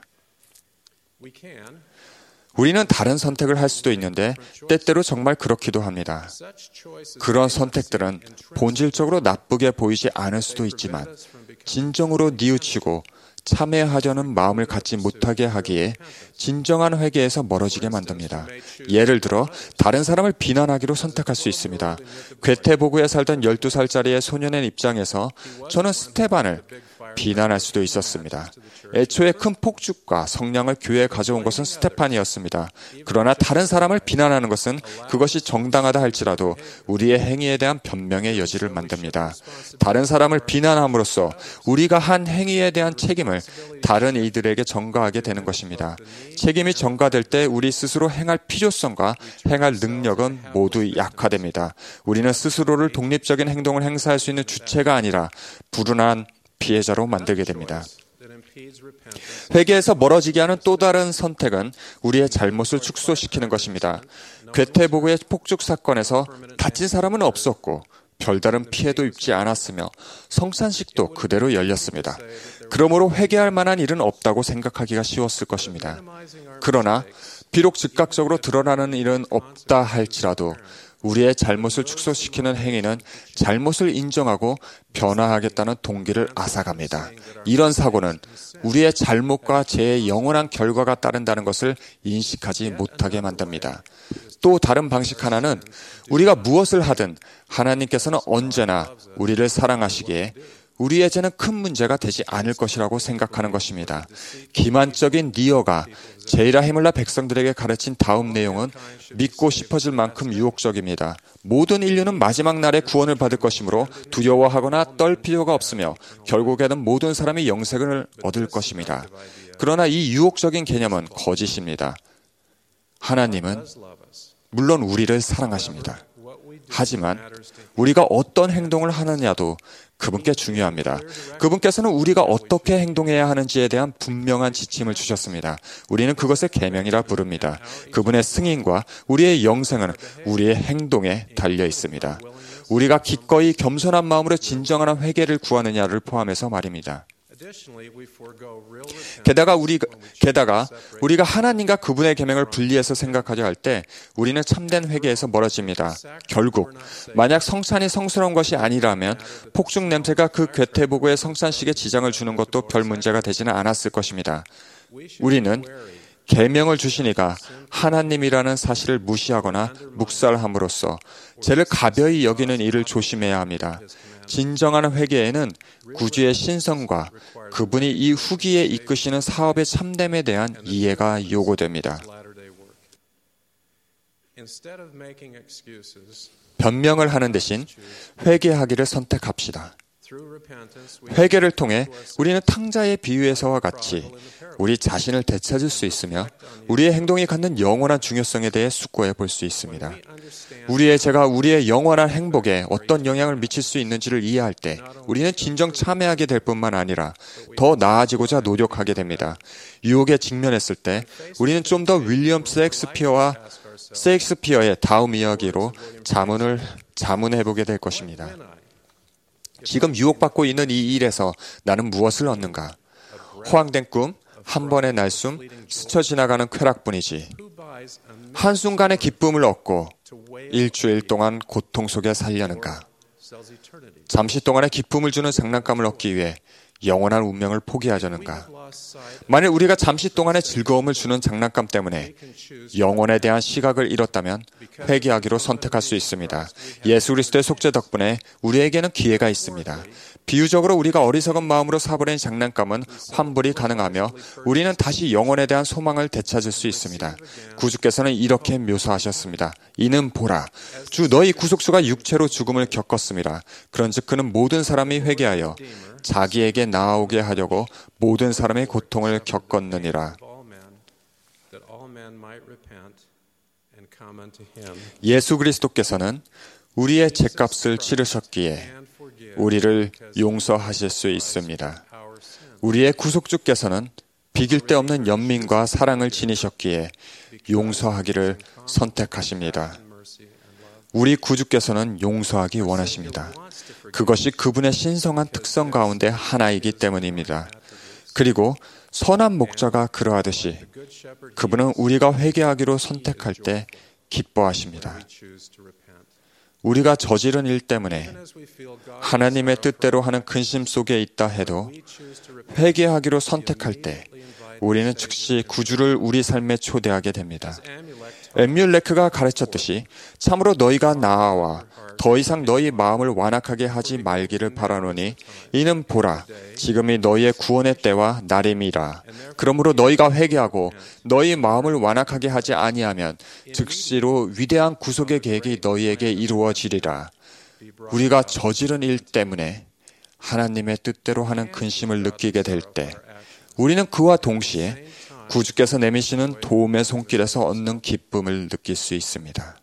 우리는 다른 선택을 할 수도 있는데 때때로 정말 그렇기도 합니다. 그런 선택들은 본질적으로 나쁘게 보이지 않을 수도 있지만 진정으로 뉘우치고 참회하려는 마음을 갖지 못하게 하기에 진정한 회개에서 멀어지게 만듭니다. 예를 들어 다른 사람을 비난하기로 선택할 수 있습니다. 괴테보그에 살던 열두 살짜리의 소년의 입장에서 저는 스테반을 비난할 수도 있었습니다. 애초에 큰 폭죽과 성량을 교회에 가져온 것은 스테판이었습니다. 그러나 다른 사람을 비난하는 것은 그것이 정당하다 할지라도 우리의 행위에 대한 변명의 여지를 만듭니다. 다른 사람을 비난함으로써 우리가 한 행위에 대한 책임을 다른 이들에게 전가하게 되는 것입니다. 책임이 전가될 때 우리 스스로 행할 필요성과 행할 능력은 모두 약화됩니다. 우리는 스스로를 독립적인 행동을 행사할 수 있는 주체가 아니라 불운한 피해자로 만들게 됩니다. 회개에서 멀어지게 하는 또 다른 선택은 우리의 잘못을 축소시키는 것입니다. 괴테보그의 폭죽 사건에서 다친 사람은 없었고 별다른 피해도 입지 않았으며 성찬식도 그대로 열렸습니다. 그러므로 회개할 만한 일은 없다고 생각하기가 쉬웠을 것입니다. 그러나 비록 즉각적으로 드러나는 일은 없다 할지라도 우리의 잘못을 축소시키는 행위는 잘못을 인정하고 변화하겠다는 동기를 앗아갑니다. 이런 사고는 우리의 잘못과 죄의 영원한 결과가 따른다는 것을 인식하지 못하게 만듭니다. 또 다른 방식 하나는 우리가 무엇을 하든 하나님께서는 언제나 우리를 사랑하시기에 우리의 죄는 큰 문제가 되지 않을 것이라고 생각하는 것입니다. 기만적인 니어가 제이라 히물라 백성들에게 가르친 다음 내용은 믿고 싶어질 만큼 유혹적입니다. 모든 인류는 마지막 날에 구원을 받을 것이므로 두려워하거나 떨 필요가 없으며 결국에는 모든 사람이 영생을 얻을 것입니다. 그러나 이 유혹적인 개념은 거짓입니다. 하나님은 물론 우리를 사랑하십니다. 하지만 우리가 어떤 행동을 하느냐도 그분께 중요합니다. 그분께서는 우리가 어떻게 행동해야 하는지에 대한 분명한 지침을 주셨습니다. 우리는 그것을 계명이라 부릅니다. 그분의 승인과 우리의 영생은 우리의 행동에 달려 있습니다. 우리가 기꺼이 겸손한 마음으로 진정한 회개를 구하느냐를 포함해서 말입니다. 게다가 우리 게다가 우리가 하나님과 그분의 계명을 분리해서 생각하려 할 때 우리는 참된 회개에서 멀어집니다. 결국 만약 성찬이 성스러운 것이 아니라면 폭죽 냄새가 그 괴테보고의 성찬식에 지장을 주는 것도 별 문제가 되지는 않았을 것입니다. 우리는 계명을 주신 이가 하나님이라는 사실을 무시하거나 묵살함으로써 죄를 가벼이 여기는 일을 조심해야 합니다. 진정한 회개에는 구주의 신성과 그분이 이 후기에 이끄시는 사업의 참됨에 대한 이해가 요구됩니다. 변명을 하는 대신 회개하기를 선택합시다. 회개를 통해 우리는 탕자의 비유에서와 같이 우리 자신을 되찾을 수 있으며 우리의 행동이 갖는 영원한 중요성에 대해 숙고해 볼 수 있습니다. 우리의 죄가 우리의 영원한 행복에 어떤 영향을 미칠 수 있는지를 이해할 때 우리는 진정 참회하게 될 뿐만 아니라 더 나아지고자 노력하게 됩니다. 유혹에 직면했을 때 우리는 좀 더 윌리엄 셰익스피어와 셰익스피어의 다음 이야기로 자문을 자문해보게 될 것입니다. 지금 유혹받고 있는 이 일에서 나는 무엇을 얻는가? 허황된 꿈, 한 번의 날숨, 스쳐 지나가는 쾌락뿐이지. 한순간의 기쁨을 얻고 일주일 동안 고통 속에 살려는가? 잠시 동안의 기쁨을 주는 장난감을 얻기 위해 영원한 운명을 포기하려는가? 만일 우리가 잠시 동안의 즐거움을 주는 장난감 때문에 영혼에 대한 시각을 잃었다면 회개하기로 선택할 수 있습니다. 예수 그리스도의 속죄 덕분에 우리에게는 기회가 있습니다. 비유적으로 우리가 어리석은 마음으로 사버린 장난감은 환불이 가능하며 우리는 다시 영혼에 대한 소망을 되찾을 수 있습니다. 구주께서는 이렇게 묘사하셨습니다. 이는 보라, 주 너희 구속주가 육체로 죽음을 겪었습니다. 그런즉 그는 모든 사람이 회개하여 자기에게 나아오게 하려고 모든 사람의 고통을 겪었느니라. 예수 그리스도께서는 우리의 죄값을 치르셨기에 우리를 용서하실 수 있습니다. 우리의 구속주께서는 비길 데 없는 연민과 사랑을 지니셨기에 용서하기를 선택하십니다. 우리 구주께서는 용서하기 원하십니다. 그것이 그분의 신성한 특성 가운데 하나이기 때문입니다. 그리고 선한 목자가 그러하듯이 그분은 우리가 회개하기로 선택할 때 기뻐하십니다. 우리가 저지른 일 때문에 하나님의 뜻대로 하는 근심 속에 있다 해도 회개하기로 선택할 때 우리는 즉시 구주를 우리 삶에 초대하게 됩니다. 엠뮬레크가 가르쳤듯이 참으로 너희가 나아와 더 이상 너희 마음을 완악하게 하지 말기를 바라노니 이는 보라 지금이 너희의 구원의 때와 날임이라. 그러므로 너희가 회개하고 너희 마음을 완악하게 하지 아니하면 즉시로 위대한 구속의 계획이 너희에게 이루어지리라. 우리가 저지른 일 때문에 하나님의 뜻대로 하는 근심을 느끼게 될 때 우리는 그와 동시에 구주께서 내미시는 도움의 손길에서 얻는 기쁨을 느낄 수 있습니다.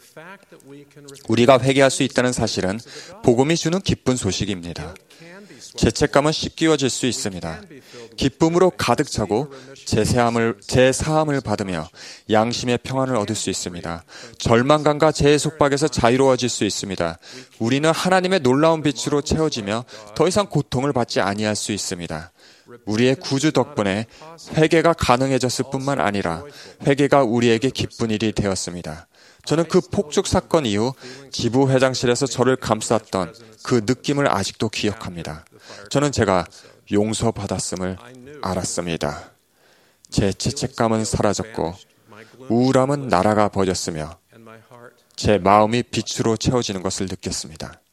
우리가 회개할 수 있다는 사실은 복음이 주는 기쁜 소식입니다. 죄책감은 씻기워질 수 있습니다. 기쁨으로 가득 차고 제사함을, 제사함을 받으며 양심의 평안을 얻을 수 있습니다. 절망감과 죄의 속박에서 자유로워질 수 있습니다. 우리는 하나님의 놀라운 빛으로 채워지며 더 이상 고통을 받지 아니할 수 있습니다. 우리의 구주 덕분에 회개가 가능해졌을 뿐만 아니라 회개가 우리에게 기쁜 일이 되었습니다. 저는 그 폭죽 사건 이후 지부 회장실에서 저를 감쌌던 그 느낌을 아직도 기억합니다. 저는 제가 용서받았음을 알았습니다. 제 죄책감은 사라졌고 우울함은 날아가 버렸으며 제 마음이 빛으로 채워지는 것을 느꼈습니다.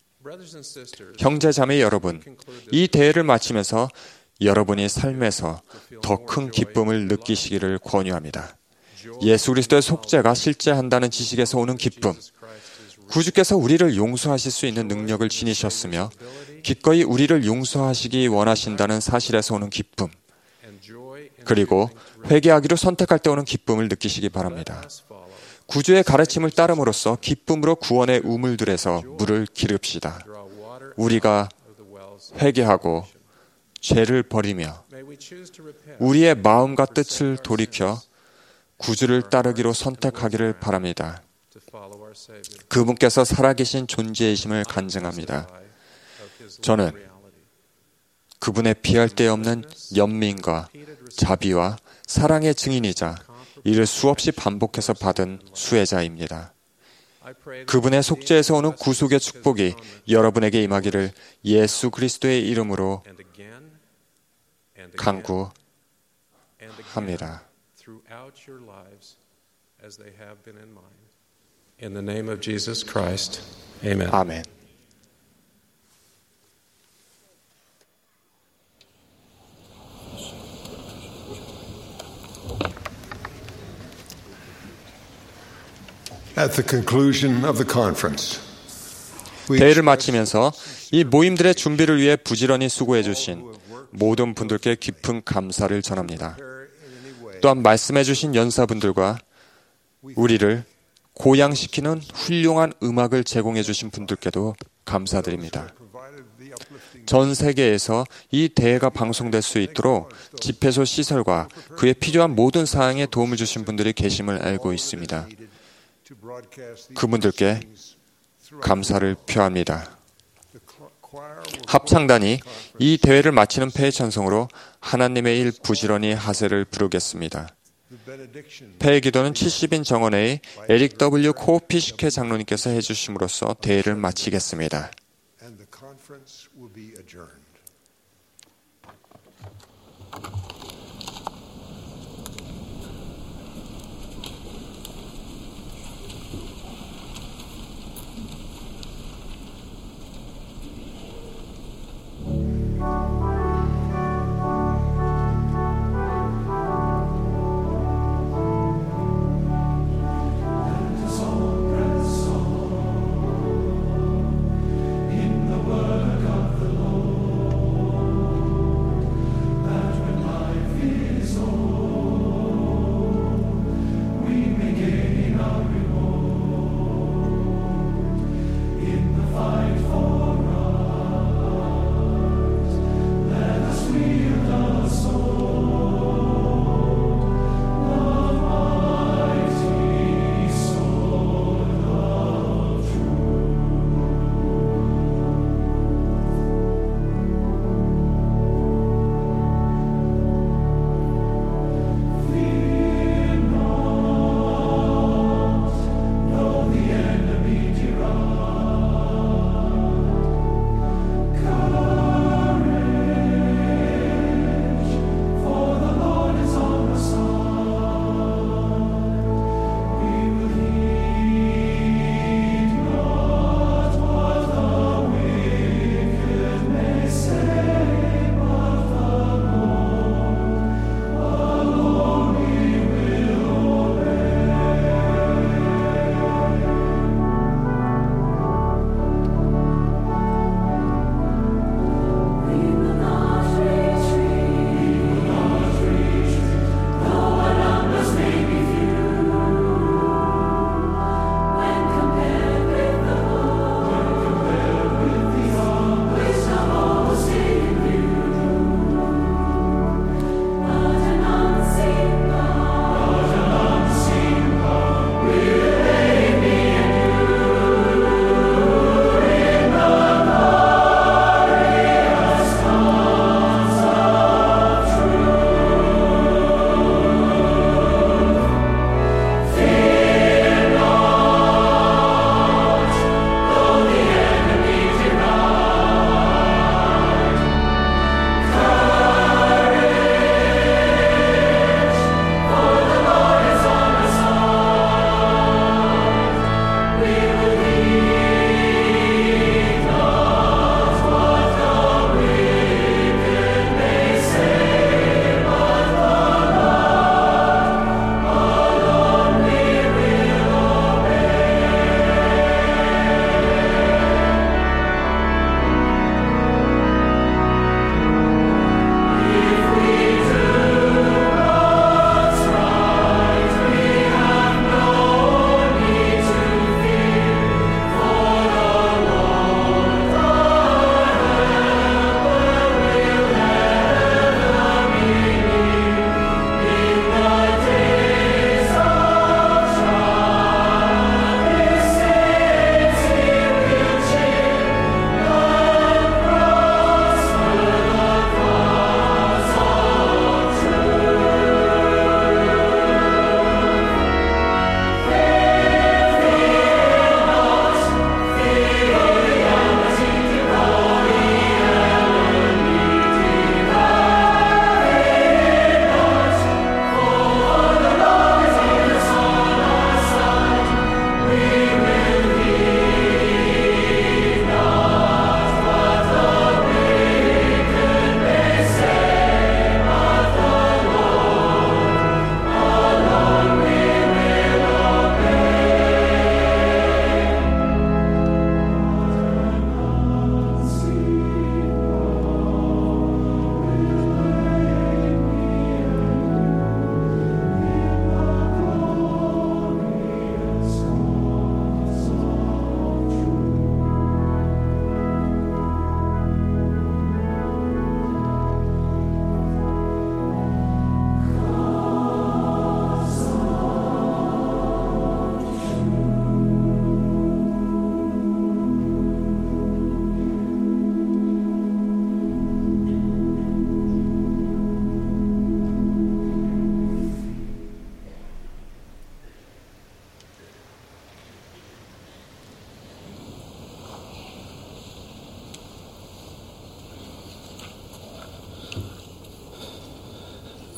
형제 자매 여러분, 이 대회를 마치면서 여러분이 삶에서 더 큰 기쁨을 느끼시기를 권유합니다. 예수 그리스도의 속죄가 실제한다는 지식에서 오는 기쁨, 구주께서 우리를 용서하실 수 있는 능력을 지니셨으며 기꺼이 우리를 용서하시기 원하신다는 사실에서 오는 기쁨, 그리고 회개하기로 선택할 때 오는 기쁨을 느끼시기 바랍니다. 구주의 가르침을 따름으로써 기쁨으로 구원의 우물들에서 물을 기릅시다. 우리가 회개하고 죄를 버리며 우리의 마음과 뜻을 돌이켜 구주를 따르기로 선택하기를 바랍니다. 그분께서 살아계신 존재이심을 간증합니다. 저는 그분의 비할 데 없는 연민과 자비와 사랑의 증인이자 이를 수없이 반복해서 받은 수혜자입니다. 그분의 속죄에서 오는 구속의 축복이 여러분에게 임하기를 예수 그리스도의 이름으로 간구합니다. In the name of Jesus Christ. Amen. 아멘. At the conclusion of the conference, 대회를 마치면서 이 모임들의 준비를 위해 부지런히 수고해 주신 모든 분들께 깊은 감사를 전합니다. 또한 말씀해 주신 연사분들과 우리를 고양시키는 훌륭한 음악을 제공해 주신 분들께도 감사드립니다. 전 세계에서 이 대회가 방송될 수 있도록 집회소 시설과 그에 필요한 모든 사항에 도움을 주신 분들이 계심을 알고 있습니다. 그분들께 감사를 표합니다. 합창단이 이 대회를 마치는 폐의 찬송으로 하나님의 일 부지런히 하세를 부르겠습니다. 폐의 기도는 칠십 인 정원회의 에릭 더블유 코피시케 장로님께서 해주심으로써 대회를 마치겠습니다. In the work of the Lord.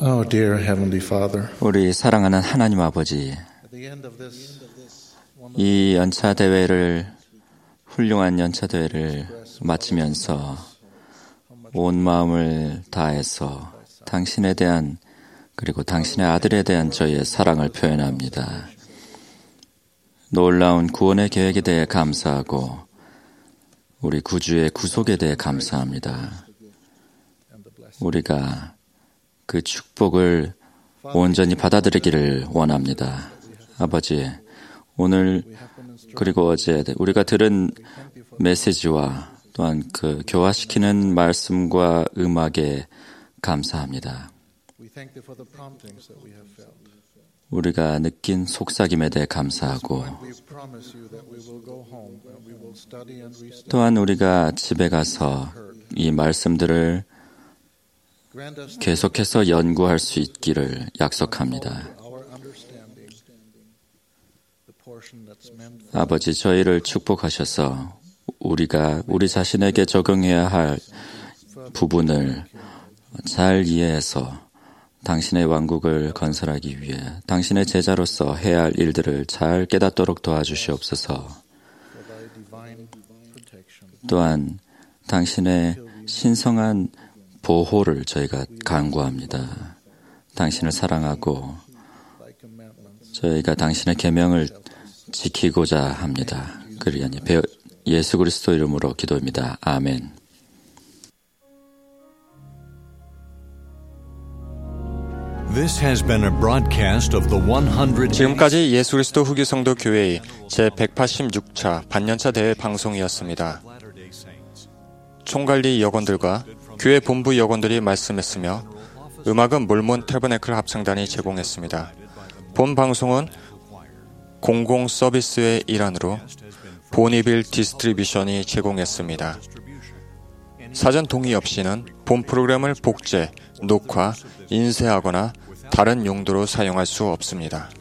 Oh, dear Heavenly Father. 우리 사랑하는 하나님 아버지, 이 연차 대회를, 훌륭한 연차 대회를 마치면서 온 마음을 다해서 당신에 대한, 그리고 당신의 아들에 대한 저희의 사랑을 표현합니다. 놀라운 구원의 계획에 대해 감사하고 우리 구주의 구속에 대해 감사합니다. 우리가 그 축복을 온전히 받아들이기를 원합니다. 아버지, 오늘 그리고 어제 우리가 들은 메시지와 또한 그 교화시키는 말씀과 음악에 감사합니다. 우리가 느낀 속삭임에 대해 감사하고 또한 우리가 집에 가서 이 말씀들을 계속해서 연구할 수 있기를 약속합니다. 아버지, 저희를 축복하셔서 우리가 우리 자신에게 적용해야 할 부분을 잘 이해해서 당신의 왕국을 건설하기 위해 당신의 제자로서 해야 할 일들을 잘 깨닫도록 도와주시옵소서. 또한 당신의 신성한 보호를 저희가 간구합니다. 당신을 사랑하고 저희가 당신의 계명을 지키고자 합니다. 그리하니 예수 그리스도 이름으로 기도합니다. 아멘. 지금까지 예수 그리스도 후기 성도 교회의 제백팔십육 차 반년차 대회 방송이었습니다. 총관리 여건들과 교회 본부 여건들이 말씀했으며 음악은 몰몬 태버네클 합창단이 제공했습니다. 본 방송은 공공 서비스의 일환으로 보니빌 디스트리뷰션이 제공했습니다. 사전 동의 없이는 본 프로그램을 복제, 녹화, 인쇄하거나 다른 용도로 사용할 수 없습니다.